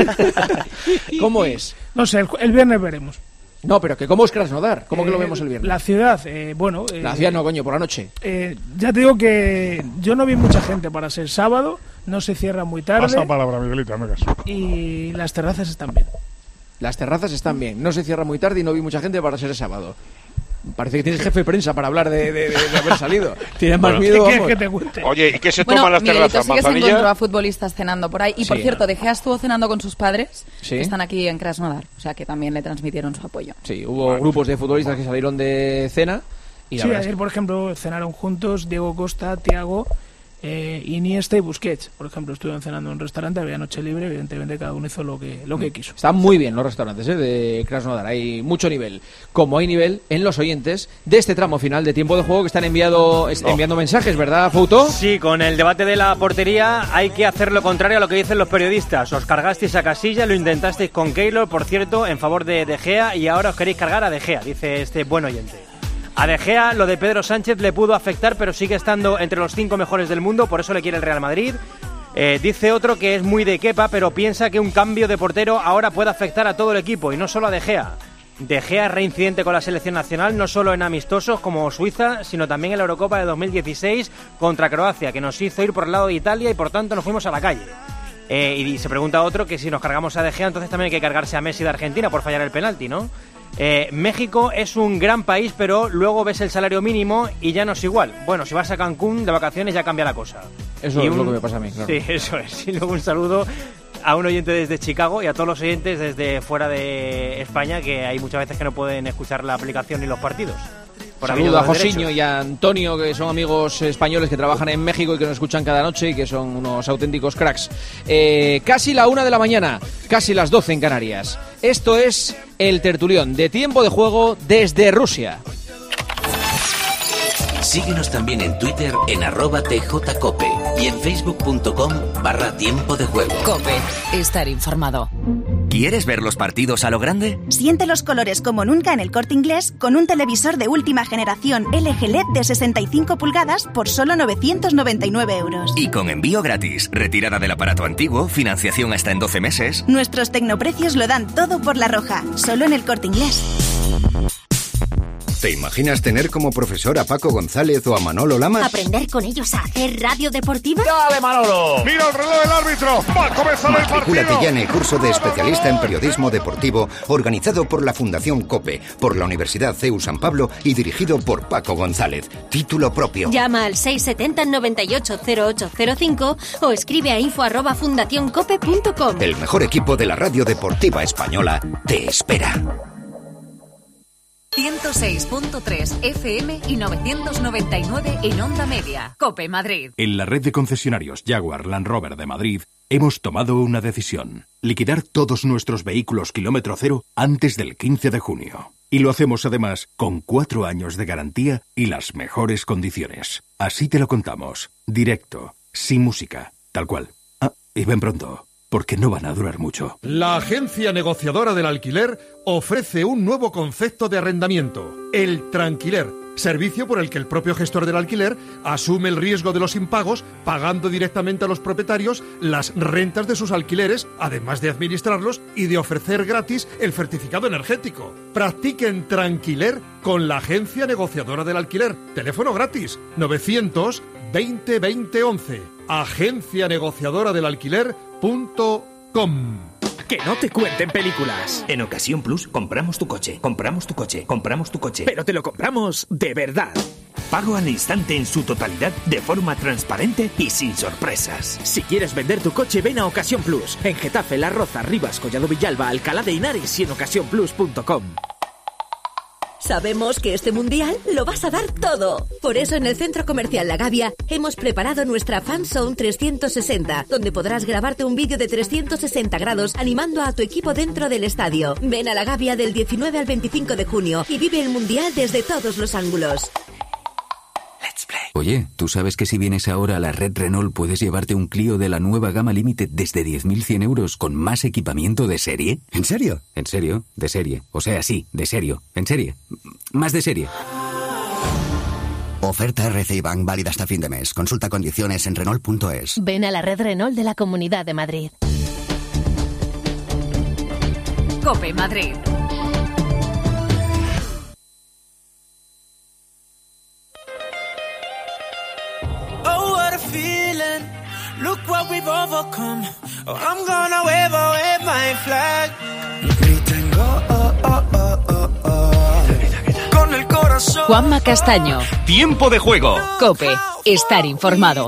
¿Cómo es? No sé, el, el viernes veremos. No, pero que ¿cómo es Krasnodar? ¿Cómo eh, que lo vemos el viernes? La ciudad, eh, bueno... Eh, la ciudad no, coño, por la noche. Eh, ya te digo que yo no vi mucha gente para ser sábado, no se cierra muy tarde. Pasa palabra, Miguelito, no caso. Y las terrazas están bien. Las terrazas están bien, no se cierra muy tarde y no vi mucha gente para ser sábado. Parece que tienes jefe de prensa para hablar de, de, de, de haber salido. Tienes más bueno, miedo, ¿qué vamos. Que te cuente? Oye, ¿y qué se bueno, toman las Miguelito, terrazas? sí que se ¿Manzanilla? encontró a futbolistas cenando por ahí. Y, por sí. cierto, De Gea estuvo cenando con sus padres, ¿Sí? que están aquí en Krasnodar. O sea, que también le transmitieron su apoyo. Sí, hubo bueno. grupos de futbolistas que salieron de cena. Y la sí, verdad ayer, es que... por ejemplo, cenaron juntos Diego Costa, Thiago... Eh, Iniesta y Busquets, por ejemplo, estuvieron cenando en un restaurante, había noche libre, evidentemente cada uno hizo lo que lo que quiso. Están muy bien los restaurantes ¿eh? de Krasnodar, hay mucho nivel, como hay nivel en los oyentes de este tramo final de tiempo de juego que están enviado, oh. enviando mensajes, ¿verdad, Fouto? Sí, con el debate de la portería hay que hacer lo contrario a lo que dicen los periodistas. Os cargasteis a Casilla, lo intentasteis con Keylor, por cierto, en favor de De Gea, y ahora os queréis cargar a De Gea, dice este buen oyente. A De Gea lo de Pedro Sánchez le pudo afectar, pero sigue estando entre los cinco mejores del mundo, por eso le quiere el Real Madrid. Eh, dice otro que es muy de Kepa, pero piensa que un cambio de portero ahora puede afectar a todo el equipo y no solo a De Gea. De Gea es reincidente con la selección nacional, no solo en amistosos como Suiza, sino también en la Eurocopa de dos mil dieciséis contra Croacia, que nos hizo ir por el lado de Italia y por tanto nos fuimos a la calle. Eh, y se pregunta otro que si nos cargamos a De Gea, entonces también hay que cargarse a Messi de Argentina por fallar el penalti, ¿no? Eh, México es un gran país, pero luego ves el salario mínimo y ya no es igual. Bueno, si vas a Cancún de vacaciones ya cambia la cosa. Eso y es un... lo que me pasa a mí, claro. Sí, eso es. Y luego un saludo a un oyente desde Chicago y a todos los oyentes desde fuera de España, que hay muchas veces que no pueden escuchar la aplicación ni los partidos. Saludo a Josiño y a Antonio, que son amigos españoles que trabajan en México y que nos escuchan cada noche y que son unos auténticos cracks. Eh, casi la una de la mañana, casi las doce en Canarias. Esto es el tertulión de tiempo de juego desde Rusia. Síguenos también en Twitter en arroba tjcope y en facebook.com barra tiempo de juego. Cope, estar informado. ¿Quieres ver los partidos a lo grande? Siente los colores como nunca en el Corte Inglés con un televisor de última generación L G L E D de sesenta y cinco pulgadas por solo novecientos noventa y nueve euros. Y con envío gratis, retirada del aparato antiguo, financiación hasta en doce meses. Nuestros tecnoprecios lo dan todo por La Roja, solo en el Corte Inglés. ¿Te imaginas tener como profesor a Paco González o a Manolo Lamas? ¿Aprender con ellos a hacer radio deportiva? ¡Dale, Manolo! ¡Mira el reloj del árbitro! ¡Va a comenzar el partido! Matricúlate ya en el curso de especialista en periodismo deportivo organizado por la Fundación COPE, por la Universidad C E U San Pablo y dirigido por Paco González. Título propio. Llama al seis setenta noventa y ocho cero ocho cero cinco o escribe a info arroba fundacioncope punto com. El mejor equipo de la radio deportiva española te espera. ciento seis punto tres F M y novecientos noventa y nueve en Onda Media. COPE Madrid. En la red de concesionarios Jaguar Land Rover de Madrid hemos tomado una decisión: liquidar todos nuestros vehículos kilómetro cero antes del quince de junio. Y lo hacemos además con cuatro años de garantía y las mejores condiciones. Así te lo contamos, directo, sin música, tal cual. Ah, y ven pronto, porque no van a durar mucho. La agencia negociadora del alquiler ofrece un nuevo concepto de arrendamiento, el tranquiler, servicio por el que el propio gestor del alquiler asume el riesgo de los impagos, pagando directamente a los propietarios las rentas de sus alquileres, además de administrarlos y de ofrecer gratis el certificado energético. Practiquen tranquiler con la agencia negociadora del alquiler. Teléfono gratis, novecientos veinte veinte once. Agencia negociadora del alquiler punto com. Que no te cuenten películas. En Ocasión Plus compramos tu coche, compramos tu coche, compramos tu coche. Pero te lo compramos de verdad. Pago al instante en su totalidad, de forma transparente y sin sorpresas. Si quieres vender tu coche, ven a Ocasión Plus. En Getafe, La Roza, Rivas, Collado Villalba, Alcalá de Henares y en ocasión plus punto com. Sabemos que este mundial lo vas a dar todo. Por eso en el Centro Comercial La Gavia hemos preparado nuestra Fan Zone trescientos sesenta, donde podrás grabarte un vídeo de trescientos sesenta grados animando a tu equipo dentro del estadio. Ven a La Gavia del diecinueve al veinticinco de junio y vive el mundial desde todos los ángulos. Oye, ¿tú sabes que si vienes ahora a la red Renault puedes llevarte un Clio de la nueva gama Limited desde diez mil cien euros con más equipamiento de serie? ¿En serio? En serio, de serie. O sea, sí, de serio. En serie. Más de serie. Oferta R C I Bank válida hasta fin de mes. Consulta condiciones en Renault punto es. Ven a la red Renault de la Comunidad de Madrid. COPE Madrid. Oh, what a feeling. Look what we've overcome. Oh, I'm gonna wave away my flag. Griten, oh, oh, oh, oh, oh, oh. Con el corazón. Juanma Castaño. Tiempo de juego. COPE. Estar informado.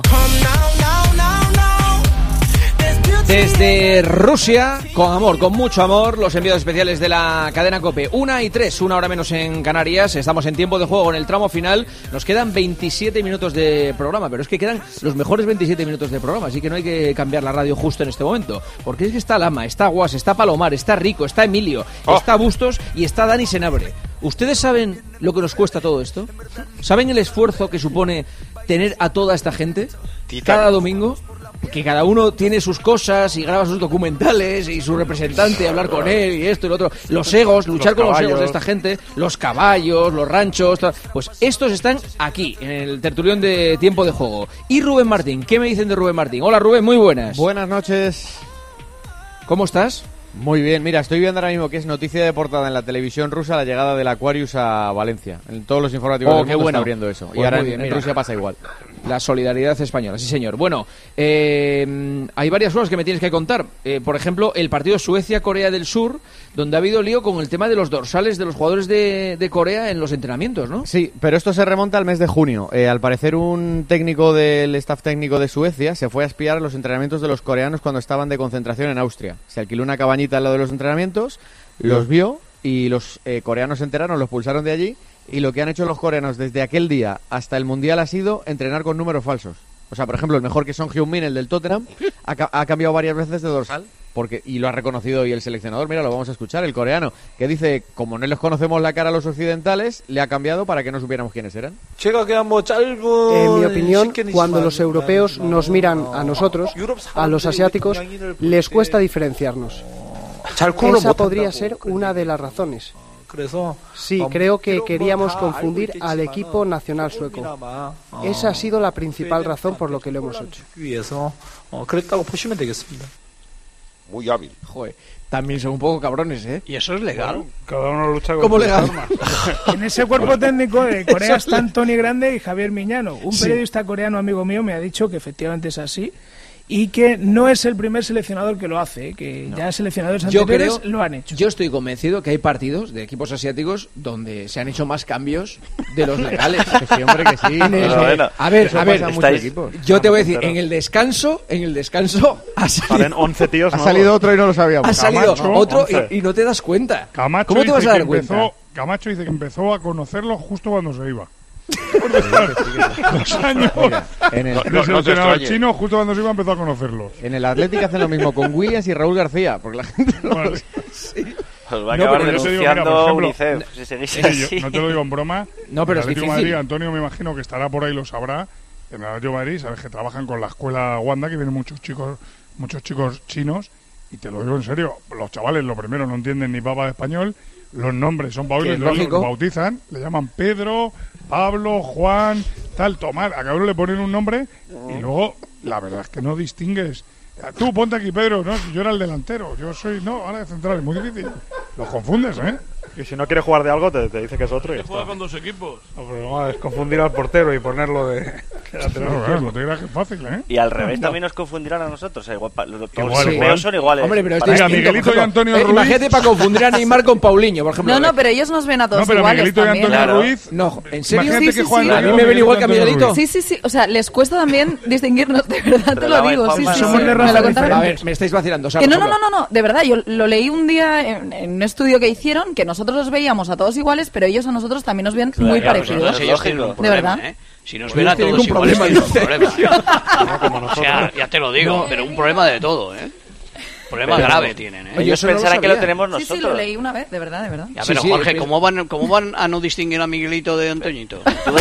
Desde Rusia, con amor, con mucho amor, los enviados especiales de la cadena COPE. Una y tres, una hora menos en Canarias. Estamos en tiempo de juego en el tramo final. Nos quedan veintisiete minutos de programa, pero es que quedan los mejores veintisiete minutos de programa, así que no hay que cambiar la radio justo en este momento. Porque es que está Lama, está Guas, está Palomar, está Rico, está Emilio, oh. está Bustos y está Dani Senabre. ¿Ustedes saben lo que nos cuesta todo esto? ¿Saben el esfuerzo que supone tener a toda esta gente cada domingo? Que cada uno tiene sus cosas y graba sus documentales y su representante, hablar con él y esto y lo otro. Los egos, luchar con los egos de esta gente, los caballos, los ranchos, pues estos están aquí, en el tertulión de tiempo de juego. Y Rubén Martín, ¿qué me dicen de Rubén Martín? Hola Rubén, muy buenas. Buenas noches. ¿Cómo estás? Muy bien, mira, estoy viendo ahora mismo que es noticia de portada en la televisión rusa la llegada del Aquarius a Valencia. En todos los informativos oh, del mundo bueno. está abriendo eso. Pues y ahora bien, en, en Rusia pasa igual. La solidaridad española, sí señor. Bueno, eh, hay varias cosas que me tienes que contar. Eh, por ejemplo, el partido Suecia-Corea del Sur, donde ha habido lío con el tema de los dorsales de los jugadores de, de Corea en los entrenamientos, ¿no? Sí, pero esto se remonta al mes de junio. Eh, al parecer un técnico del staff técnico de Suecia se fue a espiar los entrenamientos de los coreanos cuando estaban de concentración en Austria. Se alquiló una cabañita al lado de los entrenamientos, los vio y los eh, coreanos se enteraron, los expulsaron de allí. Y lo que han hecho los coreanos desde aquel día hasta el Mundial ha sido entrenar con números falsos. O sea, por ejemplo, el mejor que Son Heung-min, el del Tottenham, ha, ha cambiado varias veces de dorsal. Porque, y lo ha reconocido hoy el seleccionador. Mira, lo vamos a escuchar, el coreano, que dice, como no les conocemos la cara a los occidentales, le ha cambiado para que no supiéramos quiénes eran. En mi opinión, cuando los europeos nos miran a nosotros, a los asiáticos, les cuesta diferenciarnos. Esa podría ser una de las razones. Sí, creo que queríamos confundir al equipo nacional sueco. Esa ha sido la principal razón por lo que lo hemos hecho. Muy hábil. Joder, también son un poco cabrones, ¿eh? ¿Y eso es legal? Bueno, cada uno lucha con ¿Cómo legal? En ese cuerpo técnico de Corea están Tony Grande y Javier Miñano. Un periodista sí. coreano amigo mío me ha dicho que efectivamente es así. Y que no es el primer seleccionador que lo hace, que no. ya seleccionadores anteriores yo creo, lo han hecho. Yo estoy convencido que hay partidos de equipos asiáticos donde se han hecho más cambios de los legales. Sí, hombre, que sí. El, no, bueno, a ver, eso a ver, equipos. yo te voy a decir, en el descanso, en el descanso ha salido, once tíos, ha salido otro y no lo sabíamos. Ha salido Camacho, otro y, y no te das cuenta. Camacho ¿Cómo te vas a dar cuenta? Empezó, Camacho dice que empezó a conocerlo justo cuando se iba. Dos años. Mira, en el, no, no, no chino, justo cuando se iba empezó a conocerlos. En el Atlético hacen lo mismo con Williams y Raúl García, porque la gente no bueno, lo sí. Os va a acabar no, denunciando digo, UNICEF no, si seguís sí, así. Yo, no te lo digo en broma. No, pero el es difícil. Madrid, Antonio me imagino que estará por ahí, lo sabrá. En el Atlético de Madrid, sabes que trabajan con la escuela Wanda, que vienen muchos chicos, muchos chicos chinos. Y te lo digo en serio, los chavales lo primero no entienden ni papa de español. Los nombres son paulinos, los bautizan, le llaman Pedro, Pablo, Juan, tal, Tomás. A cada uno le ponen un nombre y luego, la verdad es que no distingues. Tú ponte aquí, Pedro, no, yo era el delantero, yo soy, no, ahora de central, es muy difícil. Los confundes, ¿eh? Y si no quiere jugar de algo, te, te dice que es otro y juega con dos equipos. No, pero no, es confundir al portero y ponerlo de... Claro, claro, no te creas que es fácil, ¿eh? Y al revés no. también nos confundirán a nosotros. Igual, los igual, europeos son iguales. Hombre, pero es Mira, Miguelito y Antonio Ruiz. Eh, imagínate para confundir a Neymar con Paulinho, por ejemplo. No, no, pero ellos nos ven a todos no, pero iguales Miguelito también. y Antonio claro. Ruiz. No, ¿en serio? Imagínate Sí, que sí, Juan sí. A mí me ven igual que a Miguelito. Sí, sí, sí. O sea, les cuesta también distinguirnos, de verdad te lo digo. Sí, sí, somos de raza diferente. A ver, me estáis vacilando. O sea, que no, no, no, no, no, de verdad, yo lo leí un día en, en un estudio que hicieron, que nosotros los veíamos a todos iguales, pero ellos a nosotros también nos ven claro, muy claro, parecidos. Pues ellos tienen un problema, de verdad. ¿eh? Si nos ven a todos iguales, tienen un problema. No, como nosotros. O sea, ya te lo digo, no. pero un problema de todo, ¿eh? Problema pero, grave tienen, ¿eh? Ellos pensarán no que lo tenemos nosotros. Sí, sí, lo leí una vez, de verdad, de verdad. Ya, pero sí, Jorge, sí, ¿cómo van, ¿cómo van a no distinguir a Miguelito de Antoñito? pero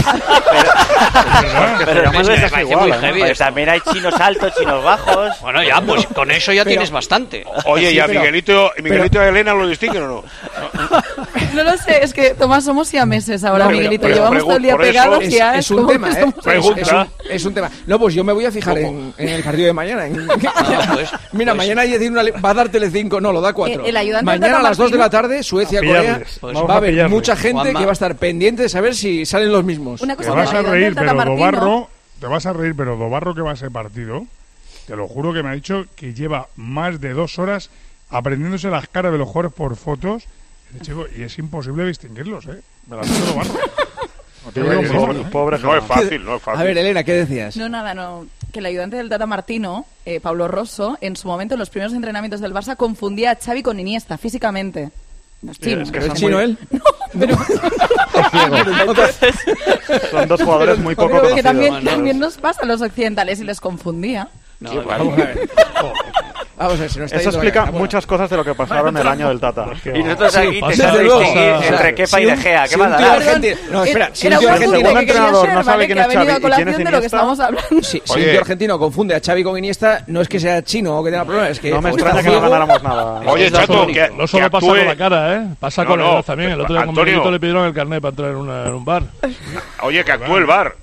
pero me parece igual, muy heavy. Pues también hay chinos altos, chinos bajos. Bueno, ya, pues con eso ya pero, tienes bastante. Oye, sí, ¿y a pero, Miguelito, Miguelito pero, y a Elena lo distinguen o no? No lo sé, es que Tomás somos siameses ahora, No, pero- Miguelito. pero Llevamos pregun- todo el día por eso pegados es- y ya es un como tema, que ¿eh? somos- Es, es un, es un tema. No, pues yo me voy a fijar en, en el partido de mañana. en- Mira, pues- mañana hay una, va a dar Telecinco, no, lo da cuatro. Eh, el ayudante Mañana Tata a las dos de la Martino- tarde, Suecia, A Corea, pillarles. pues Vamos va a a haber pillarles. mucha gente Juanma. que va a estar pendiente de saber si salen los mismos. Una Te cosa, vas el a ayudante reír, Tata pero Martino- Dobarro, te vas a reír, pero Dobarro que va a ese partido, te lo juro que me ha dicho que lleva más de dos horas aprendiéndose las caras de los jugadores por fotos. Dice, chico, y es imposible distinguirlos, ¿eh? Me la ha dicho Dobarro. No, te digo broma, ¿eh? Pobre, no es fácil, no es fácil. A ver, Elena, ¿qué decías? No, nada, no. Que el ayudante del Tata Martino, eh, Pablo Rosso, en su momento, en los primeros entrenamientos del Barça, confundía a Xavi con Iniesta, físicamente. No es chino. Es que ¿Es está chino muy- él? Pero, Son dos jugadores muy poco pero que conocidos. también, también nos pasa a los occidentales y les confundía. No, Qué no, raro. Vamos a ver. Vamos a ver, se nos está Eso yendo la explica cabeza. Bueno, muchas cosas de lo que pasaron el año del Tata. Y nosotros aquí pasa- intentando desde luego. distinguir O sea, entre Kepa y si De un- Gea. ¿Qué si más un tío da? argentino- No, espera, si un Era tío un argentino- apunte que quería entrenador ser, no sabe ¿vale? quién Que es ha venido Xavi a y quién es colación de lo que Iniesta. estamos hablando. Si, si Oye. un tío argentino confunde a Xavi con Iniesta, no es que sea chino o que tenga problemas, es que No me o está extraña que no ciego- ganáramos nada. Oye, Es la Chato, tónica. que, No solo que pasa actúe- con la cara, ¿eh? Pasa No, con la no, edad también. El otro día con Antonio. Miguelito le pidieron el carnet para entrar en, una- en un bar. Oye, que actúe el bar.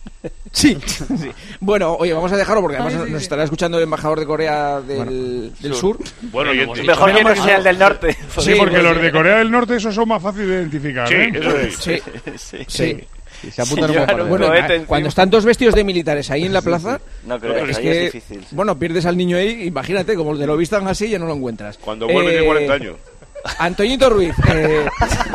Sí, sí. Bueno, oye, vamos a dejarlo porque además Ay, sí, nos sí. estará escuchando el embajador de Corea del, del sur. Bueno, y Bueno, y- Mejor que Menos no mal- sea el del norte. Sí, Sí, porque pues, los sí. de Corea del Norte esos son más fáciles de identificar, Sí, ¿eh? eso es. Sí, Sí. sí. Y se apuntan Sí, un poco llevan un Bueno, cohete eh, encima. cuando están dos vestidos de militares ahí en la plaza, No creo, es ahí que, es difícil. sí. bueno, pierdes al niño ahí, imagínate, como te lo vistan así ya no lo encuentras. Cuando vuelve Eh, de cuarenta años. Antoñito Ruiz, eh,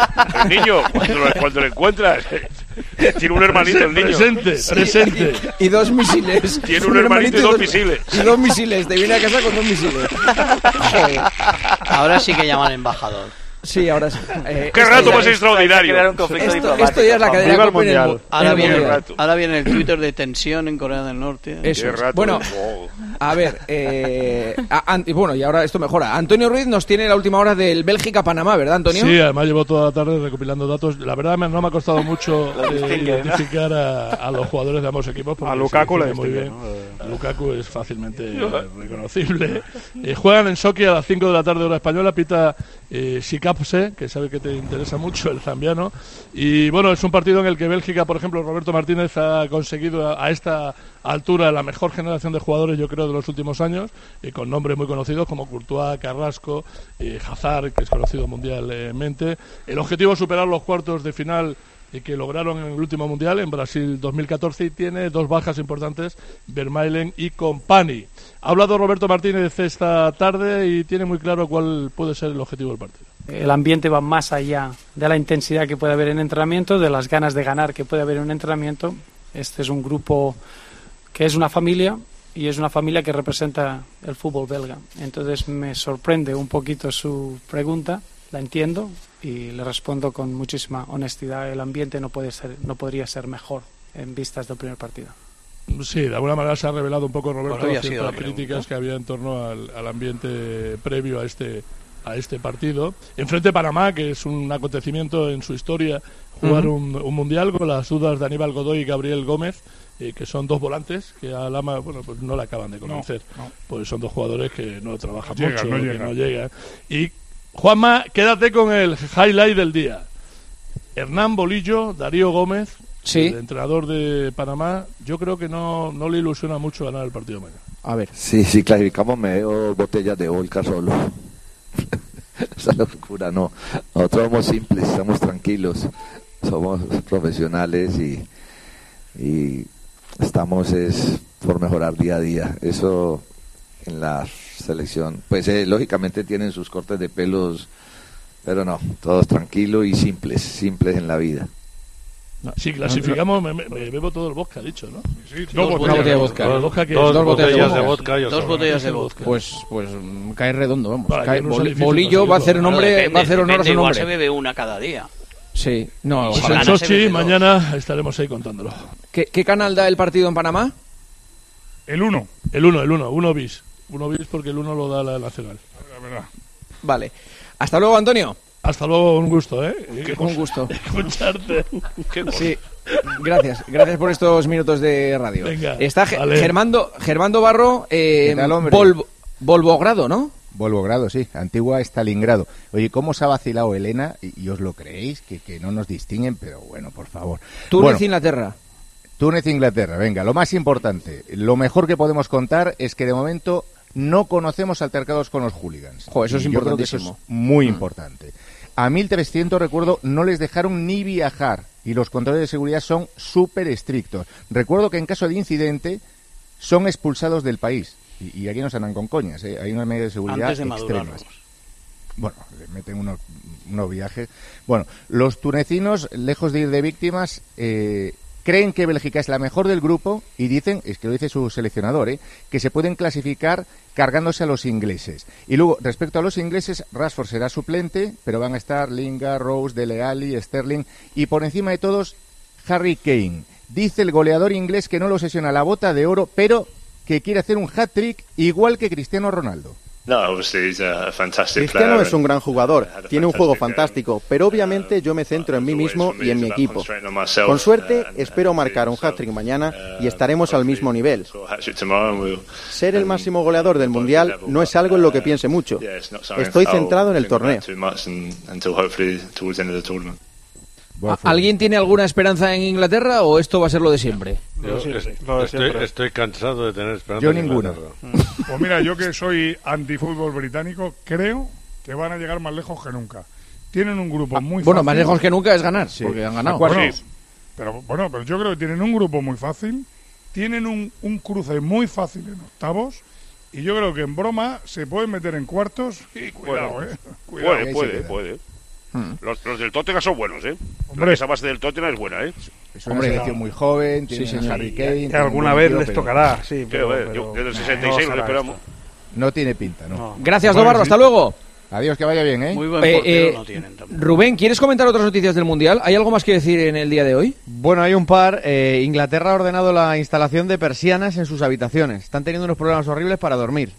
El niño, cuando lo, cuando lo encuentras, tiene un hermanito el niño. Presente, presente. y, y dos misiles. Tiene un hermanito y dos misiles. Y dos misiles, te viene a casa con dos misiles. Joder. Ahora sí que llaman embajador. Sí, ahora sí. Eh, ¡Qué esto rato ya más es- extraordinario! Crear un conflicto Esto, diplomático. esto ya es la cadena Viva el Cope en el, Mundial. mu- en Ahora el viene, Mundial. ahora viene el Twitter de tensión en Corea del Norte. Eso Qué es. rato. Bueno, Oh. a ver, eh, a- an- y bueno, y ahora esto mejora. Antonio Ruiz nos tiene la última hora del Bélgica-Panamá, ¿verdad, Antonio? Sí, además llevo toda la tarde recopilando datos. La verdad me- no me ha costado mucho Lo eh, distingue, ¿no? identificar a, a los jugadores de ambos equipos. porque A Lukaku se le distingue muy distingue, bien. ¿no? A Lukaku es fácilmente reconocible. Eh, juegan en Sochi a las cinco de la tarde hora española. Pita eh, Shikapse, que sabe que te interesa mucho, el zambiano. Y bueno, es un partido en el que Bélgica, por ejemplo, Roberto Martínez ha conseguido a, a esta altura la mejor generación de jugadores, yo creo, de los últimos años, y con nombres muy conocidos como Courtois, Carrasco, eh, Hazard, que es conocido mundialmente. El objetivo es superar los cuartos de final y que lograron en el último mundial en Brasil dos mil catorce, y tiene dos bajas importantes, Vermaelen y Company. Ha hablado Roberto Martínez esta tarde y tiene muy claro cuál puede ser el objetivo del partido. El ambiente va más allá de la intensidad que puede haber en entrenamiento, de las ganas de ganar que puede haber en un entrenamiento. Este es un grupo que es una familia, y es una familia que representa el fútbol belga. Entonces me sorprende un poquito su pregunta, la entiendo y le respondo con muchísima honestidad. El ambiente no puede ser, no podría ser mejor en vistas del primer partido. Sí, de alguna manera se ha revelado un poco, Roberto, Bueno, ya ha sido ciertas la pregunta. críticas que había en torno al, al ambiente previo a este a este partido. Enfrente Panamá, que es un acontecimiento en su historia, jugar Ujú. un, un mundial con las dudas de Aníbal Godoy y Gabriel Gómez, eh, que son dos volantes que a Lama, bueno, pues no le acaban de convencer. No, no. Pues son dos jugadores que no trabajan Llegan, mucho, no que llegan. no llegan. Y Juanma, quédate con el highlight del día. Hernán Bolillo, Darío Gómez, Sí. el entrenador de Panamá, yo creo que no, no le ilusiona mucho ganar el partido de mañana. A ver. Sí, si clasificamos me veo botellas de vodka solo. Esa locura, no. Nosotros somos simples, estamos tranquilos, somos profesionales y, y estamos es por mejorar día a día. Eso en la selección, pues eh, lógicamente tienen sus cortes de pelos, pero no, todos tranquilos y simples, simples en la vida. Si clasificamos, me, me- me bebo todo el vodka, dicho, ¿no? Sí, dos botellas de vodka. Dos, vodka que- Dos botellas de vodka, yo Dos solo. botellas de vodka. Pues, pues mm, cae redondo, vamos. Vale, Cae- yo no sé Boli- difícil Bolillo va a hacer conseguirlo. nombre, Bueno, depende, va a hacer honor a depende, su igual nombre. se bebe una cada día. Sí, no, Pues ojalá. en Ojalá se Sochi, bebe dos. mañana estaremos ahí contándolo. ¿Qué, ¿Qué canal da el partido en Panamá? El uno. El uno, el uno, uno bis. Uno bis porque el uno lo da la Nacional. La verdad. Vale. Hasta luego, Antonio. Hasta luego, un gusto, ¿eh? Un gusto. Escucharte. Sí, gracias. Gracias por estos minutos de radio. Venga, Está Ge- vale. Germando, Germando Barro, eh, ¿Qué tal, hombre? Vol- Volvogrado, ¿no? Volgogrado, sí, antigua Stalingrado. Oye, ¿cómo se ha vacilado Elena? Y, y os lo creéis, que, que no nos distinguen, pero bueno, por favor. Túnez, bueno, Inglaterra. Túnez, Inglaterra, venga, lo más importante, lo mejor que podemos contar es que de momento no conocemos altercados con los hooligans. Jo, eso es y yo creo que eso importantísimo. es muy Mm. importante. A mil trescientos, recuerdo, no les dejaron ni viajar y los controles de seguridad son súper estrictos. Recuerdo que en caso de incidente son expulsados del país. Y, y aquí no se andan con coñas, ¿eh? Hay unas medidas de seguridad Antes de extremas. madurarlos. Bueno, le meten unos, unos viajes. Bueno, los tunecinos, lejos de ir de víctimas, eh, creen que Bélgica es la mejor del grupo y dicen, es que lo dice su seleccionador, ¿eh? que se pueden clasificar cargándose a los ingleses. Y luego, respecto a los ingleses, Rashford será suplente, pero van a estar Lingard, Rose, Dele Alli, Sterling y por encima de todos, Harry Kane. Dice el goleador inglés que no lo obsesiona la bota de oro, pero que quiere hacer un hat-trick igual que Cristiano Ronaldo. Cristiano es un gran jugador, tiene un juego fantástico, pero obviamente yo me centro en mí mismo y en mi equipo. Con suerte, espero marcar un hat-trick mañana y estaremos al mismo nivel. Ser el máximo goleador del Mundial no es algo en lo que piense mucho. Estoy centrado en el torneo. ¿Alguien tiene alguna esperanza en Inglaterra o esto va a ser lo de siempre? Yo, Yo sí, estoy, estoy cansado de tener esperanza. Yo en ninguno. Inglaterra. Pues mira, yo que soy antifútbol británico, creo que van a llegar más lejos que nunca. Tienen un grupo muy Bueno, fácil. más lejos que nunca es ganar, porque han ganado. Bueno, Sí. pero, bueno, pero yo creo que tienen un grupo muy fácil, tienen un, un cruce muy fácil en octavos, y yo creo que en broma se pueden meter en cuartos. Y cuidado, Bueno, eh. Cuidado. Puede, puede, puede. Los, los del Tottenham son buenos, ¿eh? Hombre. Esa base del Tottenham es buena, ¿eh? Es una selección muy joven, tiene Sí, a sí, Harry sí. Kane. Que tiene alguna un buen vez tío, les pero- tocará, sí, pero- pero- yo- desde el sesenta y seis no lo será esperamos. esto. No tiene pinta, ¿no? Gracias, Dobarro, hasta luego. Adiós, que vaya bien, ¿eh? Muy buen Eh, portero eh, no tienen tampoco. Rubén, ¿quieres comentar otras noticias del Mundial? ¿Hay algo más que decir en el día de hoy? Bueno, hay un par. Eh, Inglaterra ha ordenado la instalación de persianas en sus habitaciones. Están teniendo unos problemas horribles para dormir.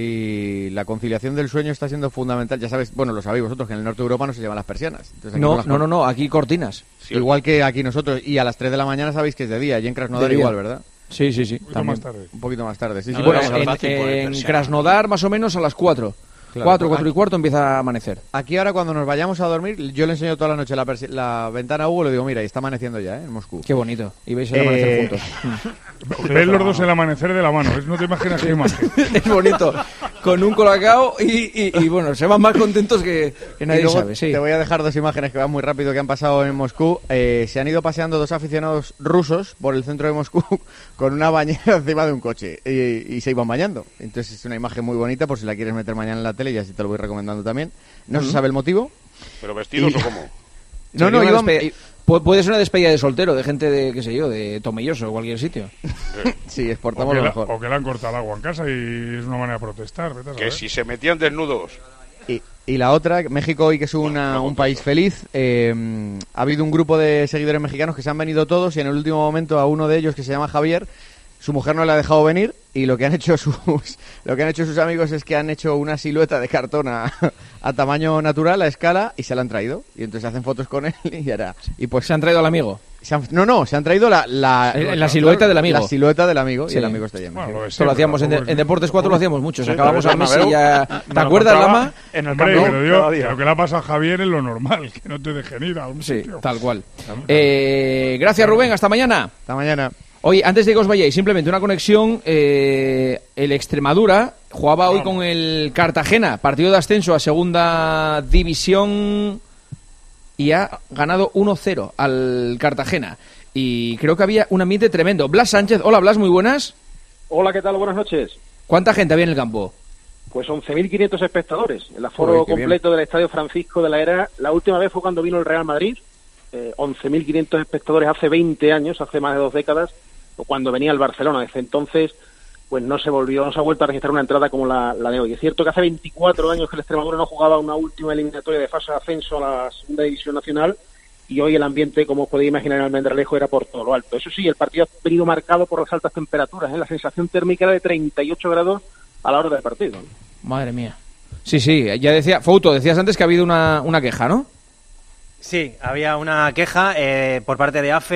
Y la conciliación del sueño está siendo fundamental. Ya sabes, bueno, lo sabéis vosotros, que en el norte de Europa no se llevan las persianas. Entonces, aquí No, son las no, no, no, aquí cortinas. Igual que aquí nosotros. Y a las tres de la mañana sabéis que es de día. Y en Krasnodar De día. igual, ¿verdad? Sí, sí, sí. Un también. más tarde. Un poquito más tarde. Sí, sí, Bueno, vamos a ver. en, Fácil poner en persiana. Krasnodar más o menos a las cuatro. Claro. Cuatro, cuatro y cuarto empieza a amanecer. Aquí ahora cuando nos vayamos a dormir, yo le enseño toda la noche la, persi- la ventana a Hugo y le digo, mira, y está amaneciendo ya, ¿eh? En Moscú. Qué bonito. Y veis el amanecer Eh, juntos. Ven los dos el amanecer de la mano, ¿ves? No te imaginas qué imagen. Es bonito. Con un colacao y, y, y, bueno, se van más contentos que, que nadie Y luego sabe. Sí. Te voy a dejar dos imágenes que van muy rápido que han pasado en Moscú. Eh, se han ido paseando dos aficionados rusos por el centro de Moscú con una bañera encima de un coche y, y se iban bañando. Entonces es una imagen muy bonita por si la quieres meter mañana en la tele y así te lo voy recomendando también. No se Ujú. sabe el motivo. ¿Pero vestidos Y- o cómo? No, no, Sería una iban... despe- Pu- Puede ser una despedida de soltero, de gente de, qué sé yo, de Tomelloso o cualquier sitio. Sí, O exportamos que, lo la- mejor. o que le han cortado el agua en casa y es una manera de protestar. vete a Que saber. si se metían desnudos. Y, y la otra, México hoy que es una, un país feliz, eh, ha habido un grupo de seguidores mexicanos que se han venido todos y en el último momento a uno de ellos que se llama Javier, su mujer no le ha dejado venir y lo que han hecho sus lo que han hecho sus amigos es que han hecho una silueta de cartón a, a tamaño natural, a escala y se la han traído y entonces hacen fotos con él y ahora y pues Se han traído al amigo. se han- no, no, se han traído la la, Eh, la silueta del amigo. La silueta del amigo Sí. y el amigo está allá. en México. Esto lo hacíamos en, en Deportes cuatro, lo hacíamos mucho. Sí, Sacábamos pero a Messi Bernabéu, ya. me ¿Te lo acuerdas, contaba Lama? En el Hombre, pero digo, lo que le ha pasado a Javier es lo normal, que no te dejen ir a un Sí, sitio. tal cual. Eh, gracias, Rubén. Hasta mañana. Hasta mañana. Oye, antes de que os vayáis, simplemente una conexión. Eh, el Extremadura jugaba hoy con el Cartagena, partido de ascenso a segunda división y ha ganado uno cero al Cartagena. Y creo que había un ambiente tremendo. Blas Sánchez, hola Blas, muy buenas. Hola, ¿qué tal? Buenas noches. ¿Cuánta gente había en el campo? Pues once mil quinientos espectadores. El aforo Joder, qué completo del Estadio Francisco de la Era. La última vez fue cuando vino el Real Madrid. Eh, once mil quinientos espectadores hace veinte años, hace más de dos décadas, o cuando venía el Barcelona. Desde entonces, pues no se volvió, no se ha vuelto a registrar una entrada como la, la de hoy. Es cierto que hace veinticuatro años que el Extremadura no jugaba una última eliminatoria de fase de ascenso a la segunda división nacional, y hoy el ambiente, como os podéis imaginar, en Almendralejo era por todo lo alto. Eso sí, el partido ha venido marcado por las altas temperaturas, ¿eh? La sensación térmica era de treinta y ocho grados a la hora del partido. Madre mía. Sí, sí, ya decía, Fouto, decías antes que ha habido una, una queja, ¿no? Sí, había una queja eh, por parte de AFE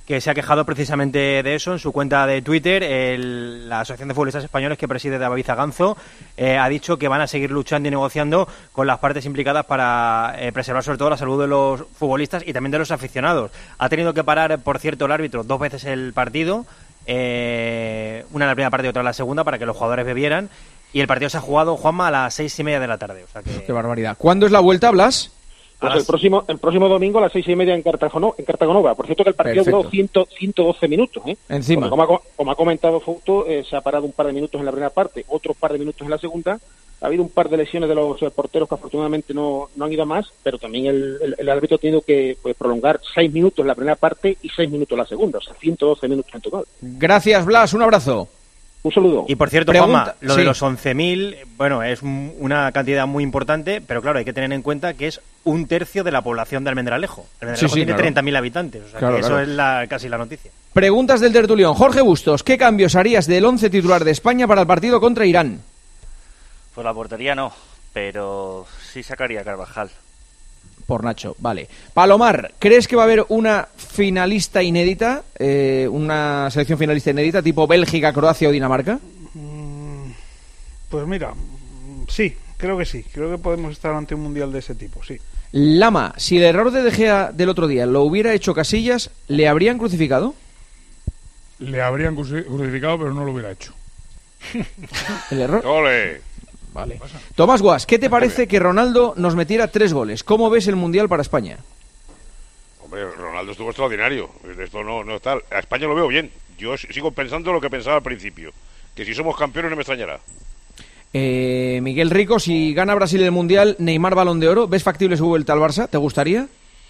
que se ha quejado precisamente de eso en su cuenta de Twitter. El, la Asociación de Futbolistas Españoles, que preside David Zaganzo, eh, ha dicho que van a seguir luchando y negociando con las partes implicadas para eh, preservar sobre todo la salud de los futbolistas y también de los aficionados. Ha tenido que parar, por cierto, el árbitro dos veces el partido, eh, una en la primera parte y otra en la segunda, para que los jugadores bebieran, y el partido se ha jugado, Juanma, a las seis y media de la tarde. O sea que... Qué barbaridad. ¿Cuándo es la vuelta, Blas? Pues el próximo el próximo domingo a las seis y media en Cartagena, en Cartagonova. Por cierto que el partido duró ciento doce minutos. ¿eh? Encima. Como ha, como ha comentado Fouto, eh, se ha parado un par de minutos en la primera parte, otros par de minutos en la segunda. Ha habido un par de lesiones de los eh, porteros que afortunadamente no, no han ido a más, pero también el, el, el árbitro ha tenido que pues, prolongar seis minutos en la primera parte y seis minutos en la segunda. O sea, ciento doce minutos en total. Gracias, Blas. Un abrazo. Un saludo. Y por cierto, Pregunta, Juanma, lo sí. de los once mil, bueno, es una cantidad muy importante, pero claro, hay que tener en cuenta que es un tercio de la población de Almendralejo. Almendralejo Sí, sí, tiene claro. treinta mil habitantes, o sea Claro, que eso claro. es la, casi la noticia. Preguntas del tertulión. Jorge Bustos, ¿qué cambios harías del once titular de España para el partido contra Irán? Pues la portería no, pero sí sacaría a Carvajal. Por Nacho, vale. Palomar, ¿crees que va a haber una finalista inédita? Eh, ¿Una selección finalista inédita tipo Bélgica, Croacia o Dinamarca? Pues mira, sí, creo que sí. Creo que podemos estar ante un mundial de ese tipo, sí. Lama, si el error de De Gea del otro día lo hubiera hecho Casillas, ¿le habrían crucificado? Le habrían cruci- crucificado, pero no lo hubiera hecho. ¿El error? ¡Ole! Vale. Tomás Guas, ¿qué te parece que Ronaldo nos metiera tres goles? ¿Cómo ves el mundial para España? Hombre, Ronaldo estuvo extraordinario. Esto no, no está. A España lo veo bien. Yo sigo pensando lo que pensaba al principio. Que si somos campeones no me extrañará. Eh, Miguel Rico, si gana Brasil el mundial, Neymar Balón de Oro, ¿ves factible su vuelta al Barça? ¿Te gustaría?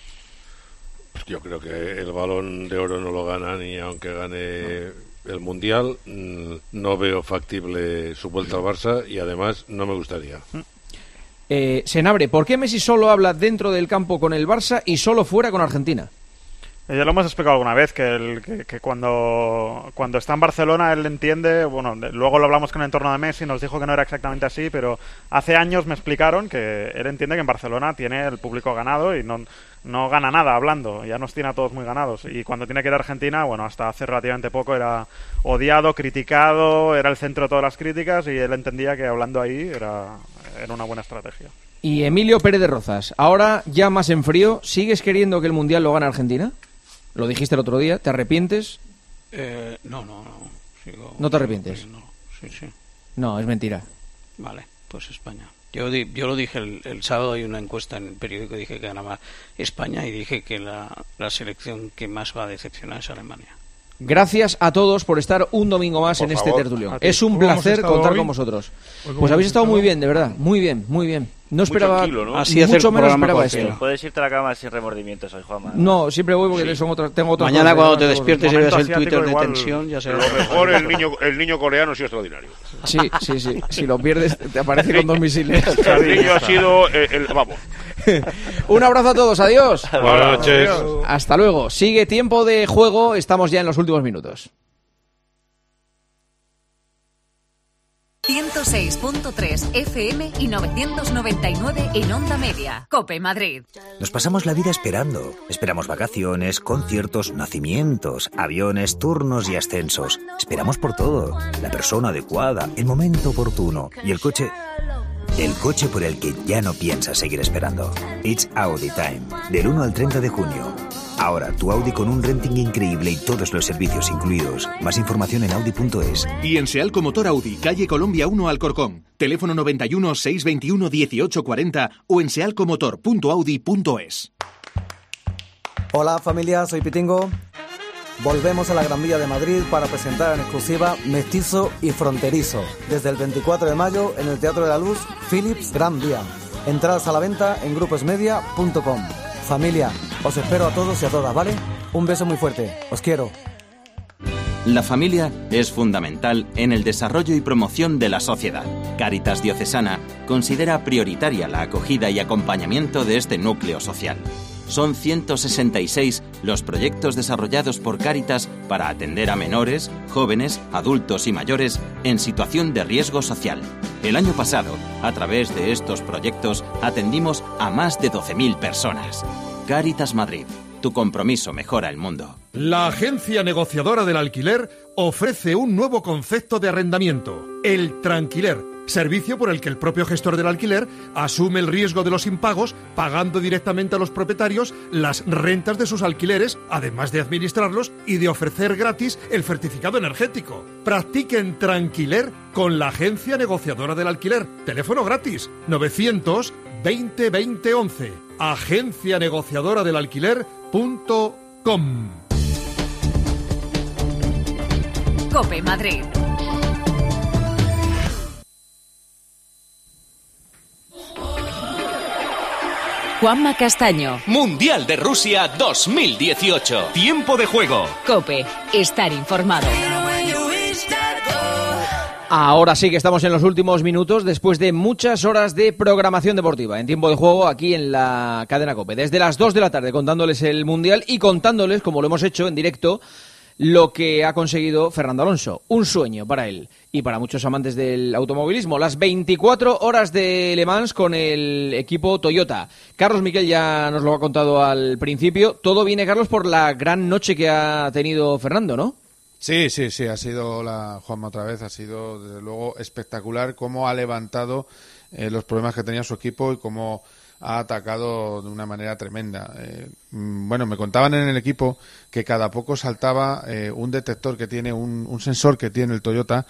Pues yo creo que el Balón de Oro no lo gana ni aunque gane el mundial. No veo factible su vuelta al Barça y además no me gustaría. Eh, Senabre, ¿por qué Messi solo habla dentro del campo con el Barça y solo fuera con Argentina? Ya lo hemos explicado alguna vez, que, el, que, que cuando, cuando está en Barcelona él entiende, bueno, de, luego lo hablamos con el entorno de Messi, nos dijo que no era exactamente así, pero hace años me explicaron que él entiende que en Barcelona tiene el público ganado y no, no gana nada hablando, ya nos tiene a todos muy ganados. Y cuando tiene que ir a Argentina, bueno, hasta hace relativamente poco era odiado, criticado, era el centro de todas las críticas y él entendía que hablando ahí era, era una buena estrategia. Y Emilio Pérez de Rozas, ahora ya más en frío, ¿sigues queriendo que el mundial lo gane Argentina? Lo dijiste el otro día, ¿te arrepientes? Eh, no, no, no. Sigo, ¿No te arrepientes? No, sí, sí. No, es mentira. Vale, pues España. Yo, di, yo lo dije el, el sábado, hay una encuesta en el periódico, dije que ganaba España y dije que la, la selección que más va a decepcionar es Alemania. Gracias a todos por estar un domingo más Por en favor, este tertulión. a ti. Es un ¿Cómo hemos placer estado contar hoy? con vosotros. Pues, Pues habéis estado muy bien, de verdad. Muy bien, muy bien. No esperaba, tranquilo, ¿no? Así hacer mucho menos programa esperaba cualquiera. esto. Puedes irte a la cama sin remordimientos hoy, Juanma. No, siempre voy porque son otras, tengo otras Mañana cosas, cuando ¿no? te despiertes y veas el Momento Twitter de asiático, tensión, ya será. Lo mejor, el niño, el niño coreano ha sido extraordinario. Sí, sí, sí. Si lo pierdes, te aparece con dos misiles. El niño ha sido el, el- vamos. Un abrazo a todos, adiós. Buenas noches. Hasta luego. Sigue tiempo de juego, estamos ya en los últimos minutos. ciento seis punto tres F M y novecientos noventa y nueve en Onda Media. COPE Madrid. Nos pasamos la vida esperando. Esperamos vacaciones, conciertos, nacimientos, aviones, turnos y ascensos. Esperamos por todo. La persona adecuada, el momento oportuno y el coche... El coche por el que ya no piensas seguir esperando. It's Audi Time. Del uno al treinta de junio. Ahora, tu Audi con un renting increíble y todos los servicios incluidos. Más información en audi punto es. Y en Sealco Motor Audi, calle Colombia uno Alcorcón. Teléfono noventa y uno, seiscientos veintiuno, dieciocho cuarenta o en sealcomotor punto audi punto es. Hola familia, soy Pitingo. Volvemos a la Gran Vía de Madrid para presentar en exclusiva Mestizo y Fronterizo. Desde el veinticuatro de mayo en el Teatro de la Luz, Philips Gran Vía. Entradas a la venta en gruposmedia punto com. Familia, os espero a todos y a todas, ¿vale? Un beso muy fuerte, os quiero. La familia es fundamental en el desarrollo y promoción de la sociedad. Cáritas Diocesana considera prioritaria la acogida y acompañamiento de este núcleo social. Son ciento sesenta y seis los proyectos desarrollados por Cáritas para atender a menores, jóvenes, adultos y mayores en situación de riesgo social. El año pasado, a través de estos proyectos, atendimos a más de doce mil personas. Cáritas Madrid, tu compromiso mejora el mundo. La agencia negociadora del alquiler ofrece un nuevo concepto de arrendamiento, el tranquiler, servicio por el que el propio gestor del alquiler asume el riesgo de los impagos, pagando directamente a los propietarios las rentas de sus alquileres, además de administrarlos y de ofrecer gratis el certificado energético. Practiquen tranquiler con la agencia negociadora del alquiler. Teléfono gratis novecientos veinte veinte once. agencia negociadora del alquiler punto com. COPE Madrid. Juanma Castaño. Mundial de Rusia dos mil dieciocho. Tiempo de juego. COPE. Estar informado. Ahora sí que estamos en los últimos minutos después de muchas horas de programación deportiva en tiempo de juego aquí en la cadena COPE. Desde las dos de la tarde contándoles el Mundial y contándoles, como lo hemos hecho en directo, lo que ha conseguido Fernando Alonso. Un sueño para él y para muchos amantes del automovilismo. Las veinticuatro horas de Le Mans con el equipo Toyota. Carlos Miquel ya nos lo ha contado al principio. Todo viene, Carlos, por la gran noche que ha tenido Fernando, ¿no? Sí, sí, sí, ha sido la Juanma otra vez, ha sido desde luego espectacular cómo ha levantado eh, los problemas que tenía su equipo y cómo ha atacado de una manera tremenda. Eh, bueno, me contaban en el equipo que cada poco saltaba eh, un detector que tiene, un, un sensor que tiene el Toyota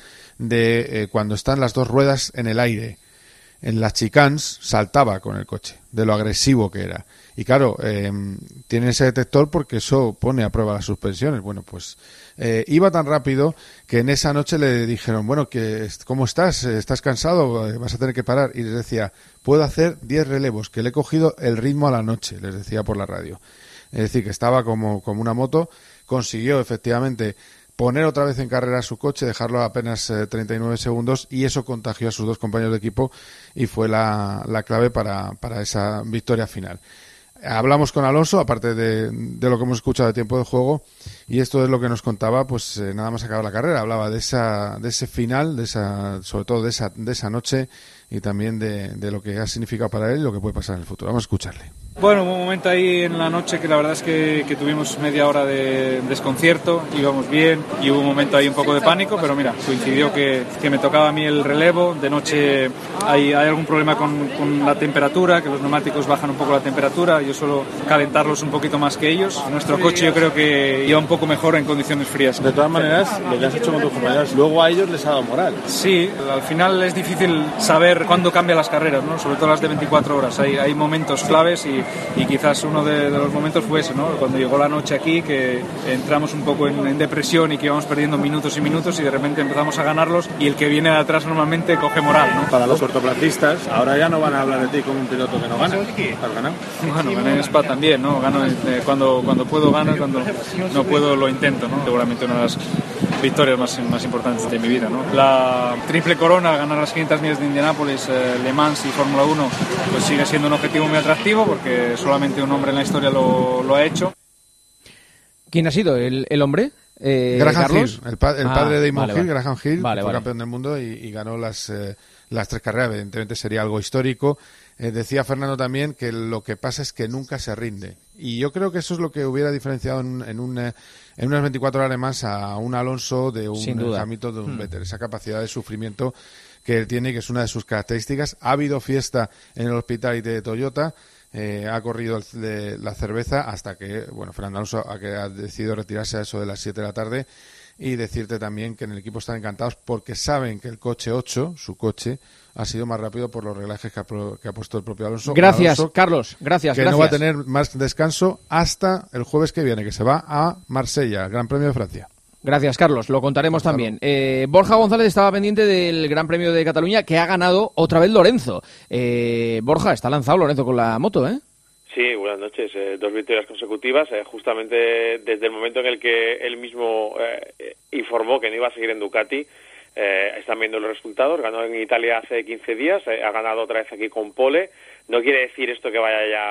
de eh, cuando están las dos ruedas en el aire. En las chicanes saltaba con el coche, de lo agresivo que era. Y claro, eh, tiene ese detector porque eso pone a prueba las suspensiones. Bueno, pues eh, iba tan rápido que en esa noche le dijeron, bueno, que ¿cómo estás? ¿Estás cansado? ¿Vas a tener que parar? Y les decía, puedo hacer diez relevos, que le he cogido el ritmo a la noche, les decía por la radio. Es decir, que estaba como, como una moto. Consiguió efectivamente poner otra vez en carrera su coche, dejarlo a apenas eh, treinta y nueve segundos, y eso contagió a sus dos compañeros de equipo y fue la, la clave para, para esa victoria final. Hablamos con Alonso, aparte de, de lo que hemos escuchado de tiempo de juego, y esto es lo que nos contaba, pues eh, nada más acabar la carrera. Hablaba de esa, de ese final, de esa, sobre todo de esa, de esa noche, y también de, de lo que ha significado para él y lo que puede pasar en el futuro. Vamos a escucharle. Bueno, hubo un momento ahí en la noche que la verdad es que, que tuvimos media hora de desconcierto, íbamos bien y hubo un momento ahí un poco de pánico, pero mira, coincidió que, que me tocaba a mí el relevo. De noche hay, hay algún problema con, con la temperatura, que los neumáticos bajan un poco la temperatura, yo suelo calentarlos un poquito más que ellos. Nuestro coche yo creo que iba un poco mejor en condiciones frías. De todas maneras, lo que has hecho con tus compañeros, luego a ellos les ha dado moral. Sí, al final es difícil saber cuándo cambian las carreras, ¿no? Sobre todo las de veinticuatro horas, hay, hay momentos claves y y quizás uno de, de los momentos fue ese, ¿no? Cuando llegó la noche aquí, que entramos un poco en, en depresión y que íbamos perdiendo minutos y minutos y de repente empezamos a ganarlos y el que viene de atrás normalmente coge moral, ¿no? Para los cortoplacistas, ahora ya no van a hablar de ti como un piloto que no gana. ¿Has ganado? Bueno, gané en Spa también, ¿no? Gano eh, cuando, cuando puedo gano y cuando no puedo lo intento, ¿no? Seguramente una de las victorias más, más importantes de mi vida, ¿no? La triple corona, ganar las quinientas millas de Indianápolis, eh, Le Mans y Fórmula uno, pues sigue siendo un objetivo muy atractivo porque solamente un hombre en la historia lo, lo ha hecho. ¿Quién ha sido el, el hombre? Eh, Graham Carlos. Hill, el, pa el ah, padre de Damon vale, Hill, vale. Graham Hill, vale, fue vale. campeón del mundo y, y ganó las, eh, las tres carreras. Evidentemente sería algo histórico. Eh, decía Fernando también que lo que pasa es que nunca se rinde. Y yo creo que eso es lo que hubiera diferenciado en, en, un, en unas veinticuatro horas más a un Alonso de un Hamilton, de un hmm. Vettel. Esa capacidad de sufrimiento que él tiene, que es una de sus características. Ha habido fiesta en el hospital de Toyota. Eh, ha corrido el, de, la cerveza hasta que, bueno, Fernando Alonso ha, que ha decidido retirarse a eso de las siete de la tarde, y decirte también que en el equipo están encantados porque saben que el coche ocho, su coche, ha sido más rápido por los reglajes que ha, pro, que ha puesto el propio Alonso. Gracias, Alonso, Carlos, gracias. Que gracias. no va a tener más descanso hasta el jueves que viene, que se va a Marsella, el Gran Premio de Francia. Gracias, Carlos. Lo contaremos Gonzalo. también. Eh, Borja González estaba pendiente del Gran Premio de Cataluña, que ha ganado otra vez Lorenzo. Eh, Borja, está lanzado Lorenzo con la moto, ¿eh? Sí, buenas noches. Eh, dos victorias consecutivas, eh, justamente desde el momento en el que él mismo eh, informó que no iba a seguir en Ducati. Eh, están viendo los resultados. Ganó en Italia hace quince días, eh, ha ganado otra vez aquí con pole. No quiere decir esto que vaya ya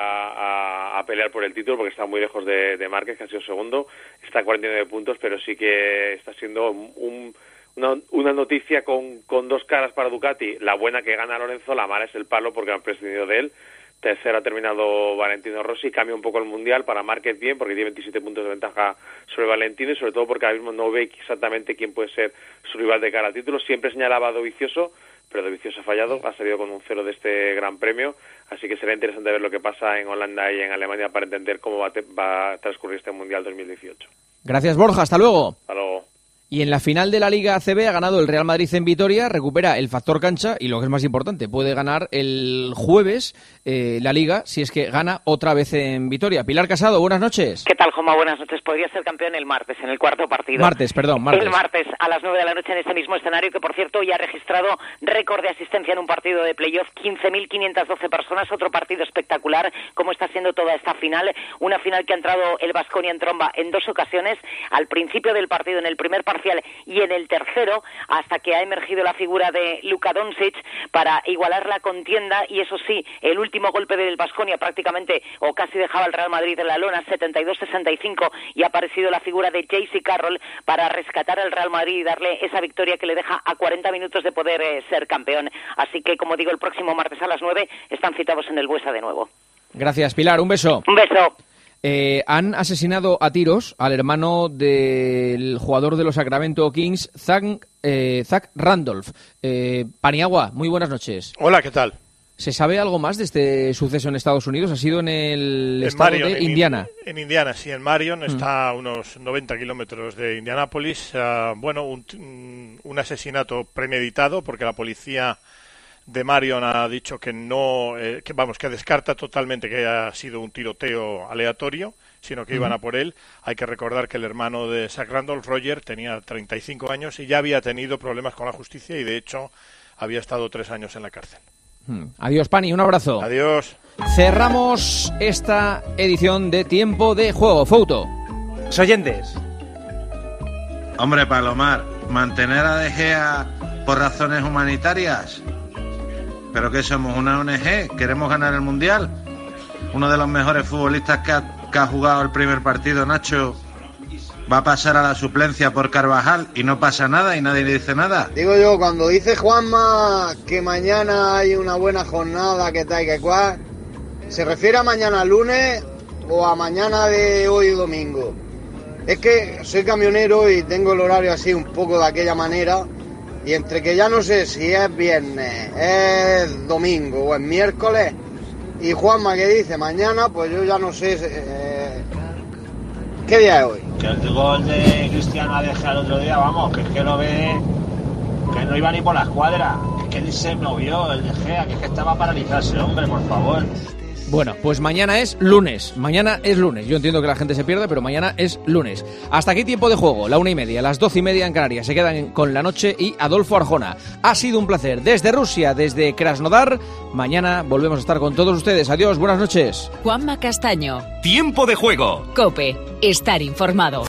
a, a pelear por el título, porque está muy lejos de, de Márquez, que ha sido segundo. Está a cuarenta y nueve puntos, pero sí que está siendo un, una, una noticia con, con dos caras para Ducati. La buena, que gana Lorenzo; la mala es el palo, porque han prescindido de él. tercero ha terminado Valentino Rossi, cambia un poco el Mundial para Márquez bien, porque tiene veintisiete puntos de ventaja sobre Valentino y sobre todo porque ahora mismo no ve exactamente quién puede ser su rival de cara al título. Siempre señalaba a Dovizioso, pero Dovizioso ha fallado, ha salido con un cero de este Gran Premio, así que será interesante ver lo que pasa en Holanda y en Alemania para entender cómo va a, te- va a transcurrir este Mundial dos mil dieciocho. Gracias, Borja. Hasta luego. Hasta luego. Y en la final de la Liga A C B ha ganado el Real Madrid en Vitoria, recupera el factor cancha y lo que es más importante, puede ganar el jueves eh, la Liga si es que gana otra vez en Vitoria. Pilar Casado, buenas noches. ¿Qué tal, Joma? Buenas noches. Podría ser campeón el martes, en el cuarto partido. Martes, perdón, martes. El martes a las nueve de la noche en este mismo escenario, que por cierto ya ha registrado récord de asistencia en un partido de playoff, quince mil quinientas doce personas, otro partido espectacular, como está siendo toda esta final, una final que ha entrado el Baskonia en tromba en dos ocasiones, al principio del partido, en el primer parcial y en el tercero, hasta que ha emergido la figura de Luka Doncic para igualar la contienda, y eso sí, el último golpe del Baskonia prácticamente o casi dejaba al Real Madrid en la lona, setenta y dos sesenta y cinco, y ha aparecido la figura de J C Carroll para rescatar al Real Madrid y darle esa victoria que le deja a cuarenta minutos de poder eh, ser campeón. Así que, como digo, el próximo martes a las nueve están citados en el Buesa de nuevo. Gracias, Pilar. Un beso. Un beso. Eh, han asesinado a tiros al hermano del jugador de los Sacramento Kings, Zach, eh, Zach Randolph. Eh, Paniagua, muy buenas noches. Hola, ¿qué tal? ¿Se sabe algo más de este suceso en Estados Unidos? Ha sido en el En estado Marion, de en, Indiana. En Indiana, sí, en Marion, Mm. está a unos noventa kilómetros de Indianápolis. Uh, bueno, un, un asesinato premeditado, porque la policía de Marion ha dicho que no, eh, que vamos, que descarta totalmente que haya sido un tiroteo aleatorio, sino que iban Ujú. a por él. Hay que recordar que el hermano de Zach Randolph, Roger, tenía treinta y cinco años y ya había tenido problemas con la justicia y, de hecho, había estado tres años en la cárcel. Hmm. Adiós, Pani, un abrazo. Adiós. Cerramos esta edición de Tiempo de Juego. Fouto. Oyentes. Hombre, Palomar, mantener a De Gea por razones humanitarias. ¿Pero qué somos, una O N G? ¿Queremos ganar el Mundial? Uno de los mejores futbolistas que ha, que ha jugado el primer partido, Nacho, va a pasar a la suplencia por Carvajal y no pasa nada y nadie le dice nada. Digo yo, cuando dice Juanma que mañana hay una buena jornada, que tal y que cual, ¿se refiere a mañana lunes o a mañana de hoy domingo? Es que soy camionero y tengo el horario así un poco de aquella manera, y entre que ya no sé si es viernes, es domingo o es miércoles, y Juanma que dice mañana, pues yo ya no sé eh, qué día es hoy. Que el gol de Cristiano De Gea el otro día, vamos, que es que lo ve, que no iba ni por la escuadra, es que ni se movió el De Gea, que es que estaba paralizado ese hombre, por favor. Bueno, pues mañana es lunes. Mañana es lunes. Yo entiendo que la gente se pierde, pero mañana es lunes. Hasta aquí Tiempo de Juego, la una y media, las doce y media en Canarias. Se quedan con La Noche y Adolfo Arjona. Ha sido un placer. Desde Rusia, desde Krasnodar. Mañana volvemos a estar con todos ustedes. Adiós, buenas noches. Juanma Castaño. Tiempo de Juego. COPE. Estar informado.